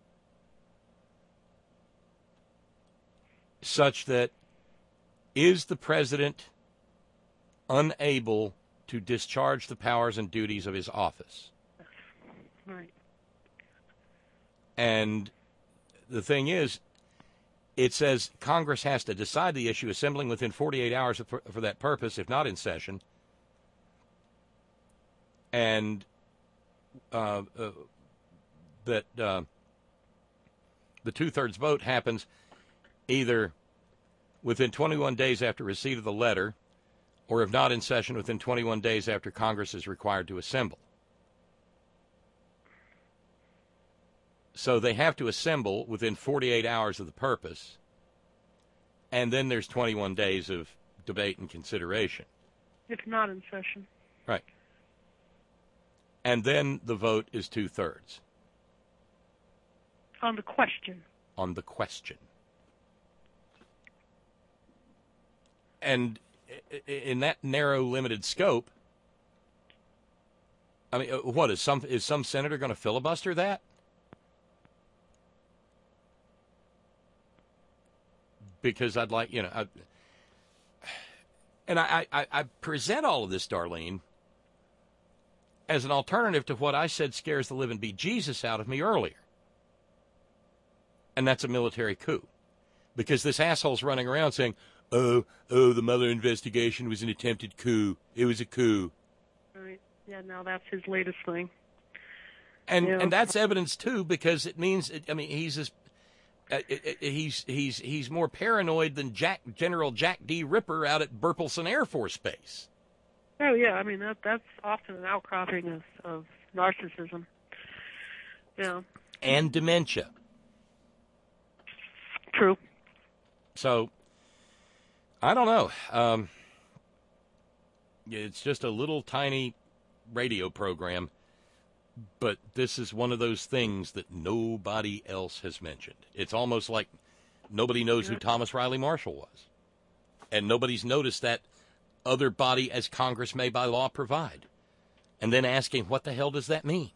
such that is the president unable to discharge the powers and duties of his office? Right. And the thing is, it says Congress has to decide the issue, assembling within forty-eight hours for, for that purpose, if not in session. And uh, uh, that uh, the two-thirds vote happens either within twenty-one days after receipt of the letter, or if not in session, within twenty-one days after Congress is required to assemble. So they have to assemble within forty-eight hours of the purpose, and then there's twenty-one days of debate and consideration. If not in session. Right. And then the vote is two-thirds. On the question. On the question. And in that narrow, limited scope, I mean, what is some is some senator going to filibuster that? Because I'd like, you know, I, and I, I, I present all of this, Darlene, as an alternative to what I said scares the living bejesus out of me earlier. And that's a military coup. Because this asshole's running around saying, oh, oh, the Mueller investigation was an attempted coup. It was a coup. Right. Yeah, now that's his latest thing. And yeah. and that's evidence, too, because it means, I mean, he's as, uh, he's he's he's more paranoid than Jack General Jack D. Ripper out at Burleson Air Force Base. Oh, yeah, I mean, that that's often an outcropping of, of narcissism. Yeah. And dementia. True. So, I don't know. Um, it's just a little tiny radio program, but this is one of those things that nobody else has mentioned. It's almost like nobody knows who Thomas Riley Marshall was. And nobody's noticed that other body as Congress may by law provide. And then asking, what the hell does that mean?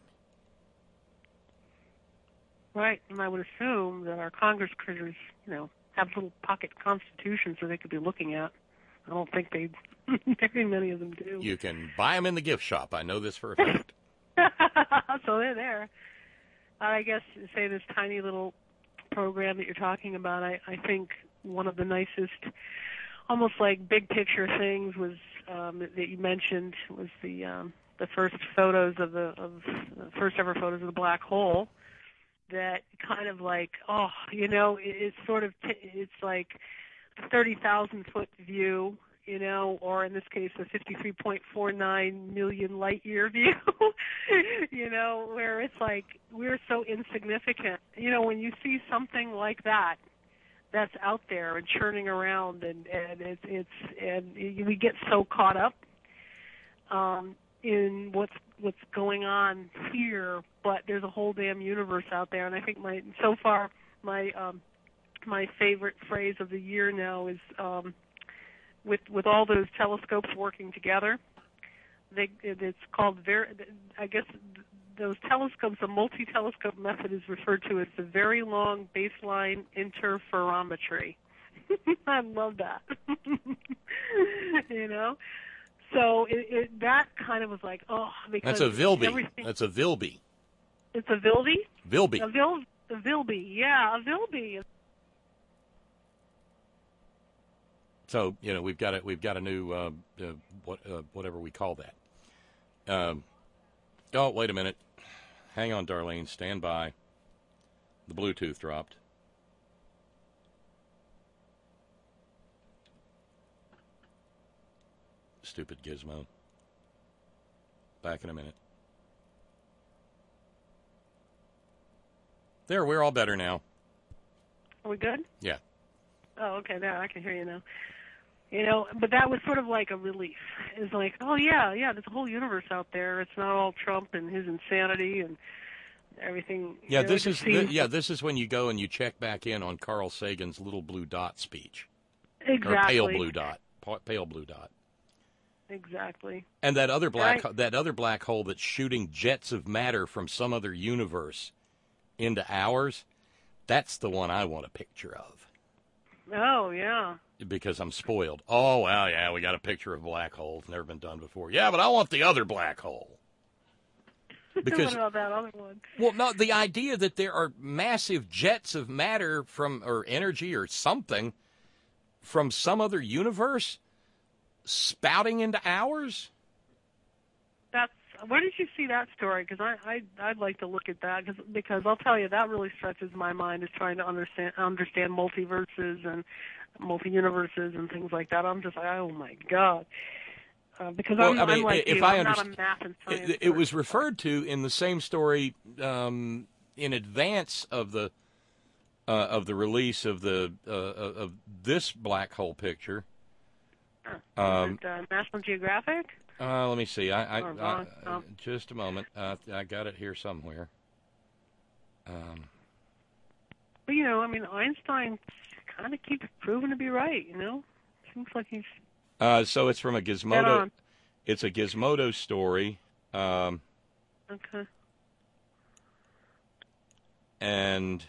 Right, and I would assume that our Congress critters, you know, have little pocket constitutions that they could be looking at. I don't think they, very many of them do. You can buy them in the gift shop. I know this for a fact. So they're there. I guess, say, this tiny little program that you're talking about, I, I think one of the nicest, almost like big picture things was um, that you mentioned was the um, the first photos of the of the first ever photos of the black hole. That kind of like, oh, you know, it, it's sort of, t- it's like a thirty thousand foot view, you know, or in this case, a fifty-three point four nine million light year view, you know, where it's like, we're so insignificant. You know, when you see something like that, that's out there and churning around, and, and it's, it's, and we get so caught up um, in what's, what's going on here, but there's a whole damn universe out there. And I think my so far my um, my favorite phrase of the year now is um, with with all those telescopes working together. They, it's called ver- I guess those telescopes. The multi-telescope method is referred to as the Very Long Baseline Interferometry. I love that. You know. So it, it, that kind of was like, oh, because that's a Vilby. That's a Vilby. It's a Vilby? Vilby. A, Vil, a Vilby, yeah, a Vilby. So you know we've got a we've got a new uh, uh, what uh, whatever we call that. Um, oh, wait a minute. Hang on, Darlene. Stand by. The Bluetooth dropped. Stupid gizmo. Back in a minute. There, we're all better now. Are we good? Yeah. Oh, okay, there, I can hear you now. You know, but that was sort of like a relief. It's like, oh yeah, yeah, there's a whole universe out there. It's not all Trump and his insanity and everything. Yeah, you know, this it is just seems- th- yeah, this is when you go and you check back in on Carl Sagan's little blue dot speech. Exactly. Or pale blue dot. Pa- Pale blue dot. Exactly. And that other black Right. ho- that other black hole that's shooting jets of matter from some other universe into ours, that's the one I want a picture of. Oh yeah. Because I'm spoiled. Oh, well, yeah, we got a picture of a black hole. It's never been done before. Yeah, but I want the other black hole. Because, what about that other one? well, no, the idea that there are massive jets of matter from, or energy or something from some other universe spouting into ours? That's where did you see that story? Because I, I I'd like to look at that cause, because I'll tell you that really stretches my mind is trying to understand understand multiverses and multi-universes and things like that. I'm just like, oh my god. Uh, because Well, I'm, I mean, I'm like if you, I I'm not a underst- math and science It, it was referred to in the same story um, in advance of the uh, of the release of the uh, of this black hole picture. Um, Is it, uh, National Geographic? uh, let me see. I, I, Or I Vaughn? Oh. just a moment. Uh, I got it here somewhere. Um, But you know, I mean, Einstein kind of keeps proving to be right. You know, seems like he's uh, so it's from a dead Gizmodo. on. It's a Gizmodo story. Um, Okay. and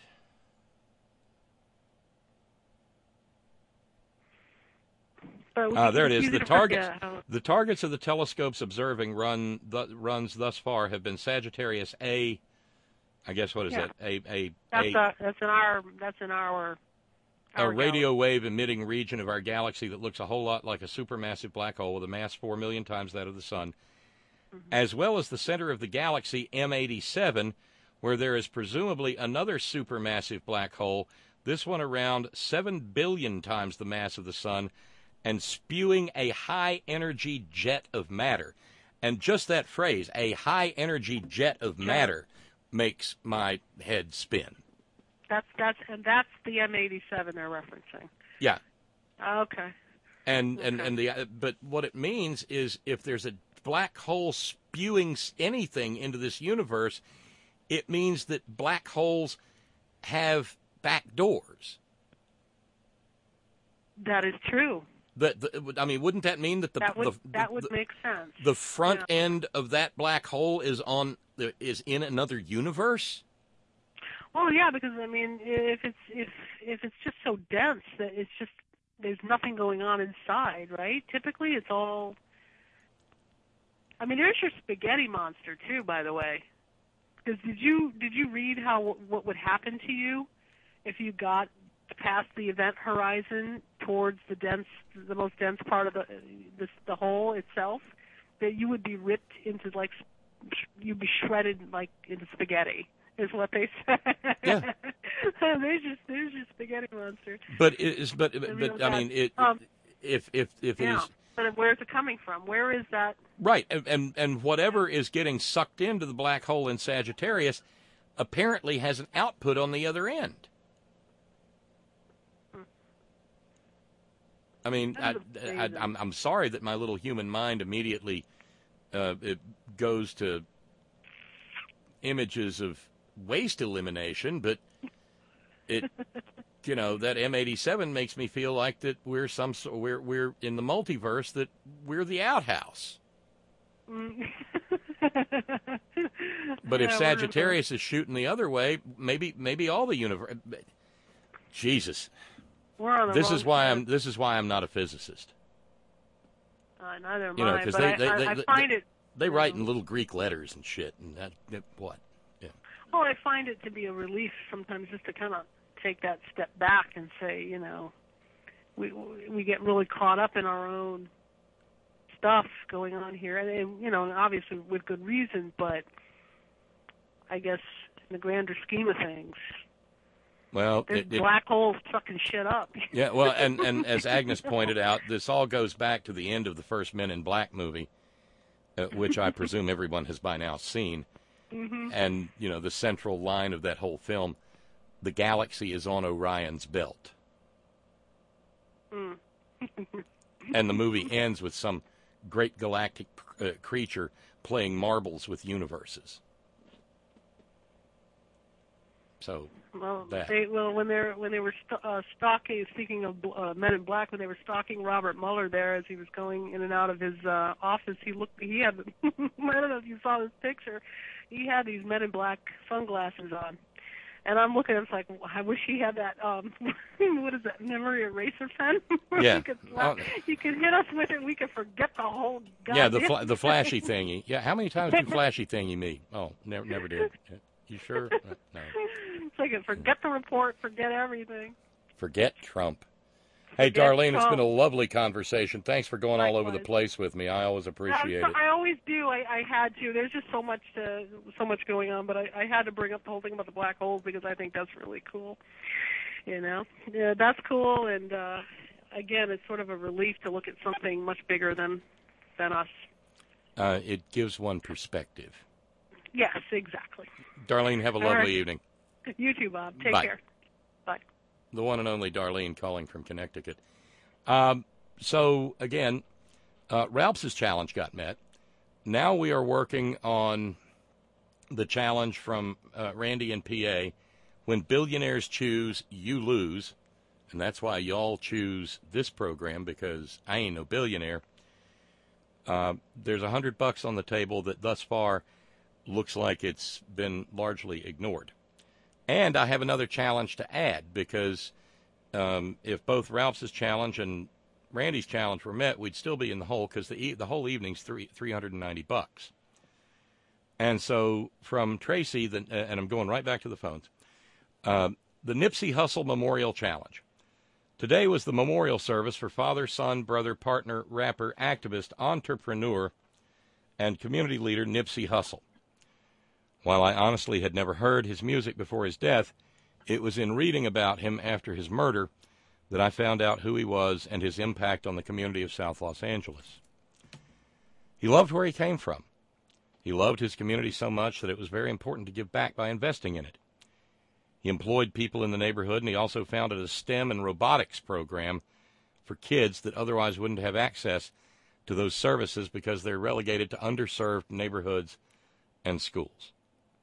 But Ah, there it it's is. easy The to targets, forget how- the targets of the telescopes observing run th- runs thus far have been Sagittarius A. I guess what is Yeah. that? A a That's a, a, that's in our that's in our a our radio wave emitting region of our galaxy that looks a whole lot like a supermassive black hole with a mass four million times that of the sun, as well as the center of the galaxy M eighty-seven, where there is presumably another supermassive black hole. This one around seven billion times the mass of the sun, and spewing a high-energy jet of matter. And just that phrase, a high-energy jet of matter, makes my head spin. That's that's and that's the M eighty-seven they're referencing. Yeah. Okay. And and and the uh, but what it means is if there's a black hole spewing s- anything into this universe, it means that black holes have back doors. That is true. The, the, I mean, wouldn't that mean that the that would the, that would the, make sense. the front Yeah. end of that black hole is on is in another universe? Well, yeah, because I mean, if it's if if it's just so dense that it's just there's nothing going on inside, right? Typically, it's all. I mean, there's your spaghetti monster too, by the way. Because did you did you read how what would happen to you if you got past the event horizon towards the dense, the most dense part of the the, the hole itself? That you would be ripped into like you'd be shredded like into spaghetti. Is what they say. Yeah. there's just there's your spaghetti monster. But it is but I but, mean, but I mean it um, if if if it yeah. is But where's it coming from? Where is that? right and, and and whatever is getting sucked into the black hole in Sagittarius apparently has an output on the other end. I mean, I, I, I'm I'm sorry that my little human mind immediately uh, it goes to images of waste elimination, but it, you know, that M eighty-seven makes me feel like that we're some so- we're we're in the multiverse, that we're the outhouse. But if Yeah, we're- Sagittarius is shooting the other way, maybe maybe all the universe. Jesus, We're on the this wrong is why side. I'm this is why I'm not a physicist. Uh, neither am You know, I, because but they I, they, I, they, I they find it. they write in little Greek letters and shit, and that, that what? Yeah. Well, I find it to be a relief sometimes just to kind of take that step back and say, you know, we we get really caught up in our own stuff going on here, and, and you know, obviously with good reason, but I guess in the grander scheme of things, Well, there's it, it, black holes sucking shit up. yeah. Well, and and as Agnes pointed out, this all goes back to the end of the first Men in Black movie, uh, which I presume everyone has by now seen. Mm-hmm. And you know, the central line of that whole film, the galaxy is on Orion's belt. Mm. and the movie ends with some great galactic uh, creature playing marbles with universes. So Well, that. they, well, when they when they were st- uh, stalking, speaking of uh, Men in Black, when they were stalking Robert Mueller there as he was going in and out of his uh, office, he looked. He had. I don't know if you saw this picture. He had these Men in Black sunglasses on, and I'm looking. It's like I wish he had that. Um, what is that? Memory eraser pen? Yeah. you, could slap, Oh. you could hit us with it. We could forget the whole. Yeah, the goddamn fl- the flashy thingy. Yeah, how many times do flashy thingy meet? Oh, never never did. You sure? No. It's like forget the report, forget everything. Forget Trump. Hey, Forget Darlene, Trump. it's been a lovely conversation. Thanks for going all over the Likewise. place with me. I always appreciate I'm it. so- I always do. I, I had to. There's just so much to, so much going on, but I, I had to bring up the whole thing about the black holes because I think that's really cool. You know, yeah, that's cool, and uh, again, it's sort of a relief to look at something much bigger than than us. Uh, it gives one perspective. Yes, exactly. Darlene, have a All lovely right. evening. You too, Bob. Take Bye. care. Bye. The one and only Darlene calling from Connecticut. Um, so, again, uh, Ralph's challenge got met. Now we are working on the challenge from uh, Randy and P A. When billionaires choose, you lose. And that's why y'all choose this program, because I ain't no billionaire. Uh, there's a hundred bucks on the table that thus far looks like it's been largely ignored. And I have another challenge to add, because um, if both Ralph's challenge and Randy's challenge were met, we'd still be in the hole, because the e- the whole evening's three three hundred and ninety bucks. And so from Tracy, the, uh, and I'm going right back to the phones, uh, the Nipsey Hussle Memorial Challenge. Today was the memorial service for father, son, brother, partner, rapper, activist, entrepreneur, and community leader Nipsey Hussle. While I honestly had never heard his music before his death, it was in reading about him after his murder that I found out who he was and his impact on the community of South Los Angeles. He loved where he came from. He loved his community so much that it was very important to give back by investing in it. He employed people in the neighborhood, and he also founded a STEM and robotics program for kids that otherwise wouldn't have access to those services because they're relegated to underserved neighborhoods and schools.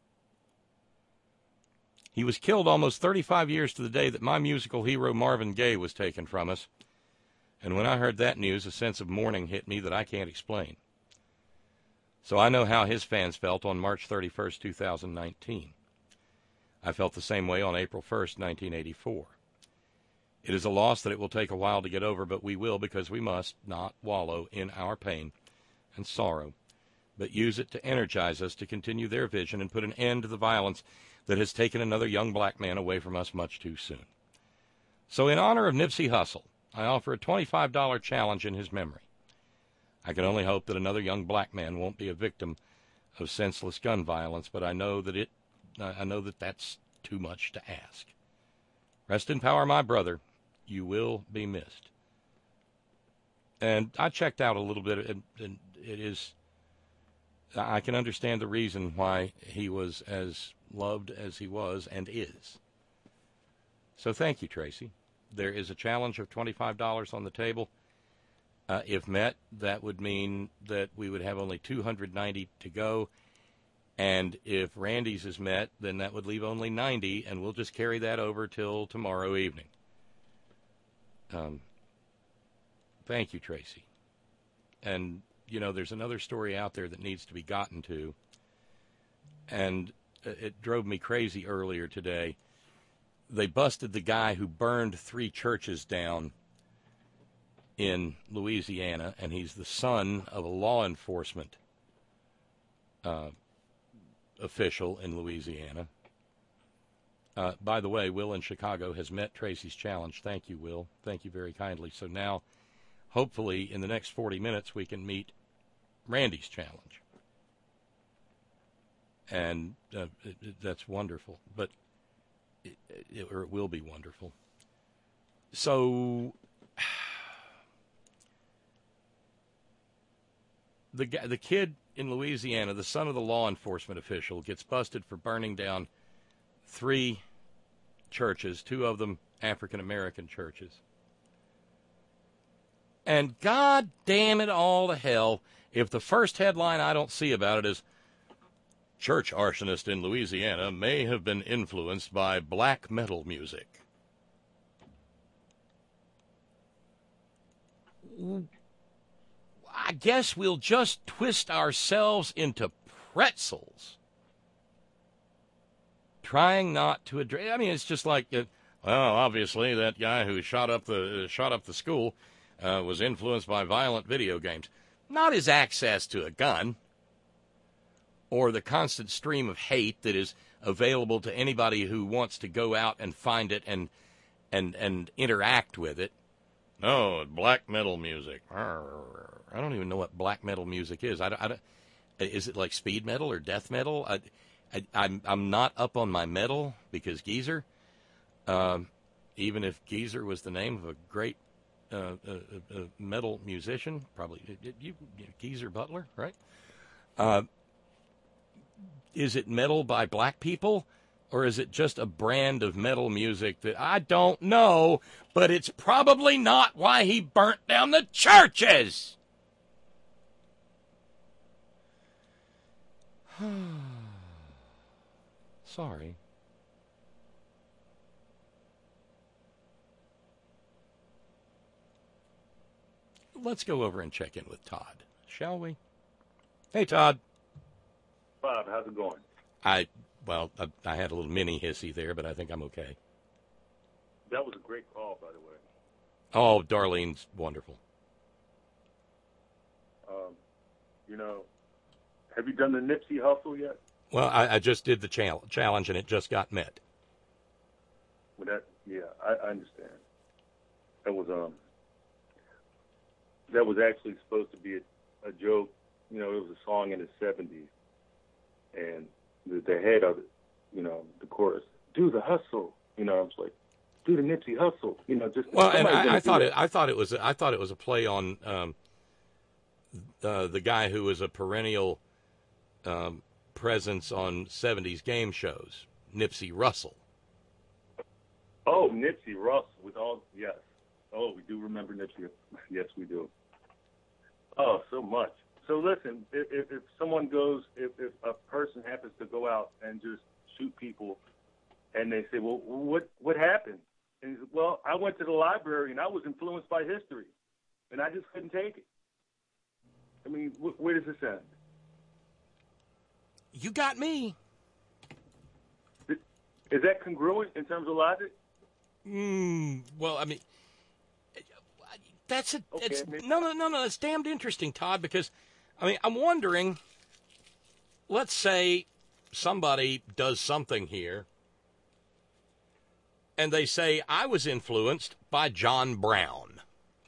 He was killed almost thirty-five years to the day that my musical hero Marvin Gaye was taken from us, and when I heard that news, a sense of mourning hit me that I can't explain. So I know how his fans felt on March thirty-first, two thousand nineteen. I felt the same way on April first, nineteen eighty-four. It is a loss that it will take a while to get over, but we will, because we must not wallow in our pain and sorrow, but use it to energize us to continue their vision and put an end to the violence that has taken another young black man away from us much too soon. So in honor of Nipsey Hussle, I offer a twenty-five dollars challenge in his memory. I can only hope that another young black man won't be a victim of senseless gun violence, but I know that it, I know that that's too much to ask. Rest in power, my brother. You will be missed. And I checked out a little bit, and, and it is, I can understand the reason why he was as loved as he was and is. So thank you, Tracy. There is a challenge of twenty-five dollars on the table. Uh, if met, that would mean that we would have only two hundred ninety to go. And if Randy's is met, then that would leave only ninety, and we'll just carry that over till tomorrow evening. Um, thank you, Tracy. And, you know, there's another story out there that needs to be gotten to. And it drove me crazy earlier today. They busted the guy who burned three churches down in Louisiana, and he's the son of a law enforcement uh, official in Louisiana. Uh, by the way, Will in Chicago has met Tracy's challenge. Thank you, Will. Thank you very kindly. So now, hopefully, in the next forty minutes, we can meet Randy's challenge. And uh, it, it, that's wonderful. But it, it, or it will be wonderful. So the the kid in Louisiana, the son of the law enforcement official, gets busted for burning down three churches, two of them African-American churches. And God damn it all to hell, if the first headline I don't see about it is, church arsonist in Louisiana may have been influenced by black metal music. I guess we'll just twist ourselves into pretzels, trying not to address. I mean, it's just like, uh, well, obviously that guy who shot up the uh, shot up the school uh, was influenced by violent video games, not his access to a gun, or the constant stream of hate that is available to anybody who wants to go out and find it and and and interact with it. No, black metal music. I don't even know what black metal music is. I don't, I don't, is it like speed metal or death metal? I, I, I'm I'm not up on my metal because Geezer, um, even if Geezer was the name of a great uh, uh, uh, metal musician, probably you, you, Geezer Butler, right? Uh, is it metal by black people? Or is it just a brand of metal music that I don't know, but it's probably not why he burnt down the churches? Sorry. Let's go over and check in with Todd, shall we? Hey, Todd. Bob, how's it going? I... Well, I, I had a little mini hissy there, but I think I'm okay. That was a great call, by the way. Oh, Darlene's wonderful. Um, you know, have you done the Nipsey Hustle yet? Well, I, I just did the chal- challenge, and it just got met. Well, that, yeah, I, I understand. That was um, that was actually supposed to be a, a joke. You know, it was a song in the seventies, and the, the head of it, you know, the chorus, do the hustle. You know, I was like, do the Nipsey Hustle. You know, just well, and I, I thought it. I thought it was. I thought it was a play on um, uh, the guy who was a perennial um, presence on seventies game shows, Nipsey Russell. Oh, Nipsey Russell with all yes. Oh, we do remember Nipsey. Yes, we do. Oh, so much. So listen, if, if, if someone goes, if, if a person happens to go out and just shoot people, and they say, well, what what happened? And he said, well, I went to the library and I was influenced by history, and I just couldn't take it. I mean, wh- where does this end? You got me. Is that congruent in terms of logic? Mm, well, I mean, that's a, okay, it's, maybe. no, no, no, no. It's damned interesting, Todd, because, I mean, I'm wondering, let's say somebody does something here, and they say, I was influenced by John Brown.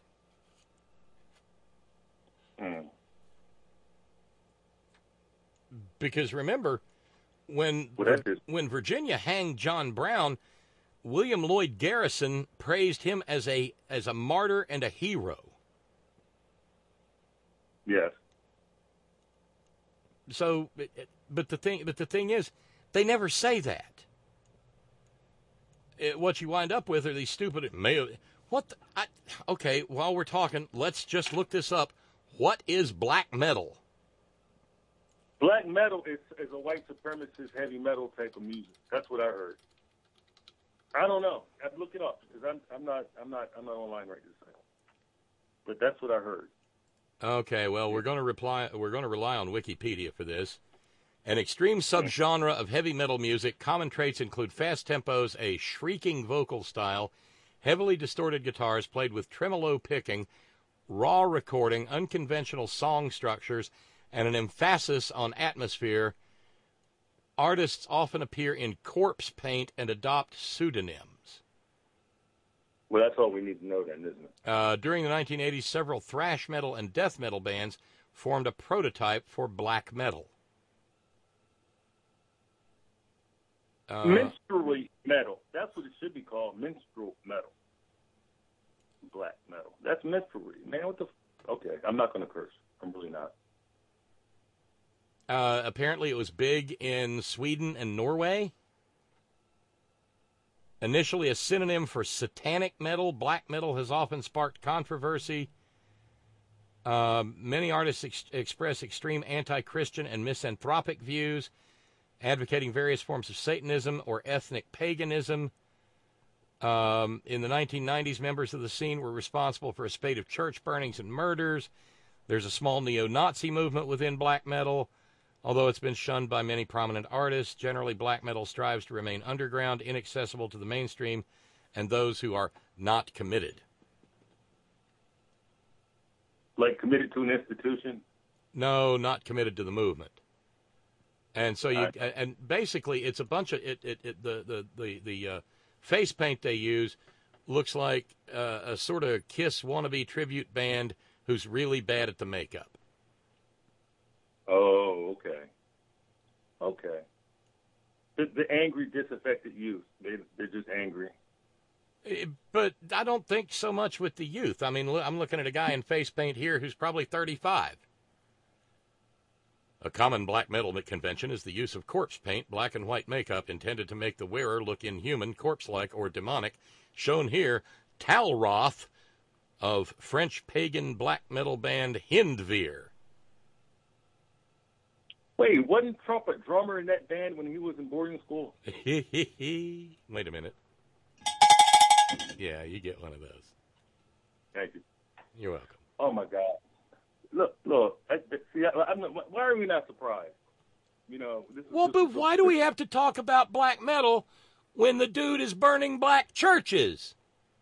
Mm. Because remember, when well, when Virginia hanged John Brown, William Lloyd Garrison praised him as a as a martyr and a hero. Yes. So, but the thing, but the thing is, they never say that. It, what you wind up with are these stupid. What? The, I, okay, while we're talking, let's just look this up. What is black metal? Black metal is, is a white supremacist heavy metal type of music. That's what I heard. I don't know. I'd look it up because I'm I'm not I'm not I'm not online right this second. But that's what I heard. Okay, well we're going to reply. We're going to rely on Wikipedia for this. An extreme subgenre of heavy metal music. Common traits include fast tempos, a shrieking vocal style, heavily distorted guitars played with tremolo picking, raw recording, unconventional song structures, and an emphasis on atmosphere. Artists often appear in corpse paint and adopt pseudonyms. Well, that's all we need to know then, isn't it? Uh, during the nineteen eighties, several thrash metal and death metal bands formed a prototype for black metal. Uh, Minstrel metal. That's what it should be called, minstrel metal. Black metal. That's minstrel. Man, what the... F- okay, I'm not going to curse. I'm really not. Uh, apparently it was big in Sweden and Norway. Initially a synonym for satanic metal, black metal has often sparked controversy Um, many artists ex- express extreme anti-Christian and misanthropic views, advocating various forms of Satanism or ethnic paganism. Um, in the nineteen nineties, members of the scene were responsible for a spate of church burnings and murders. There's a small neo-Nazi movement within black metal, although it's been shunned by many prominent artists. Generally, black metal strives to remain underground, inaccessible to the mainstream, and those who are not committed. Like committed to an institution? No, not committed to the movement. And so you, Right. and basically, it's a bunch of it. It, it the the the the uh, face paint they use looks like uh, a sort of Kiss wannabe tribute band who's really bad at the makeup. Oh, okay. Okay. The, the angry, disaffected youth. They, they're just angry. Eh, But I don't think so much with the youth. I mean, look, I'm looking at a guy in face paint here who's probably thirty-five. A common black metal convention is the use of corpse paint, black and white makeup intended to make the wearer look inhuman, corpse-like, or demonic. Shown here, Talroth of French pagan black metal band Hindveer. Wait, wasn't Trump a drummer in that band when he was in boarding school? Wait a minute. Yeah, you get one of those. Thank you. You're welcome. Oh, my God. Look, look. I, see, I, I'm not, why are we not surprised? You know. This is, Well, this but is, why do we have to talk about black metal when the dude is burning black churches?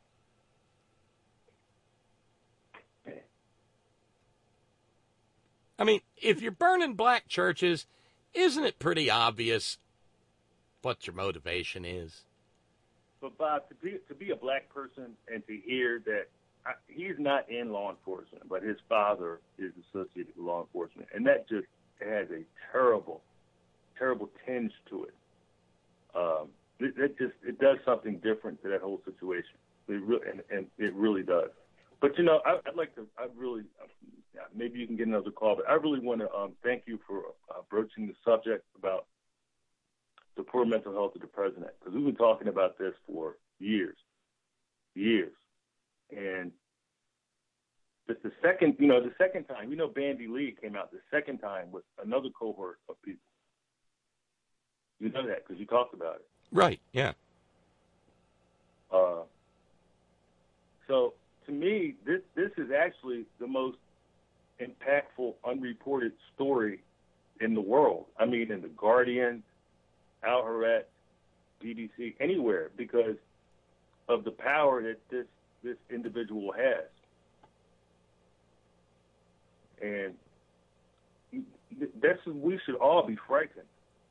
I mean, if you're burning black churches, isn't it pretty obvious what your motivation is? But Bob, to be to be a black person and to hear that I, he's not in law enforcement, but his father is associated with law enforcement, and that just has a terrible, terrible tinge to it. Um, it, it just it does something different to that whole situation. It really, and, and it really does. But you know, I, I'd like to. I really, maybe you can get another call, but I really want to um, thank you for uh, broaching the subject about the poor mental health of the president, because we've been talking about this for years, years, and just the second, you know, the second time, you know, Bandy Lee came out the second time with another cohort of people. You know that because you talked about it, Right? Yeah. uh, so. To me, this this is actually the most impactful unreported story in the world. I mean, in The Guardian, Al Haaretz, B B C, anywhere, because of the power that this this individual has. And that's we should all be frightened.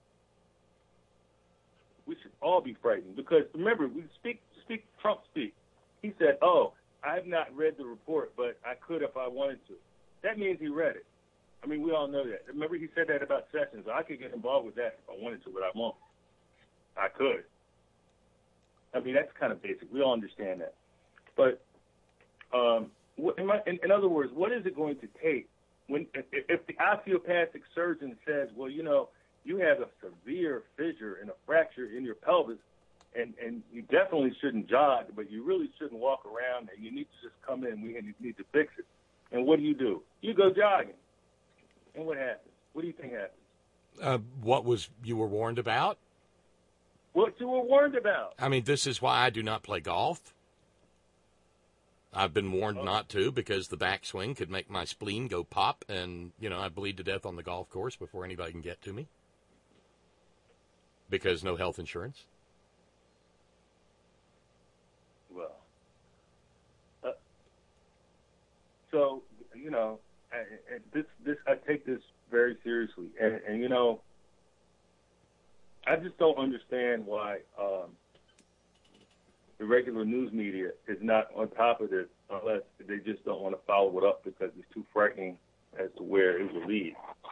We should all be frightened because remember, we speak speak Trump speak. He said, "Oh, I've not read the report, but I could if I wanted to." That means he read it. I mean, we all know that. Remember, he said that about Sessions. I could get involved with that if I wanted to, but I won't. I could. I mean, that's kind of basic. We all understand that. But um, what, in, my, in, in other words, what is it going to take when if, if the osteopathic surgeon says, well, you know, you have a severe fissure and a fracture in your pelvis, And, and you definitely shouldn't jog, but you really shouldn't walk around, and you need to just come in. We need to fix it. And what do you do? You go jogging. And what happens? What do you think happens? Uh, what was you were warned about? What you were warned about. I mean, this is why I do not play golf. I've been warned Oh. not to because the backswing could make my spleen go pop, and, you know, I bleed to death on the golf course before anybody can get to me because no health insurance. Well, uh, so, you know, I, I, this, this, I take this very seriously. And, and, you know, I just don't understand why um, the regular news media is not on top of this unless they just don't want to follow it up because it's too frightening as to where it will lead.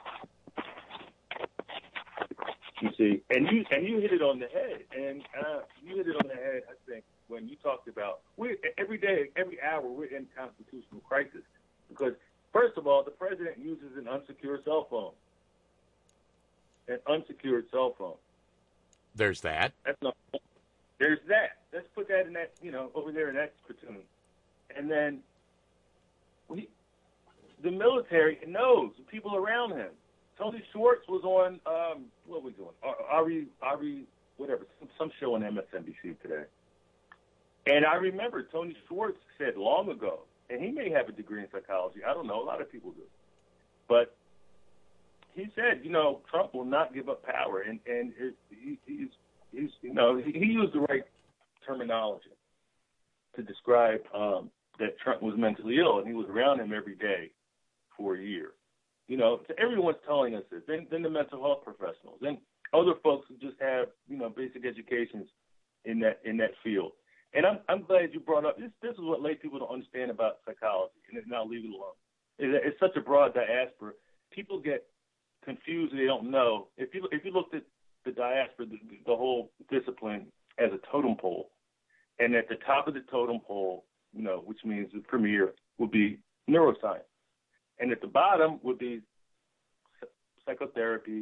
You see, and you and you hit it on the head, and uh, you hit it on the head, I think, when you talked about we every day, every hour, we're in constitutional crisis because, first of all, the president uses an unsecured cell phone, an unsecured cell phone. There's that. That's not. There's that. Let's put that in that, you know, over there in that platoon, and then we the military knows the people around him. Tony Schwartz was on, um, what was we doing? Ari, Ari, whatever, some, some show on M S N B C today. And I remember Tony Schwartz said long ago, and he may have a degree in psychology. I don't know. A lot of people do. But he said, you know, Trump will not give up power. And, and it, he, he's, he's, you know, he, he used the right terminology to describe um, that Trump was mentally ill, and he was around him every day for a year. You know, so everyone's telling us this. Then, then the mental health professionals, then other folks who just have, you know, basic educations in that in that field. And I'm I'm glad you brought up this. This is what lay people don't understand about psychology, and now leave it alone. It, it's such a broad diaspora. People get confused and they don't know. If you if you looked at the diaspora, the, the whole discipline as a totem pole, and at the top of the totem pole, you know, which means the premier would be neuroscience. And at the bottom would be psychotherapy,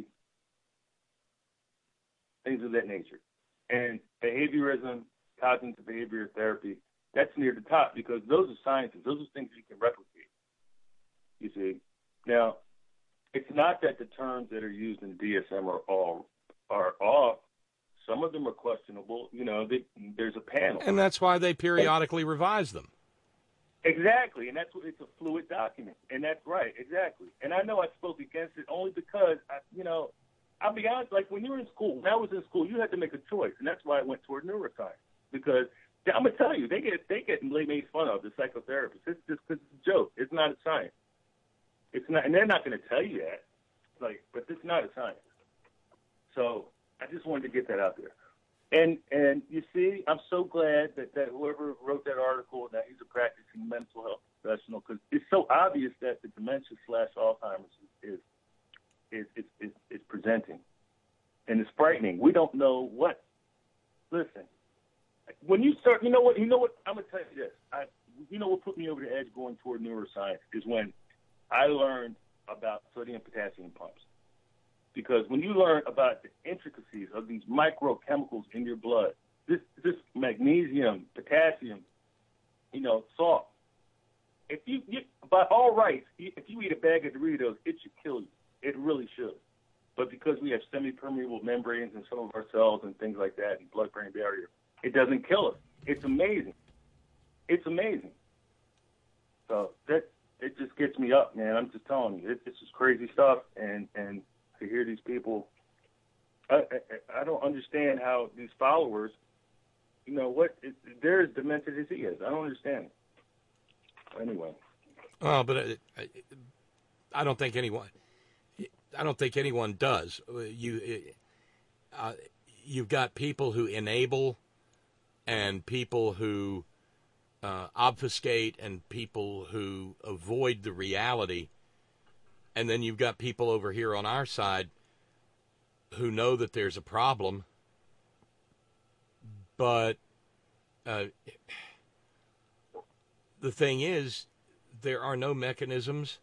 things of that nature. And behaviorism, cognitive behavior therapy, that's near the top because those are sciences. Those are things you can replicate, you see. Now, it's not that the terms that are used in D S M are all are off. Some of them are questionable. You know, they, there's a panel. And that's why they periodically revise them. Exactly, and that's what it's a fluid document, and that's right, exactly. And I know I spoke against it only because, I, you know, I'll be honest, like when you were in school, when I was in school, you had to make a choice, and that's why I went toward neuroscience. Because I'm gonna tell you, they get they get made fun of, the psychotherapists. It's just because it's a joke. It's not a science. It's not, and they're not gonna tell you that. Like, but it's not a science. So I just wanted to get that out there. And and you see, I'm so glad that, that whoever wrote that article, that he's a practicing mental health professional, because it's so obvious that the dementia slash Alzheimer's is is, is is is presenting, and it's frightening. We don't know what. Listen, when you start, you know what? You know what? I'm gonna tell you this. I, you know what put me over the edge going toward neuroscience is when I learned about sodium potassium pumps. Because when you learn about the intricacies of these microchemicals in your blood, this this magnesium, potassium, you know, salt, if you, you by all rights, if you eat a bag of Doritos, it should kill you. It really should. But because we have semi-permeable membranes in some of our cells and things like that, and blood-brain barrier, it doesn't kill us. It's amazing. It's amazing. So that it just gets me up, man. I'm just telling you, it, it's just crazy stuff, and and. To hear these people, I, I, I don't understand how these followers, you know, what it, they're as demented as he is. I don't understand it. Anyway. Oh, but I, I don't think anyone, I don't think anyone does. You, uh, you've got people who enable, and people who uh, obfuscate, and people who avoid the reality. And then you've got people over here on our side who know that there's a problem, but uh, the thing is, there are no mechanisms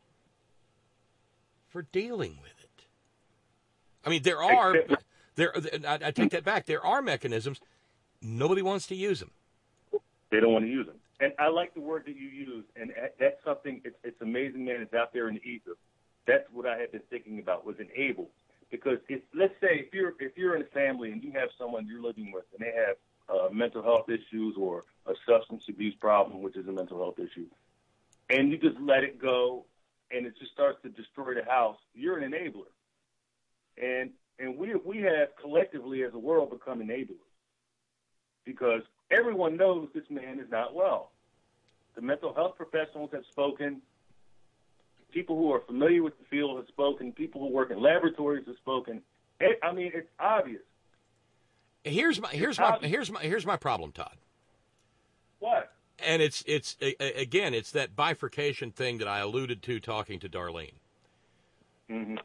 for dealing with it. I mean, there are. There, I, I take that back. There are mechanisms. Nobody wants to use them. They don't want to use them. And I like the word that you use, and that's something, it's, it's amazing, man. It's out there in the ether. That's what I had been thinking about, was enable. Because if, let's say if you're if you're in a family and you have someone you're living with and they have uh, mental health issues or a substance abuse problem, which is a mental health issue, and you just let it go and it just starts to destroy the house, you're an enabler. And and we we have collectively as a world become enablers. Because everyone knows this man is not well. The mental health professionals have spoken. People who are familiar with the field have spoken. People who work in laboratories have spoken. It, I mean, it's obvious. Here's my here's it's my obvious. here's my here's my problem, Todd. What? And it's it's again, it's that bifurcation thing that I alluded to talking to Darlene. Mm-hmm.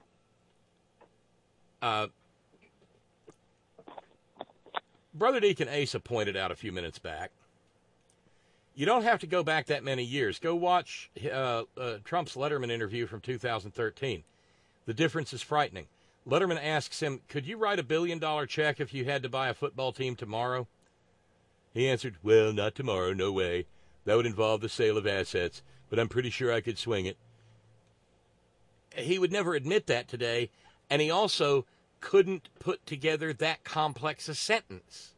Uh, Brother Deacon Asa pointed out a few minutes back, you don't have to go back that many years. Go watch uh, uh, Trump's Letterman interview from two thousand thirteen. The difference is frightening. Letterman asks him, could you write a billion-dollar check if you had to buy a football team tomorrow? He answered, well, not tomorrow, no way. That would involve the sale of assets, but I'm pretty sure I could swing it. he would never admit that today, and he also couldn't put together that complex a sentence.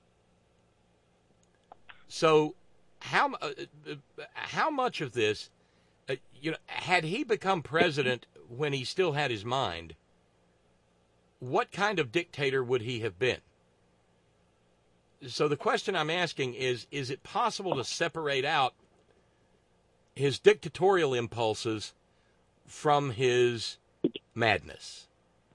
So how uh, how much of this, uh, you know, had he become president when he still had his mind, what kind of dictator would he have been? So the question I'm asking is, is it possible to separate out his dictatorial impulses from his madness?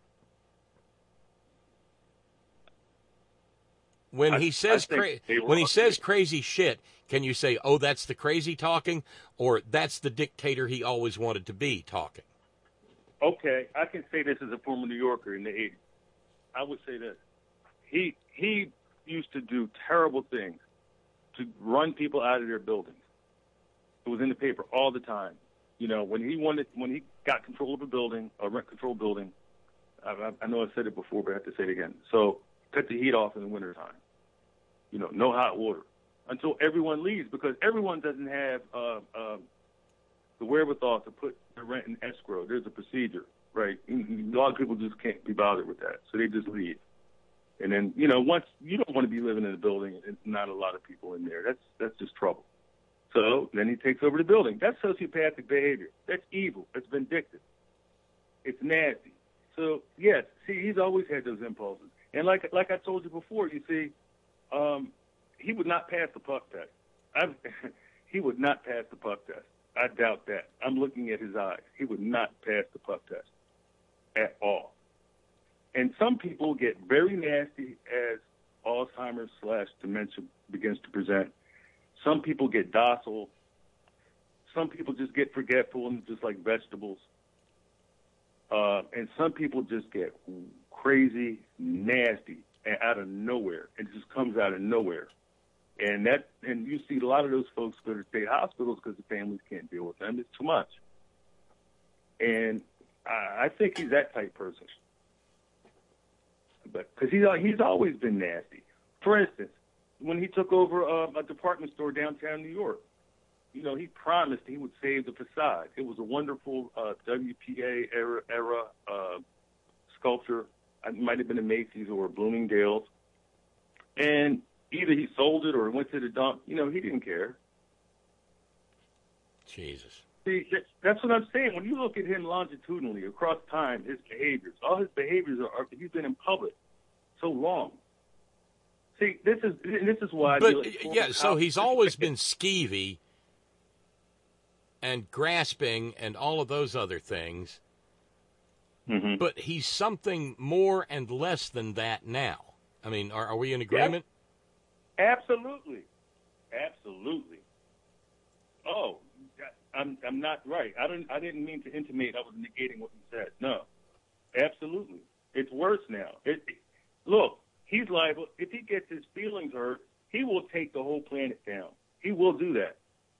When he says cra- when he says crazy shit, can you say, "Oh, that's the crazy talking," or "That's the dictator he always wanted to be talking"? Okay, I can say this as a former New Yorker in the eighties. I would say this: he he used to do terrible things to run people out of their buildings. It was in the paper all the time. You know, when he wanted, when he got control of a building, a rent control building. I, I know I said it before, but I have to say it again. So cut the heat off in the wintertime. You know, no hot water until everyone leaves, because everyone doesn't have uh, uh, the wherewithal to put the rent in escrow. There's a procedure, right? A lot of people just can't be bothered with that, so they just leave. And then, you know, once you don't want to be living in a building and not a lot of people in there, that's that's just trouble. So then he takes over the building. That's sociopathic behavior. That's evil. That's vindictive. It's nasty. So yes, see, he's always had those impulses. And like like I told you before, you see. Um, he would not pass the puck test. I've, he would not pass the puck test. I doubt that. I'm looking at his eyes. He would not pass the puck test at all. And some people get very nasty as Alzheimer's slash dementia begins to present. Some people get docile. Some people just get forgetful and just like vegetables. Uh, and some people just get crazy, nasty, and out of nowhere. It just comes out of nowhere. And that, and you see a lot of those folks go to state hospitals because the families can't deal with them. It's too much. And I, I think he's that type person. But because he's he's always been nasty. For instance, when he took over uh, a department store downtown New York, you know, he promised he would save the facade. It was a wonderful uh, W P A era era uh, sculpture. It might have been a Macy's or a Bloomingdale's. And either he sold it or it went to the dump. You know, he didn't care. Jesus. See, that's what I'm saying. When you look at him longitudinally across time, his behaviors, all his behaviors are, are he's been in public so long. See, this is this is why. But, I like yeah, so he's always been skeevy and grasping and all of those other things. Mm-hmm. But he's something more and less than that now. I mean, are, are we in agreement? Yep. Absolutely. Absolutely. Oh, I'm I'm not right. I didn't I didn't mean to intimate I was negating what you said. No. Absolutely. It's worse now. It, it, look, he's liable. If he gets his feelings hurt, he will take the whole planet down. He will do that.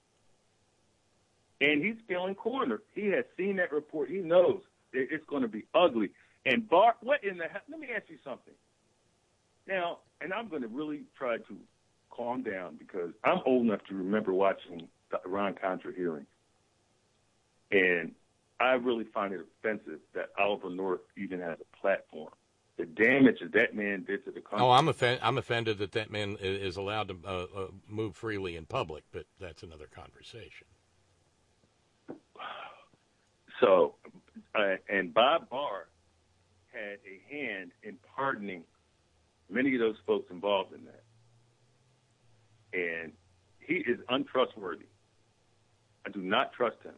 And he's feeling cornered. He has seen that report. He knows it's going to be ugly. And Barr, what in the hell? Let me ask you something. Now, and I'm going to really try to calm down because I'm old enough to remember watching the Iran-Contra hearing. And I really find it offensive that Oliver North even has a platform. The damage that that man did to the country. Oh, I'm, offen- I'm offended that that man is allowed to uh, uh, move freely in public, but that's another conversation. So, uh, and Bob Barr had a hand in pardoning many of those folks involved in that. And he is untrustworthy. I do not trust him.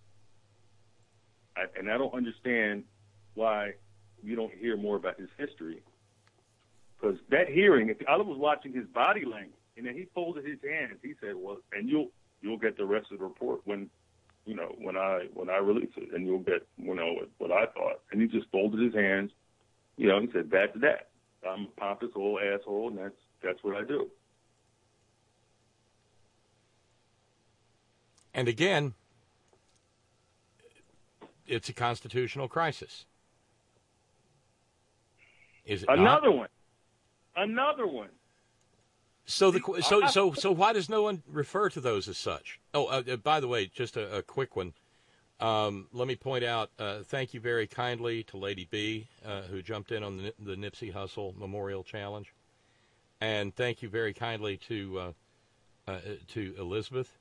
I, and I don't understand why you don't hear more about his history. Because that hearing, if I was watching his body language, and then he folded his hands, he said, well, and you'll you'll get the rest of the report when you know, when I when I release it, and you'll get, you know, what, what I thought. And he just folded his hands. You know, he said, that's that. I'm a pompous old asshole, and that's that's what I do. And again, it's a constitutional crisis. Is it Another not? one. Another one. So the so so so why does no one refer to those as such? Oh, uh, by the way, just a, a quick one. Um, let me point out, uh, thank you very kindly to Lady B, uh, who jumped in on the, the Nipsey Hussle Memorial Challenge. And thank you very kindly to uh, uh, to Elizabeth.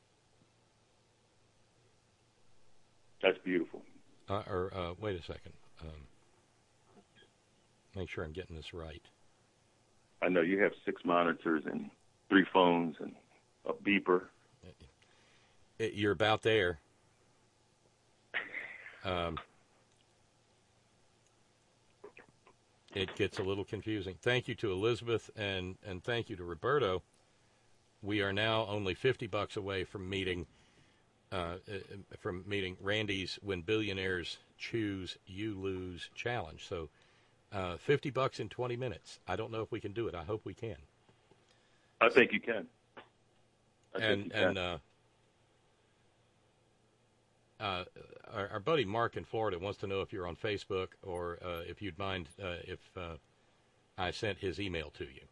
That's beautiful. Uh, or uh, wait a second. Um, make sure I'm getting this right. I know you have six monitors and three phones and a beeper. It, you're about there. Um, it gets a little confusing. Thank you to Elizabeth and, and thank you to Roberto. We are now only fifty bucks away from meeting uh, from meeting Randy's When Billionaires Choose, You Lose challenge. So uh, fifty bucks in twenty minutes. I don't know if we can do it. I hope we can. I think you can. I and think you can. and uh, uh, our, our buddy Mark in Florida wants to know if you're on Facebook or uh, if you'd mind uh, if uh, I sent his email to you.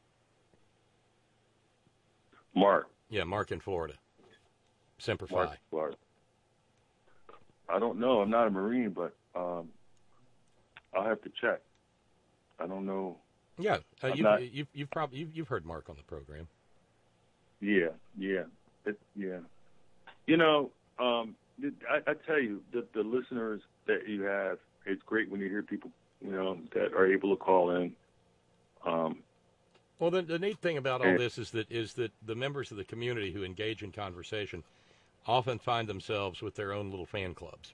Mark. Yeah, Mark in Florida. Semper Mark, Fi. Florida. I don't know. I'm not a Marine, but um, I'll have to check. I don't know. Yeah, uh, you've, not... you've you've probably you've, you've heard Mark on the program. Yeah, yeah, it, yeah. You know, um, I, I tell you, the, the listeners that you have, it's great when you hear people, you know, that are able to call in. Um, well, the, the neat thing about all and, this is that is that the members of the community who engage in conversation often find themselves with their own little fan clubs.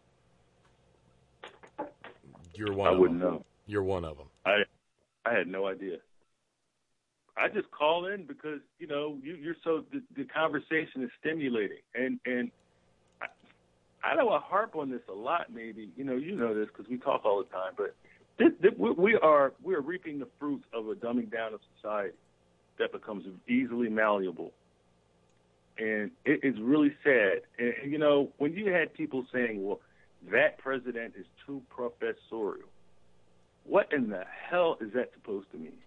You're one. I of wouldn't them. know. You're one of them. I I had no idea. I just call in because, you know, you, you're so, the, the conversation is stimulating. And, and I, I know I harp on this a lot, maybe. You know, you know this because we talk all the time. But this, this, we, we are we are reaping the fruits of a dumbing down of society that becomes easily malleable. And it is really sad. And, you know, when you had people saying, well, that president is too professorial, what in the hell is that supposed to mean?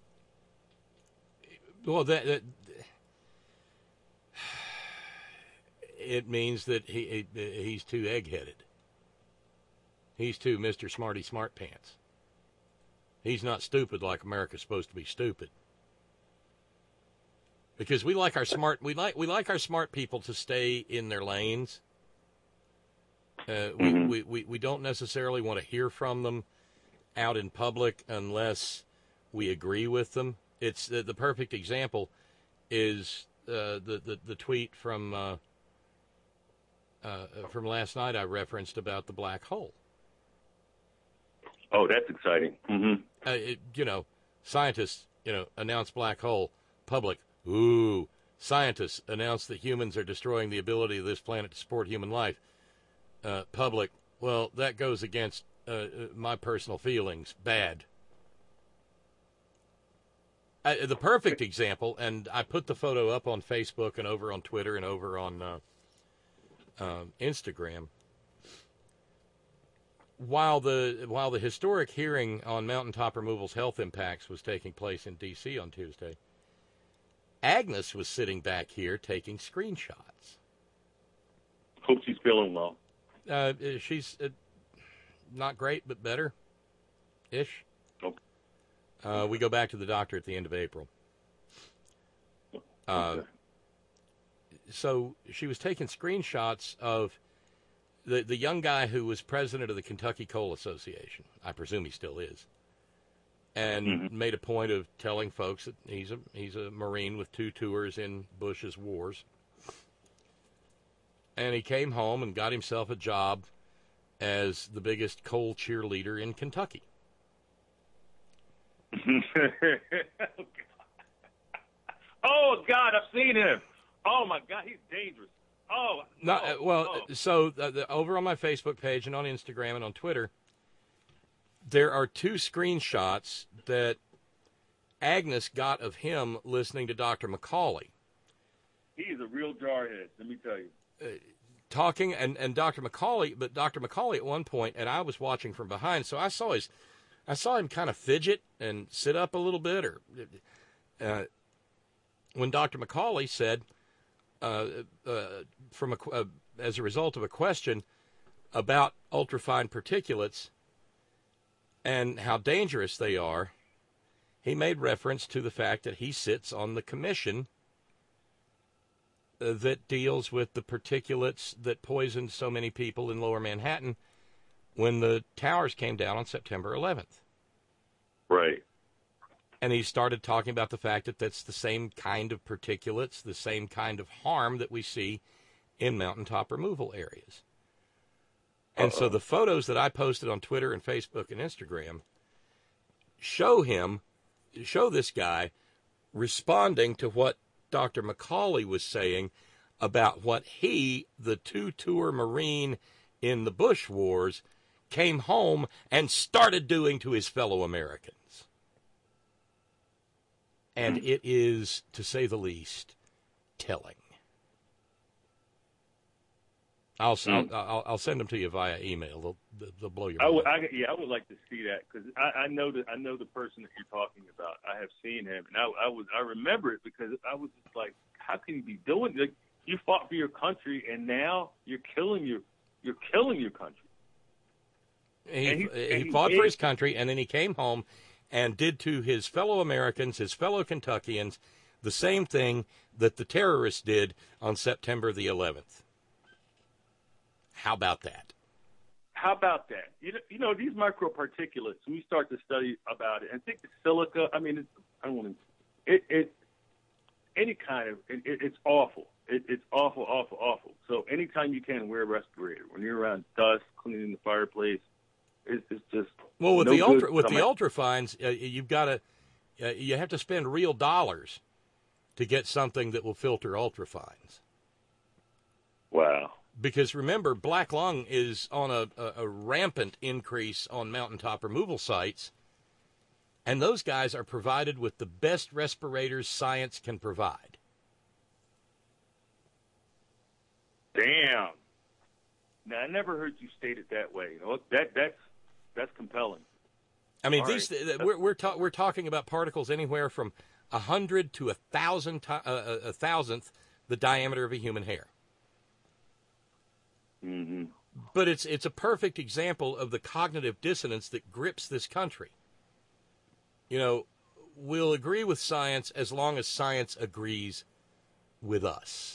Well, that, that it means that he, he he's too egg-headed. He's too Mister Smarty Smart Pants. He's not stupid like America's supposed to be stupid. Because we like our smart we like we like our smart people to stay in their lanes. Uh, we, mm-hmm. we, we we don't necessarily want to hear from them out in public unless we agree with them. It's the, the perfect example is uh, the, the the tweet from uh, uh, from last night I referenced about the black hole. Oh, that's exciting. Mm-hmm. Uh, it, you know, scientists, you know, announce black hole. Public, ooh. Scientists announce that humans are destroying the ability of this planet to support human life. Uh, public, well, that goes against uh, my personal feelings. Bad. Uh, the perfect example, and I put the photo up on Facebook and over on Twitter and over on uh, uh, Instagram. While the while the historic hearing on mountaintop removal's health impacts was taking place in D C on Tuesday, Agnes was sitting back here taking screenshots. Hope she's feeling well. Uh, she's uh, not great, but better-ish. Okay. Uh, we go back to the doctor at the end of April. Uh, okay. So she was taking screenshots of the the young guy who was president of the Kentucky Coal Association. I presume he still is. And mm-hmm. made a point of telling folks that he's a he's a Marine with two tours in Bush's wars. And he came home and got himself a job as the biggest coal cheerleader in Kentucky. Oh, God, I've seen him. Oh, my God, he's dangerous. Oh, no. no Uh, well, oh. so uh, the, over on my Facebook page and on Instagram and on Twitter, there are two screenshots that Agnes got of him listening to Doctor McCauley. He is a real jarhead, let me tell you. Uh, talking, and, and Doctor McCauley, but Doctor McCauley at one point, and I was watching from behind, so I saw his, I saw him kind of fidget and sit up a little bit, or uh, when Doctor McCauley said, uh, uh, from a, uh, as a result of a question, about ultrafine particulates and how dangerous they are, he made reference to the fact that he sits on the commission uh, that deals with the particulates that poisoned so many people in Lower Manhattan when the towers came down on September eleventh. Right. And he started talking about the fact that that's the same kind of particulates, the same kind of harm that we see in mountaintop removal areas. And Uh-oh. So the photos that I posted on Twitter and Facebook and Instagram show him, show this guy responding to what Doctor McCauley was saying about what he, the two-tour Marine in the Bush Wars, came home and started doing to his fellow Americans. And it is, to say the least, telling. I'll mm. I'll, I'll send them to you via email. They'll, they'll blow your I mind. would, I, yeah, I would like to see that because I, I know that I know the person that you're talking about. I have seen him, and I, I was I remember it because I was just like, how can you be doing? Like, you fought for your country, and now you're killing your you're killing your country. He and he, he, and he fought he for his country, and then he came home and did to his fellow Americans, his fellow Kentuckians, the same thing that the terrorists did on September the eleventh. How about that? How about that? You know, you know these microparticulates, when we start to study about it, and think the silica, I mean, it's, I don't want to, it, it, any kind of, it, it, it's awful. It, it's awful, awful, awful. So anytime you can, wear a respirator. When you're around dust, cleaning the fireplace, it's, it's just well with no the ultra with the ultrafines, uh, you've got to uh, you have to spend real dollars to get something that will filter ultrafines. Wow. Because remember, black lung is on a, a, a rampant increase on mountaintop removal sites, and those guys are provided with the best respirators science can provide. Damn. Now, I never heard you state it that way. You know, that that's that's compelling. I mean, All these right. we're we're, ta- we're talking about particles anywhere from a hundred to a thousand to- uh, a thousandth the diameter of a human hair. Mm-hmm. But it's it's a perfect example of the cognitive dissonance that grips this country. You know, we'll agree with science as long as science agrees with us.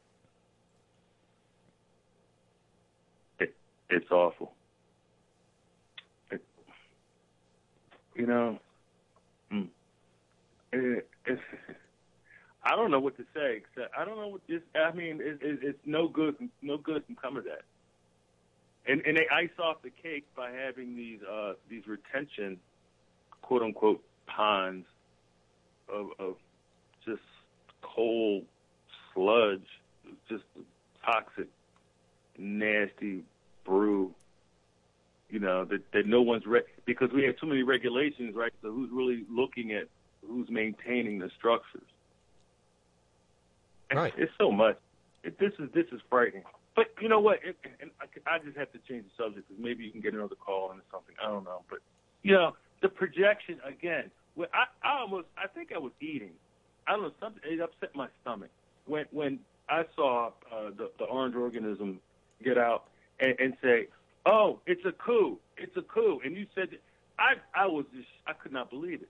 It, it's awful. It, you know, mm, it, it's. I don't know what to say. Except I don't know what this. I mean, it, it, it's no good. No good can come of that. And and they ice off the cake by having these uh, these retention, quote unquote, ponds of, of just coal sludge, just toxic, nasty brew. You know that that no one's re- because we have too many regulations, right? So who's really looking at who's maintaining the structures? Right. It's so much. It, this is this is frightening. But you know what? It, and I, I just have to change the subject because maybe you can get another call or something. I don't know. But you know, the projection again. When I, I almost, I think I was eating. I don't know. Something it upset my stomach when when I saw uh, the the orange organism get out and, and say, "Oh, it's a coup! It's a coup!" And you said, I I was just I could not believe it.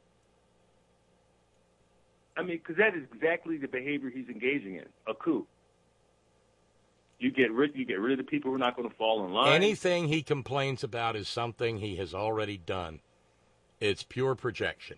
I mean, because that is exactly the behavior he's engaging in, a coup. You get rid, you get rid of the people who are not going to fall in line. Anything he complains about is something he has already done. It's pure projection.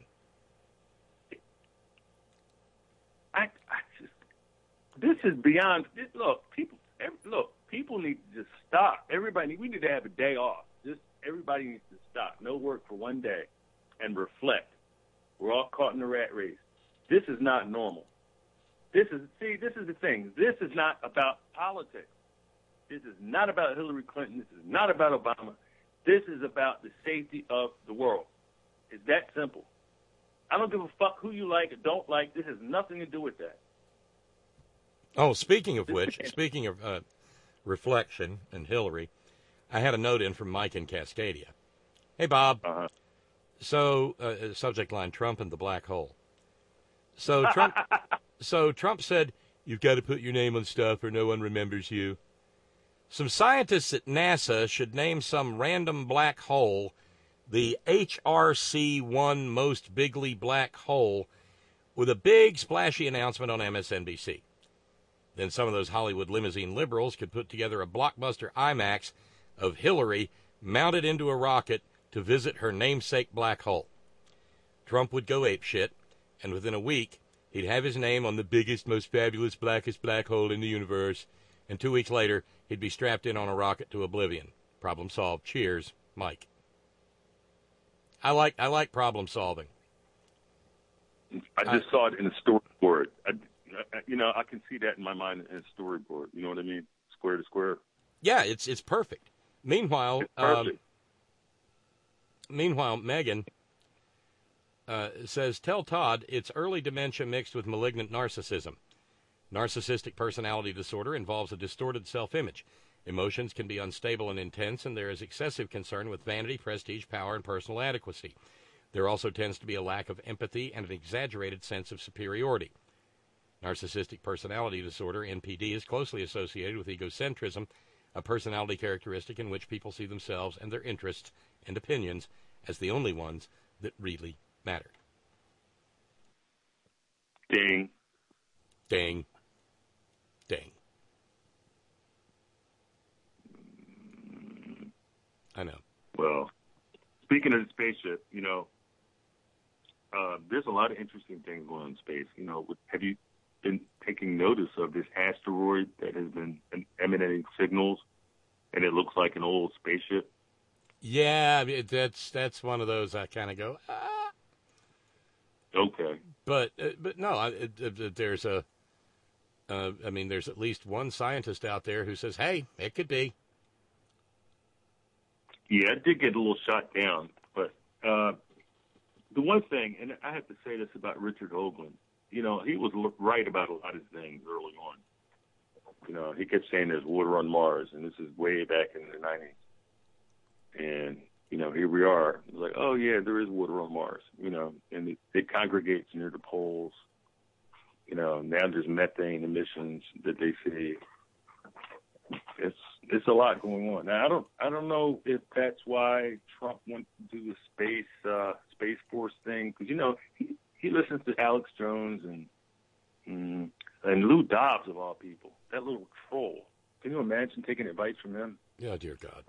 I, I just, this is beyond. This, look, people, every, look, people need to just stop. Everybody, we need to have a day off. Just everybody needs to stop. No work for one day, and reflect. We're all caught in the rat race. This is not normal. This is, see, this is the thing. This is not about politics. This is not about Hillary Clinton. This is not about Obama. This is about the safety of the world. It's that simple. I don't give a fuck who you like or don't like. This has nothing to do with that. Oh, speaking of which, speaking of uh, reflection and Hillary, I had a note in from Mike in Cascadia. Hey, Bob. Uh-huh. So, uh, subject line, Trump and the black hole. So Trump, so Trump said, you've got to put your name on stuff or no one remembers you. Some scientists at NASA should name some random black hole the H R C one most bigly black hole with a big splashy announcement on M S N B C. Then some of those Hollywood limousine liberals could put together a blockbuster IMAX of Hillary mounted into a rocket to visit her namesake black hole. Trump would go apeshit, and within a week, he'd have his name on the biggest, most fabulous, blackest black hole in the universe, and two weeks later, he'd be strapped in on a rocket to oblivion. Problem solved. Cheers, Mike. I like I like problem solving. I just I, saw it in a storyboard. I, I, you know, I can see that in my mind in a storyboard. You know what I mean? Square to square. Yeah, it's it's perfect. Meanwhile, it's perfect. Um, meanwhile, Megan uh, says, "Tell Todd it's early dementia mixed with malignant narcissism. Narcissistic personality disorder involves a distorted self-image. Emotions can be unstable and intense, and there is excessive concern with vanity, prestige, power, and personal adequacy. There also tends to be a lack of empathy and an exaggerated sense of superiority. Narcissistic personality disorder, N P D, is closely associated with egocentrism, a personality characteristic in which people see themselves and their interests and opinions as the only ones that really matter." Ding. Ding. Ding. I know. Well, speaking of the spaceship, you know, uh, there's a lot of interesting things going on in space. You know, have you been taking notice of this asteroid that has been emanating signals, and it looks like an old spaceship? Yeah, it, that's that's one of those I kind of go, ah. Okay. But uh, but no, I, it, it, there's a, uh, I mean, there's at least one scientist out there who says, hey, it could be. Yeah, it did get a little shot down, but uh, the one thing, and I have to say this about Richard Hoagland, you know, he was right about a lot of things early on. You know, he kept saying there's water on Mars, and this is way back in the nineties. And, you know, here we are. It's like, oh, yeah, there is water on Mars, you know, and it, it congregates near the poles. You know, now there's methane emissions that they see. It's it's a lot going on. Now I don't I don't know if that's why Trump wants to do the space uh, space force thing, because you know he, he listens to Alex Jones and mm, and Lou Dobbs of all people. That little troll. Can you imagine taking advice from him? Yeah, dear God.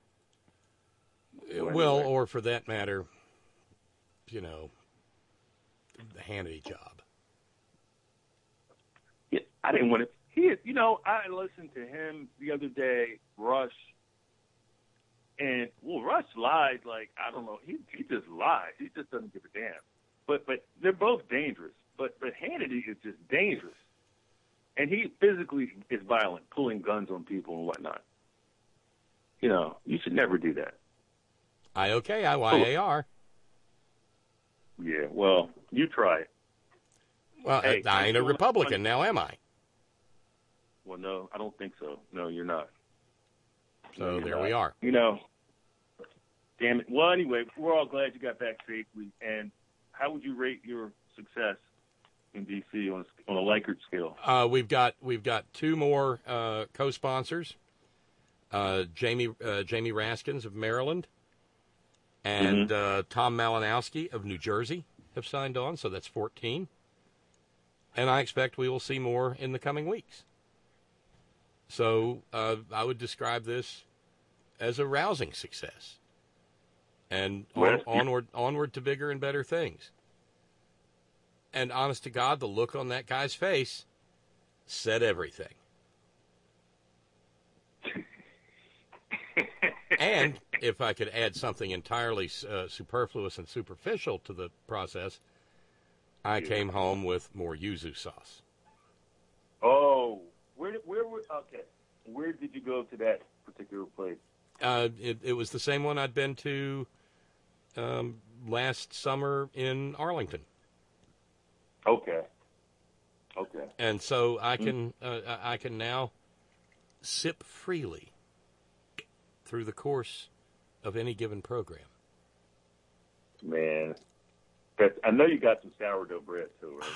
Well, well, anyway. or for that matter, you know, the Hannity job. Yeah, I didn't want to. He, you know, I listened to him the other day, Rush, and well, Rush lies like I don't know. He he just lies. He just doesn't give a damn. But but they're both dangerous. But but Hannity is just dangerous, and he physically is violent, pulling guns on people and whatnot. You know, you should never do that. I O K I Y A R. Yeah, well, you try it. Well, hey, I ain't a Republican now, am I? Well, no, I don't think so. No, you're not. So no, there not. we are. You know, damn it. Well, anyway, we're all glad you got back safely. And how would you rate your success in D C on a, on a Likert scale? Uh, we've got we've got two more uh, co-sponsors. Uh, Jamie uh, Jamie Raskins of Maryland and mm-hmm. uh, Tom Malinowski of New Jersey have signed on, so that's fourteen. And I expect we will see more in the coming weeks. So uh, I would describe this as a rousing success, and on, onward, onward to bigger and better things. And honest to God, the look on that guy's face said everything. And if I could add something entirely uh, superfluous and superficial to the process, I yeah. came home with more yuzu sauce. Oh. Where, where, where, okay, where did you go to that particular place? Uh, it, it was the same one I'd been to um, last summer in Arlington. Okay. Okay. And so I can mm-hmm. uh, I can now sip freely through the course of any given program. Man, that's, I know you got some sourdough bread too, right?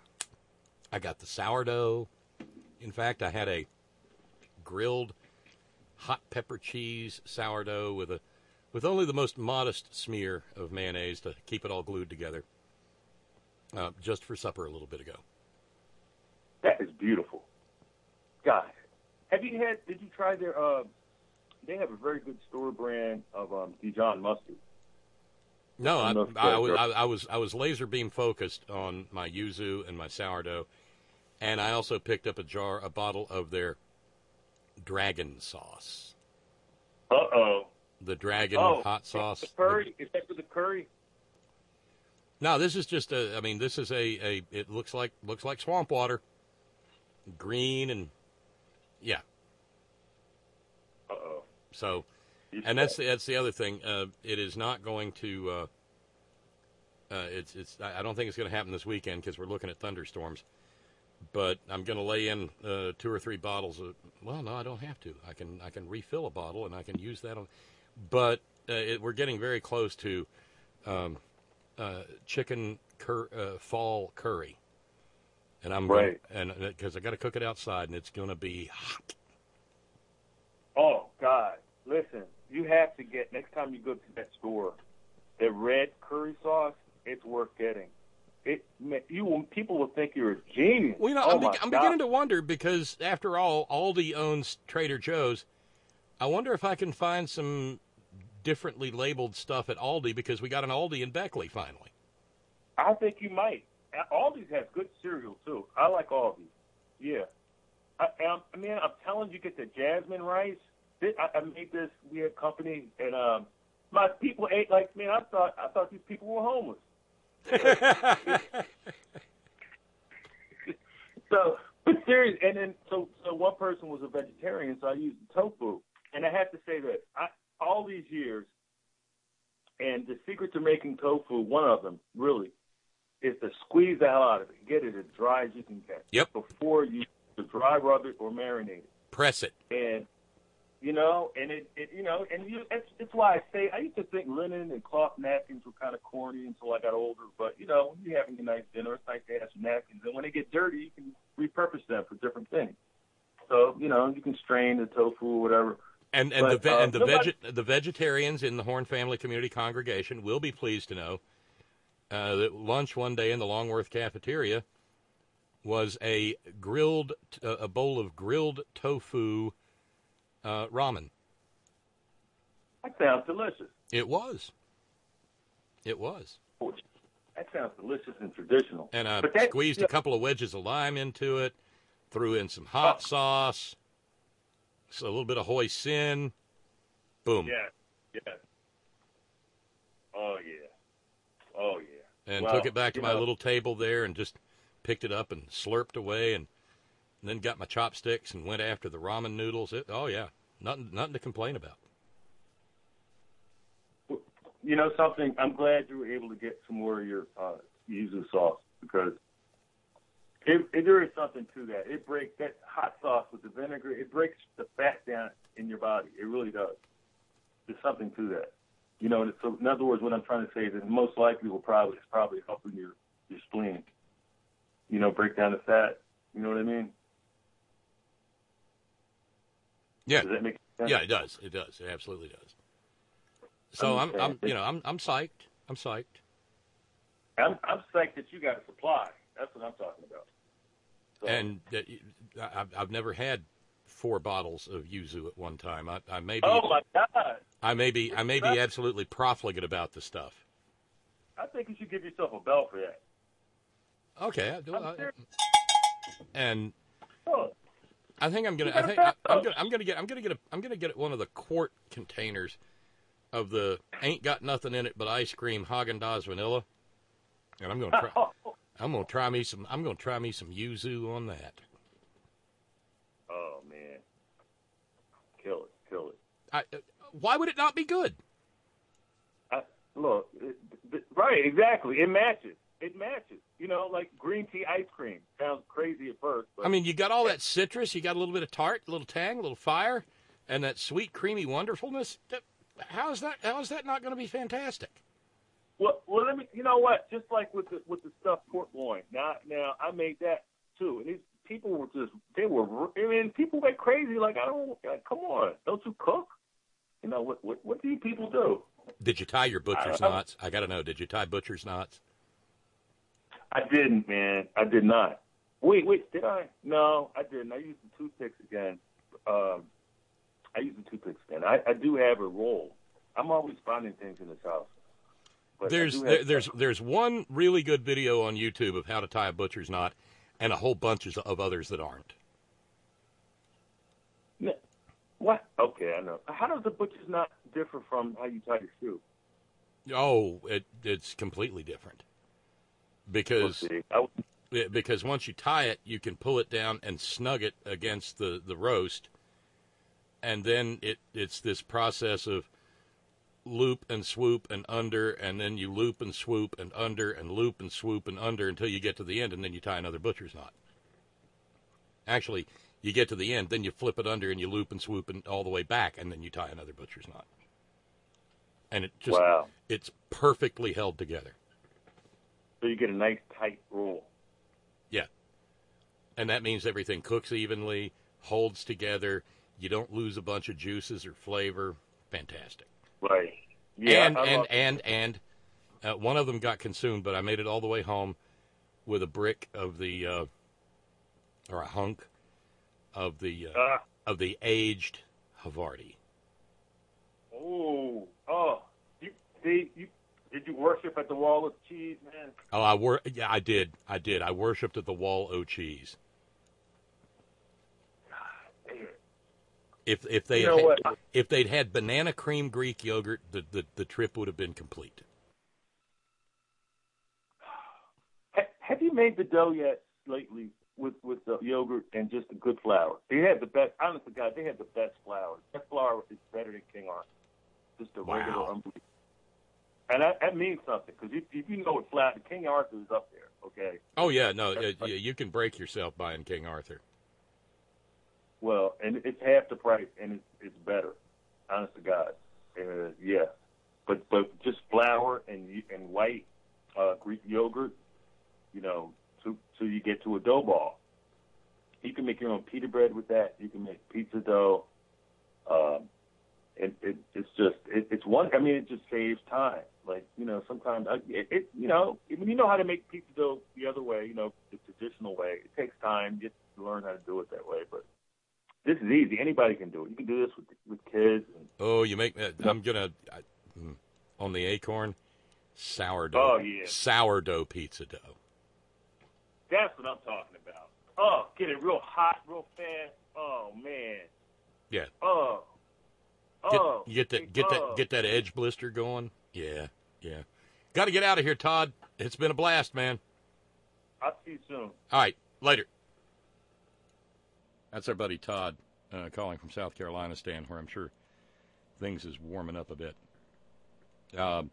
I got the sourdough. In fact, I had a grilled hot pepper cheese sourdough with a with only the most modest smear of mayonnaise to keep it all glued together. Uh, just for supper a little bit ago. That is beautiful. God, have you had? Did you try their? Uh, they have a very good store brand of um, Dijon mustard. No, I, I, I, I, was, I, I was I was laser beam focused on my yuzu and my sourdough, and I also picked up a jar, a bottle of their dragon sauce. Uh oh. The dragon oh, hot sauce. The curry is that for the curry? No, this is just a. I mean, this is a, a. It looks like looks like swamp water, green and yeah. Uh oh. So, and that's the, that's the other thing. Uh, it is not going to. Uh, uh, it's it's. I don't think it's going to happen this weekend because we're looking at thunderstorms. But I'm going to lay in uh, two or three bottles of. Well, no, I don't have to. I can I can refill a bottle and I can use that on. But uh, it, we're getting very close to. Um, Uh, chicken cur- uh, fall curry, and I'm right, gonna, and because I got to cook it outside, and it's going to be hot. Oh God! Listen, you have to get next time you go to that store, the red curry sauce. It's worth getting. It you people will think you're a genius. Well, you know, oh I'm, be- I'm beginning to wonder because after all, Aldi owns Trader Joe's. I wonder if I can find some differently labeled stuff at Aldi because we got an Aldi in Beckley finally. I think you might. Aldi's has good cereal too. I like Aldi. Yeah. I, I mean, I'm telling you, get the jasmine rice. This, I, I made this weird company, and um, my people ate like man. I thought I thought these people were homeless. so, but serious. And then so so one person was a vegetarian, so I used tofu. And I have to say that I. all these years, and the secret to making tofu, one of them, really, is to squeeze the hell out of it. Get it as dry as you can get. Yep. Before you to dry rub it or marinate it. Press it. And, you know, and it, it you know, and you, it's, it's why I say, I used to think linen and cloth napkins were kind of corny until I got older. But, you know, when you're having a nice dinner, it's nice to have some napkins. And when they get dirty, you can repurpose them for different things. So, you know, you can strain the tofu or whatever. And and but, the uh, and the nobody... veg the vegetarians in the Horn Family Community Congregation will be pleased to know uh, that lunch one day in the Longworth cafeteria was a grilled uh, a bowl of grilled tofu uh, ramen. That sounds delicious. It was. It was. That sounds delicious and traditional. And I but that, squeezed yeah. a couple of wedges of lime into it, threw in some hot oh. sauce. So a little bit of hoisin, boom. Yeah, yeah. Oh yeah, oh yeah. And well, took it back to my know. little table there and just picked it up and slurped away, and, and then got my chopsticks and went after the ramen noodles. It, oh yeah, nothing, nothing to complain about. You know something? I'm glad you were able to get some more of your uh, yuzu sauce because. It, it, there is something to that. It breaks that hot sauce with the vinegar. It breaks the fat down in your body. It really does. There's something to that. You know, so in other words, what I'm trying to say is that most likely will probably it's probably helping your your spleen. You know, break down the fat. You know what I mean? Yeah. Does that make sense? Yeah, it does. It does. It absolutely does. So I'm, I'm, you know, I'm, I'm psyched. I'm psyched. I'm, I'm psyched that you got a supply. That's what I'm talking about. So. And uh, I've, I've never had four bottles of yuzu at one time. I, I may be. Oh my God! I may be. I may be absolutely profligate about the stuff. I think you should give yourself a bell for that. Okay. I do. I, and oh. I think I'm gonna. I think I, I'm gonna. I'm gonna get. I'm gonna get. A, I'm gonna get one of the quart containers of the ain't got nothing in it but ice cream Haagen-Dazs vanilla, and I'm gonna try. I'm gonna try me some. I'm gonna try me some yuzu on that. Oh man, kill it, kill it. I, uh, why would it not be good? I, look, it, it, right, exactly. It matches. It matches. You know, like green tea ice cream. Sounds crazy at first, but I mean, you got all that citrus. You got a little bit of tart, a little tang, a little fire, and that sweet, creamy wonderfulness. How is that? How is that not going to be fantastic? Well, well, let me. You know what? Just like with the with the stuffed pork loin. Now, now I made that too, and these people were just, they were, I mean, people went crazy. Like, I don't, like, come on, don't you cook? You know, what what, what do you people do? Did you tie your butcher's I, I, knots? I got to know, did you tie butcher's knots? I didn't, man. I did not. Wait, wait, did I? No, I didn't. I used the toothpicks again. Um, I used the toothpicks again. I, I do have a roll. I'm always finding things in this house. But There's there, there's there's one really good video on YouTube of how to tie a butcher's knot, and a whole bunch of others that aren't. What? Okay, I know. How does the butcher's knot differ from how you tie your shoe? Oh, it it's completely different. Because I, because once you tie it, you can pull it down and snug it against the, the roast, and then it it's this process of loop and swoop and under, and then you loop and swoop and under and loop and swoop and under until you get to the end, and then you tie another butcher's knot. Actually, you get to the end, then you flip it under and you loop and swoop and all the way back, and then you tie another butcher's knot. And it just wow. It's perfectly held together. So you get a nice tight roll. Yeah. And that means everything cooks evenly, holds together, you don't lose a bunch of juices or flavor. Fantastic. Right. Yeah. And I and, love and and and uh, one of them got consumed, but I made it all the way home with a brick of the uh, or a hunk of the uh, uh, of the aged Havarti. Oh, oh! You see, you did you worship at the wall of cheese, man? Oh, I wor- yeah, I did, I did. I worshipped at the wall o' cheese. If if they You know had, what? if they'd had banana cream Greek yogurt, the, the, the trip would have been complete. Ha- have you made the dough yet lately with with the yogurt and just the good flour? They had the best. Honest to God, they had the best flour. That flour is better than King Arthur. Just a Wow. regular, unbelievable. And that, that means something because if, if you know what flour, King Arthur is up there. Okay. Oh yeah, no, uh, you, you can break yourself buying King Arthur. Well, and it's half the price, and it's it's better. Honest to God, uh, yeah. But but just flour and and white uh, Greek yogurt, you know, to so you get to a dough ball. You can make your own pita bread with that. You can make pizza dough. Um, and it, it's just it, it's one. I mean, it just saves time. Like you know, sometimes I, it, it you know when you know how to make pizza dough the other way, you know, the traditional way. It takes time. You have to learn how to do it that way, but. This is easy. Anybody can do it. You can do this with with kids. And, oh, you make. Uh, I'm gonna I, on the Acorn sourdough. Oh yeah, sourdough pizza dough. That's what I'm talking about. Oh, get it real hot, real fast. Oh man. Yeah. Oh. Get, Oh. you get that get oh. that get that edge blister going. Yeah, yeah. Got to get out of here, Todd. It's been a blast, man. I'll see you soon. All right, later. That's our buddy Todd uh, calling from South Carolina, Stan, where I'm sure things is warming up a bit. Um,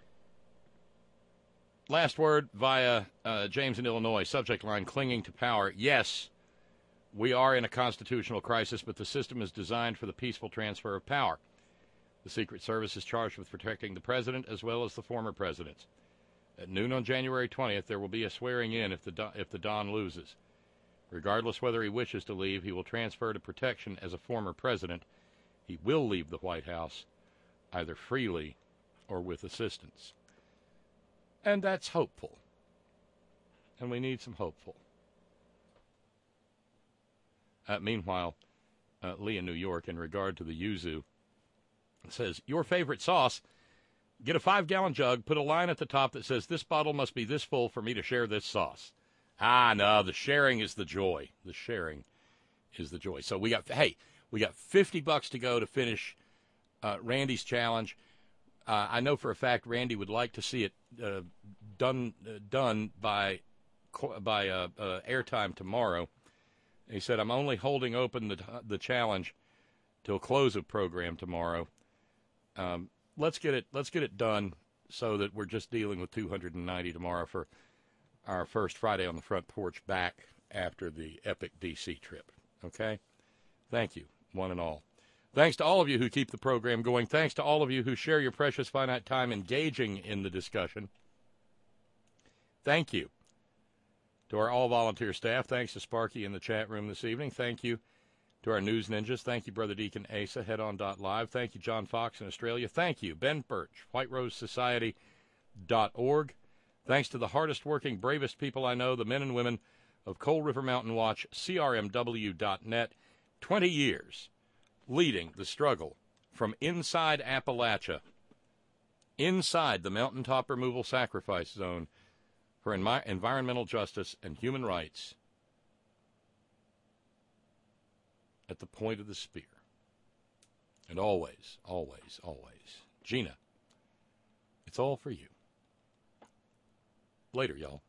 last word via uh, James in Illinois. Subject line, clinging to power. Yes, we are in a constitutional crisis, but the system is designed for the peaceful transfer of power. The Secret Service is charged with protecting the president as well as the former presidents. At noon on January twentieth, there will be a swearing-in if the if the Don loses. Regardless whether he wishes to leave, he will transfer to protection as a former president. He will leave the White House either freely or with assistance. And that's hopeful. And we need some hopeful. Uh, meanwhile, uh, Lee in New York, in regard to the yuzu, says, your favorite sauce, get a five-gallon jug, put a line at the top that says, this bottle must be this full for me to share this sauce. Ah, no, the sharing is the joy. The sharing is the joy. So we got, hey, we got fifty bucks to go to finish uh, Randy's challenge. Uh, I know for a fact Randy would like to see it uh, done uh, done by by uh, uh, airtime tomorrow. He said, I'm only holding open the the challenge till close of program tomorrow. Um, let's get it let's get it done so that we're just dealing with two hundred ninety tomorrow for our first Friday on the front porch back after the epic D C trip. Okay? Thank you, one and all. Thanks to all of you who keep the program going. Thanks to all of you who share your precious finite time engaging in the discussion. Thank you. To our all-volunteer staff, thanks to Sparky in the chat room this evening. Thank you to our news ninjas. Thank you, Brother Deacon Asa, headon.live. Thank you, John Fox in Australia. Thank you, Ben Birch, white rose society dot org. Thanks to the hardest-working, bravest people I know, the men and women of Coal River Mountain Watch, C R M W dot net. twenty years leading the struggle from inside Appalachia, inside the mountaintop removal sacrifice zone, for enmi- environmental justice and human rights at the point of the spear. And always, always, always, Gina, it's all for you. Later, y'all.